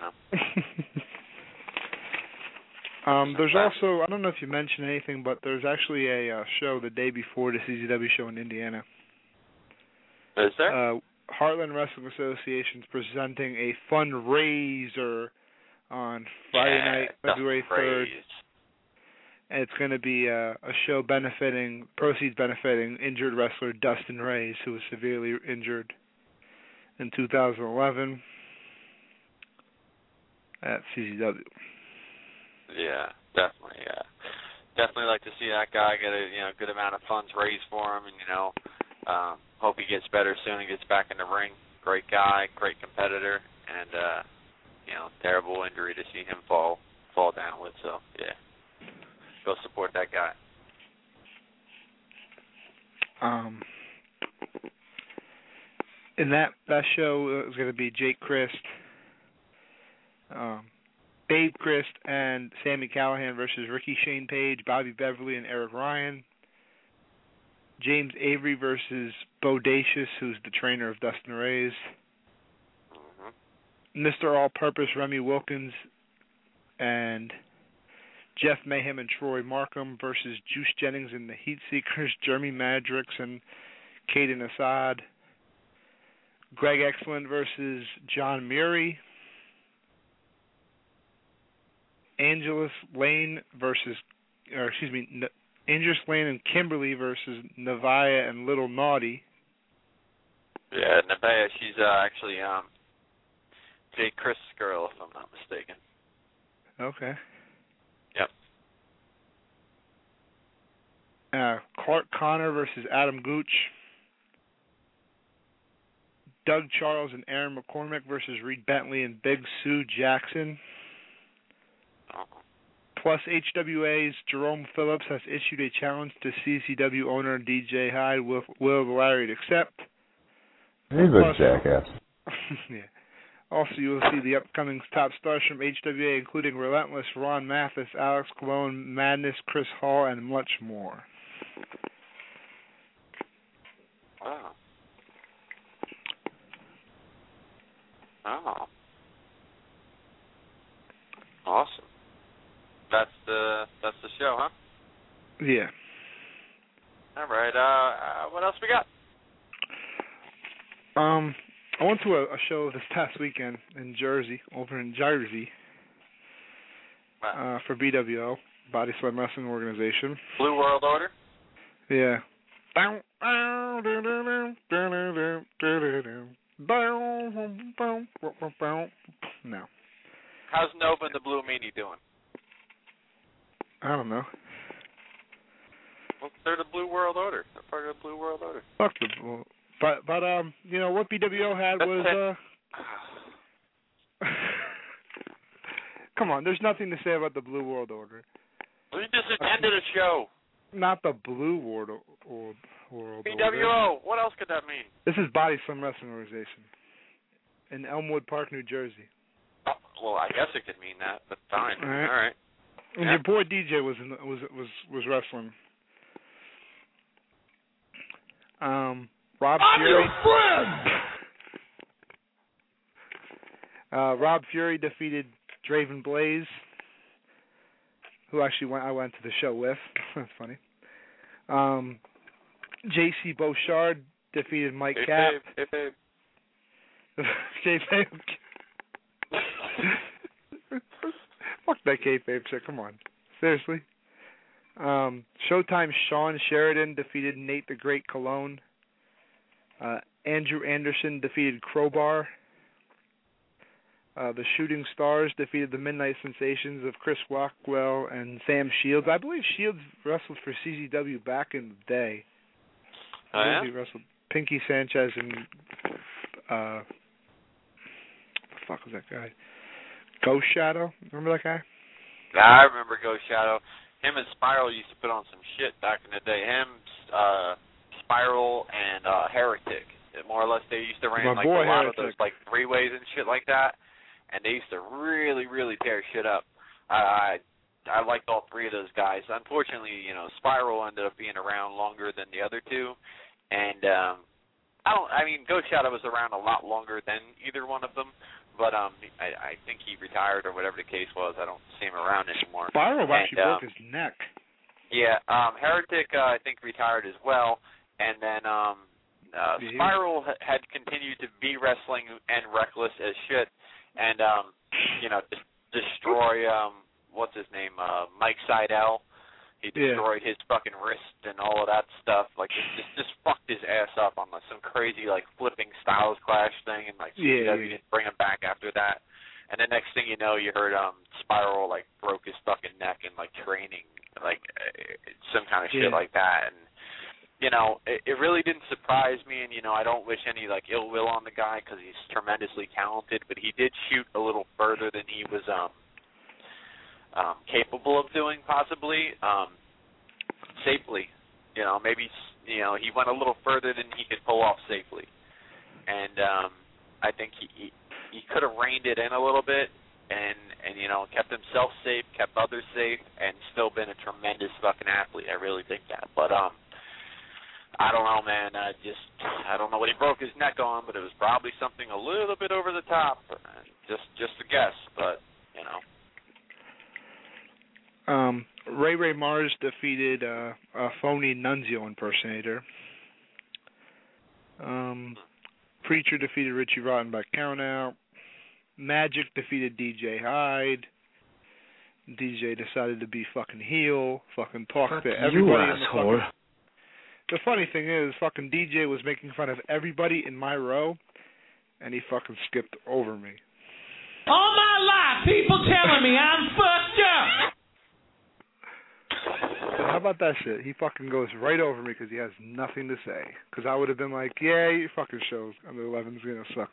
know. um, there's also, I don't know if you mentioned anything, but there's actually a uh, show the day before the C Z W show in Indiana. Is there? Uh, Heartland Wrestling Association's presenting a fundraiser on Friday yeah, night, February third. phrase. And it's going to be a, a show benefiting, proceeds benefiting injured wrestler Dustin Reyes, who was severely injured in two thousand eleven at C Z W. Yeah, definitely. Yeah, definitely like to see that guy get a you know good amount of funds raised for him, and you know, um, hope he gets better soon and gets back in the ring. Great guy, great competitor, and uh, you know, terrible injury to see him fall fall down with. So yeah. Go support that guy. Um, and that that show is going to be Jake Christ, um, Babe Christ, and Sami Callihan versus Ricky Shane Page, Bobby Beverly, and Eric Ryan. James Avery versus Bodacious, who's the trainer of Dustin Reyes. Mister All-Purpose Remy Wilkins and Jeff Mayhem and Troy Markham versus Juice Jennings and the Heat Seekers, Jeremy Madrix and Caden Assad. Greg Excellent versus John Murray. Angelus Lane versus, or excuse me, N- Angelus Lane and Kimberly versus Nevaeh and Little Naughty. Yeah, Nevaeh, she's uh, actually um, Jay Chris' girl, if I'm not mistaken. Okay. Yep. Uh, Clark Connor versus Adam Gooch. Doug Charles and Aaron McCormick versus Reed Bentley and Big Sue Jackson. Plus, H W A's Jerome Phillips has issued a challenge to C C W owner D J Hyde. Will, will the Larry accept? He's a jackass. Yeah. Also, you will see the upcoming top stars from H W A, including Relentless, Ron Mathis, Alex Colon, Madness, Chris Hall, and much more. Wow. Oh. Awesome. That's the that's the show, huh? Yeah. All right. Uh, uh, what else we got? Um, I went to a, a show this past weekend in Jersey, over in Jersey, Wow. uh, for B W O, Body Slam Wrestling Organization. Blue World Order? Yeah. No. How's Nova and the Blue Meanie doing? I don't know. Well, they're the Blue World Order. They're part of the Blue World Order. Fuck the Blue. But, but um, you know, what B W O had was, uh... Come on, there's nothing to say about the Blue World Order. We just attended a show. Not the Blue World Order. World B W O, what else could that mean? This is Body Slam Wrestling Organization in Elmwood Park, New Jersey. Oh, well, I guess it could mean that, but fine. All right. All right. And Yeah. your boy D J was in, was was was wrestling. Um, Rob I'm Fury. your friend! Uh, Rob Fury defeated Draven Blaze, who actually went I went to the show with. That's funny. Um, J C Beauchard defeated Mike Hey, Cap. babe. Hey, babe. Kayfabe. Fuck that kayfabe shit. Come on, seriously. Um, Showtime's Sean Sheridan defeated Nate the Great Cologne. Uh, Andrew Anderson defeated Crowbar. Uh, the Shooting Stars defeated the Midnight Sensations of Chris Rockwell and Sam Shields. I believe Shields wrestled for C Z W back in the day. Oh, I yeah? believe he wrestled Pinky Sanchez and uh, what the fuck was that guy? Ghost Shadow. Remember that guy? I remember Ghost Shadow. Him and Spiral used to put on some shit back in the day. Him, uh, Spiral, and uh, Heretic. More or less, they used to run My like boy a lot Heretic. of those like three ways and shit like that. And they used to really, really tear shit up. I, I I liked all three of those guys. Unfortunately, you know, Spiral ended up being around longer than the other two, and um, I don't. I mean, Ghost Shadow was around a lot longer than either one of them, but um, I, I think he retired or whatever the case was. I don't see him around anymore. Spiral and, actually um, broke his neck. Yeah, um, Heretic uh, I think retired as well, and then um, uh, Yeah. Spiral ha- had continued to be wrestling and reckless as shit. And, um, you know, just destroy, um, what's his name, uh, Mike Seidel. He destroyed yeah. his fucking wrist and all of that stuff. Like, just, just just fucked his ass up on like, some crazy, like, flipping Styles Clash thing. And, like, yeah, C W yeah. didn't bring him back after that. And the next thing you know, you heard um, Spiral, like, broke his fucking neck in, like, training. Like, uh, some kind of shit yeah. like that. And, you know, it, it really didn't surprise me, and, you know, I don't wish any, like, ill will on the guy because he's tremendously talented, but he did shoot a little further than he was um, um, capable of doing, possibly, um, safely. You know, maybe, you know, he went a little further than he could pull off safely. And um, I think he, he, he could have reined it in a little bit and, and, you know, kept himself safe, kept others safe, and still been a tremendous fucking athlete. I really think that. But, um, I don't know, man. I just, I don't know what he broke his neck on, but it was probably something a little bit over the top. Just, just a guess, but you know. Um, Ray Ray Mars defeated uh, a phony Nunzio impersonator. Um, Preacher defeated Richie Rotten by countout. Magic defeated D J Hyde. D J decided to be fucking heel. Fucking talk Fuck to you, everybody in the asshole. fucking. The funny thing is, fucking D J was making fun of everybody in my row, and he fucking skipped over me. All my life, people telling me I'm fucked up. So how about that shit? He fucking goes right over me because he has nothing to say. Because I would have been like, yeah, your fucking show's on the eleven's gonna suck.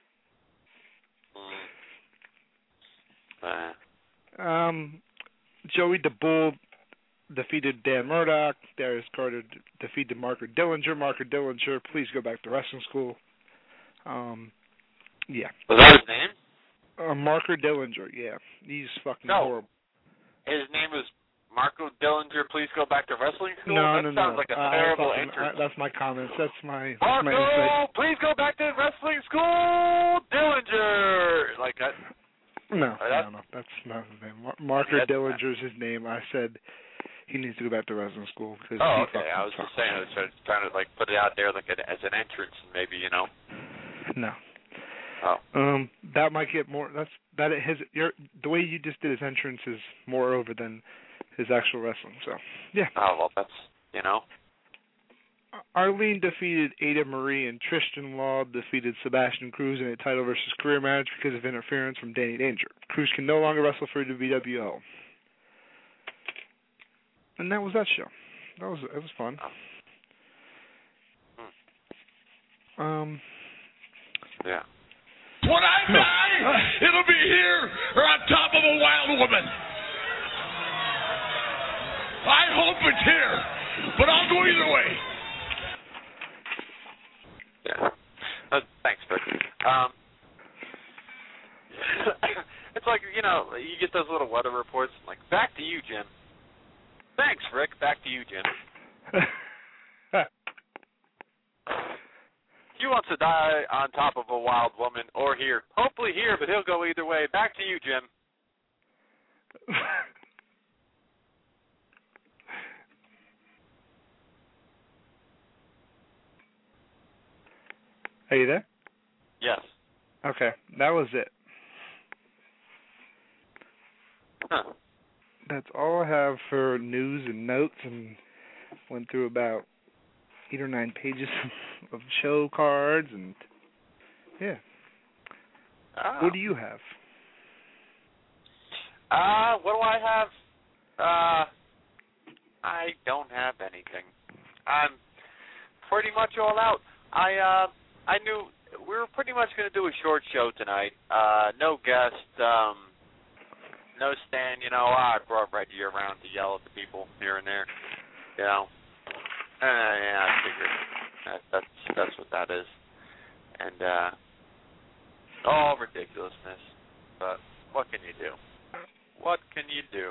Um, Joey the Bull defeated Dan Murdoch. Darius Carter d- defeated Marker Dillinger. Marker Dillinger, please go back to wrestling school. Um, yeah. Was that his name? Uh, Marker Dillinger, yeah. He's fucking No. horrible. His name was Marco Dillinger. Please go back to wrestling school. No, that no, sounds no. like a Uh, terrible fucking, entrance. uh, that's my comments. That's my, that's my Marco, insight. please go back to wrestling school, Dillinger. Like that. No, Uh, no, no, that's not his name. Mar- Marker That's- Dillinger's his name. I said he needs to go back to wrestling school. Cause Oh, he okay. fucking I was sucks. just saying, I was trying- trying to like put it out there like an, as an entrance, and maybe you know. No. Oh. Um, that might get more. That's that. His your the way you just did his entrance is more over than his actual wrestling. So yeah. Oh well, that's you know. Arlene defeated Ada Marie, and Tristan Law defeated Sebastian Cruz in a title versus career match because of interference from Danny Danger. Cruz can no longer wrestle for the B W O. And that was that show. That was it was fun. Um. Yeah. When I die, it'll be here or on top of a wild woman. I hope it's here, but I'll go either way. Yeah. Uh, thanks, Vic. Um, it's like, you know, you get those little weather reports, like, back to you, Jim. Thanks, Rick. Back to you, Jim. He wants to die on top of a wild woman or here. Hopefully here, but he'll go either way. Back to you, Jim. Are you there? Yes. Okay, that was it. Huh. That's all I have for news and notes, and went through about eight or nine pages of show cards, and yeah. Oh. What do you have? Uh, what do I have? Uh, I don't have anything. I'm pretty much all out. I, uh, I knew we were pretty much going to do a short show tonight. Uh, no guest, um, no Stan. You know, I brought Reggie around to yell at the people here and there. You know, uh, yeah, I figured that, that's that's what that is. And uh, all ridiculousness. But what can you do? What can you do?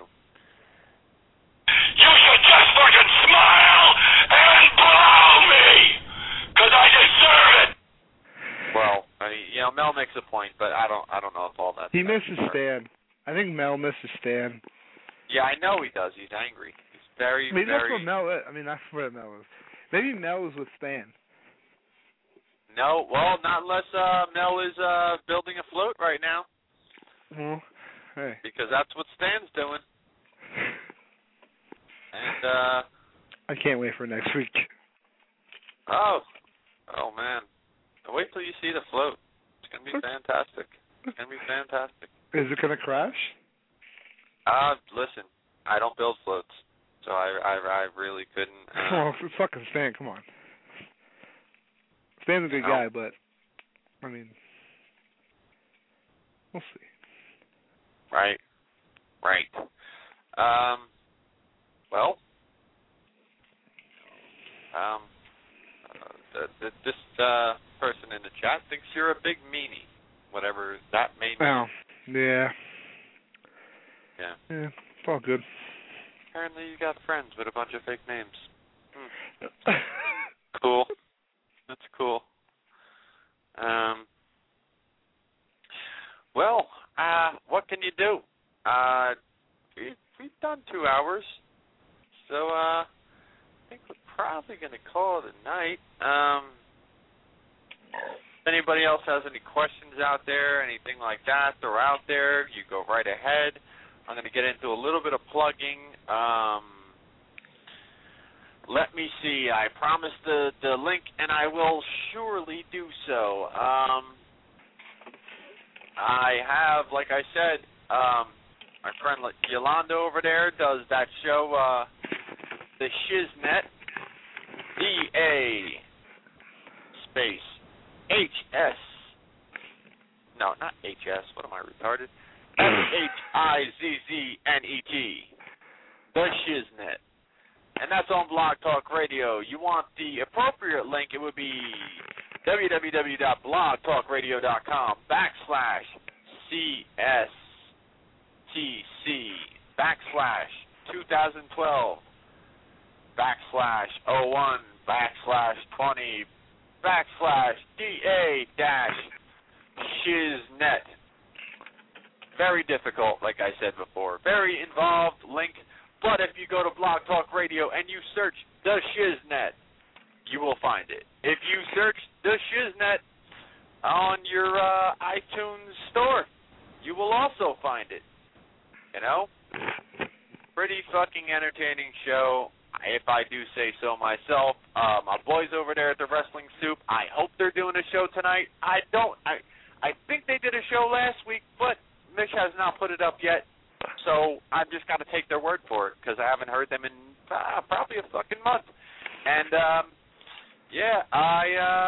You should just fucking smile and blow me, because I deserve it. Well, I mean, you know, Mel makes a point, but I don't I don't know if all that. He misses Stan. I think Mel misses Stan. Yeah, I know he does. He's angry. He's very, Maybe that's very... what Mel is. I mean, that's where Mel is. Maybe Mel is with Stan. No, well, not unless uh, Mel is uh, building a float right now. Well, hey. Because that's what Stan's doing. And, uh... I can't wait for next week. Oh. Oh, man. Wait till you see the float. It's going to be fantastic. It's going to be fantastic. Is it going to crash? Uh, listen, I don't build floats, so I I, I really couldn't... Uh, Well, it's fucking Stan, come on. Stan's a good No. guy, but, I mean, we'll see. Right. Right. Um, well, um, uh, th- th- this uh, person in the chat thinks you're a big meanie, whatever that may mean. Oh, yeah. Yeah. Yeah, it's all good. Apparently you got friends with a bunch of fake names. Hmm. cool. That's cool. Um. Well, uh, what can you do? Uh, we, we've done two hours, so uh, I think we're probably going to call it a night. Um, if anybody else has any questions out there, anything like that, throw out there. You go right ahead. I'm going to get into a little bit of plugging. Um, let me see. I promised the, the link, and I will surely do so. Um, I have, like I said, um, my friend Yolanda over there does that show, uh, The Shiznet, D A space H S. No, not H S. What am I, retarded? S H I Z Z N E T. The Shiznet. And that's on Blog Talk Radio. You want the appropriate link, it would be www.blogtalkradio.com backslash C-S T C backslash twenty twelve backslash oh one backslash twenty backslash D-A dash Shiznet. Very difficult, like I said before. Very involved link. But if you go to Blog Talk Radio and you search The Shiznet, you will find it. If you search The Shiznet on your uh, iTunes store, you will also find it. You know? Pretty fucking entertaining show, if I do say so myself. Uh, my boys over there at the Wrestling Soup, I hope they're doing a show tonight. I don't. I, I think they did a show last week, but Mitch has not put it up yet. So I've just got to take their word for it because I haven't heard them in uh, probably a fucking month. And, um, yeah, I, uh,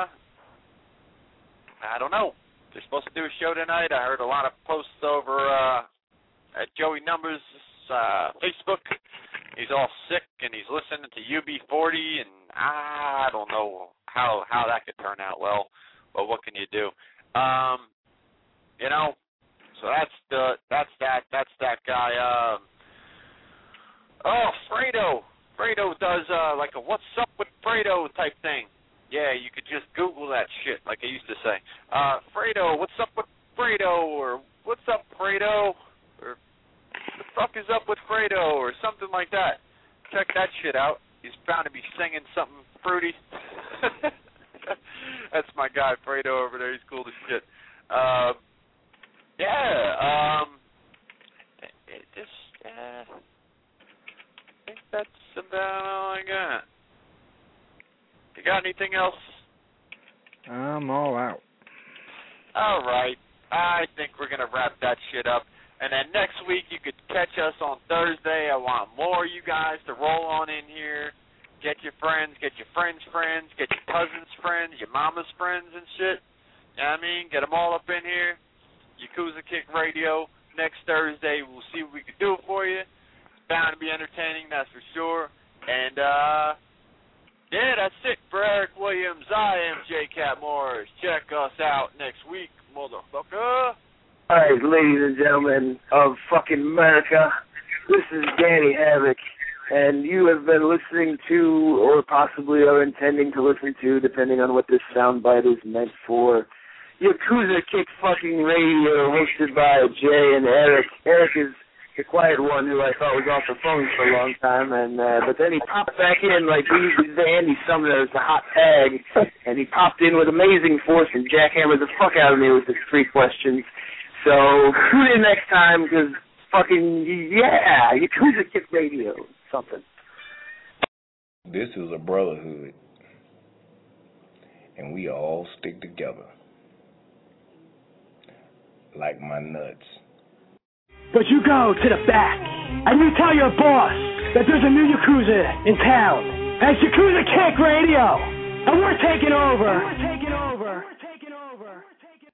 I don't know. They're supposed to do a show tonight. I heard a lot of posts over uh, at Joey Numbers' uh, Facebook. He's all sick and he's listening to U B forty, and I don't know how how that could turn out well. But what can you do? Um, you know. So that's the that's that that's that guy. Um, oh, Fredo. Fredo does uh, like a "What's up with Fredo" type thing. Yeah, you could just Google that shit, like I used to say. Uh, Fredo, what's up with Fredo, or what's up Fredo, or what the fuck is up with Fredo, or something like that. Check that shit out. He's bound to be singing something fruity. That's my guy Fredo over there. He's cool as shit. Uh, Yeah, um, it, it just, uh, I think that's about all I got. You got anything else? I'm all out. All right. I think we're going to wrap that shit up. And then next week you could catch us on Thursday. I want more of you guys to roll on in here. Get your friends, get your friends' friends, get your cousins' friends, your mama's friends and shit. You know what I mean? Get them all up in here. Yakuza Kick Radio next Thursday. We'll see what we can do for you. It's bound to be entertaining, that's for sure. And, uh, yeah, that's it for Eric Williams. I am J. Cat Morris. Check us out next week, motherfucker. All right, ladies and gentlemen of fucking America, this is Danny Havoc, and you have been listening to, or possibly are intending to listen to, depending on what this soundbite is meant for, Yakuza Kick fucking Radio, hosted by Jay and Eric. Eric is the quiet one who I thought was off the phone for a long time, and uh, but then he popped back in like he's the Andy Sumner, it's a hot tag, and he popped in with amazing force and jackhammered the fuck out of me with his three questions. So tune in next time, because fucking, yeah, Yakuza Kick Radio, something. This is a brotherhood, and we all stick together. Like my nuts. But you go to the back, and you tell your boss that there's a new Yakuza in town. And it's Yakuza Kick Radio, and we're taking over. We're taking over.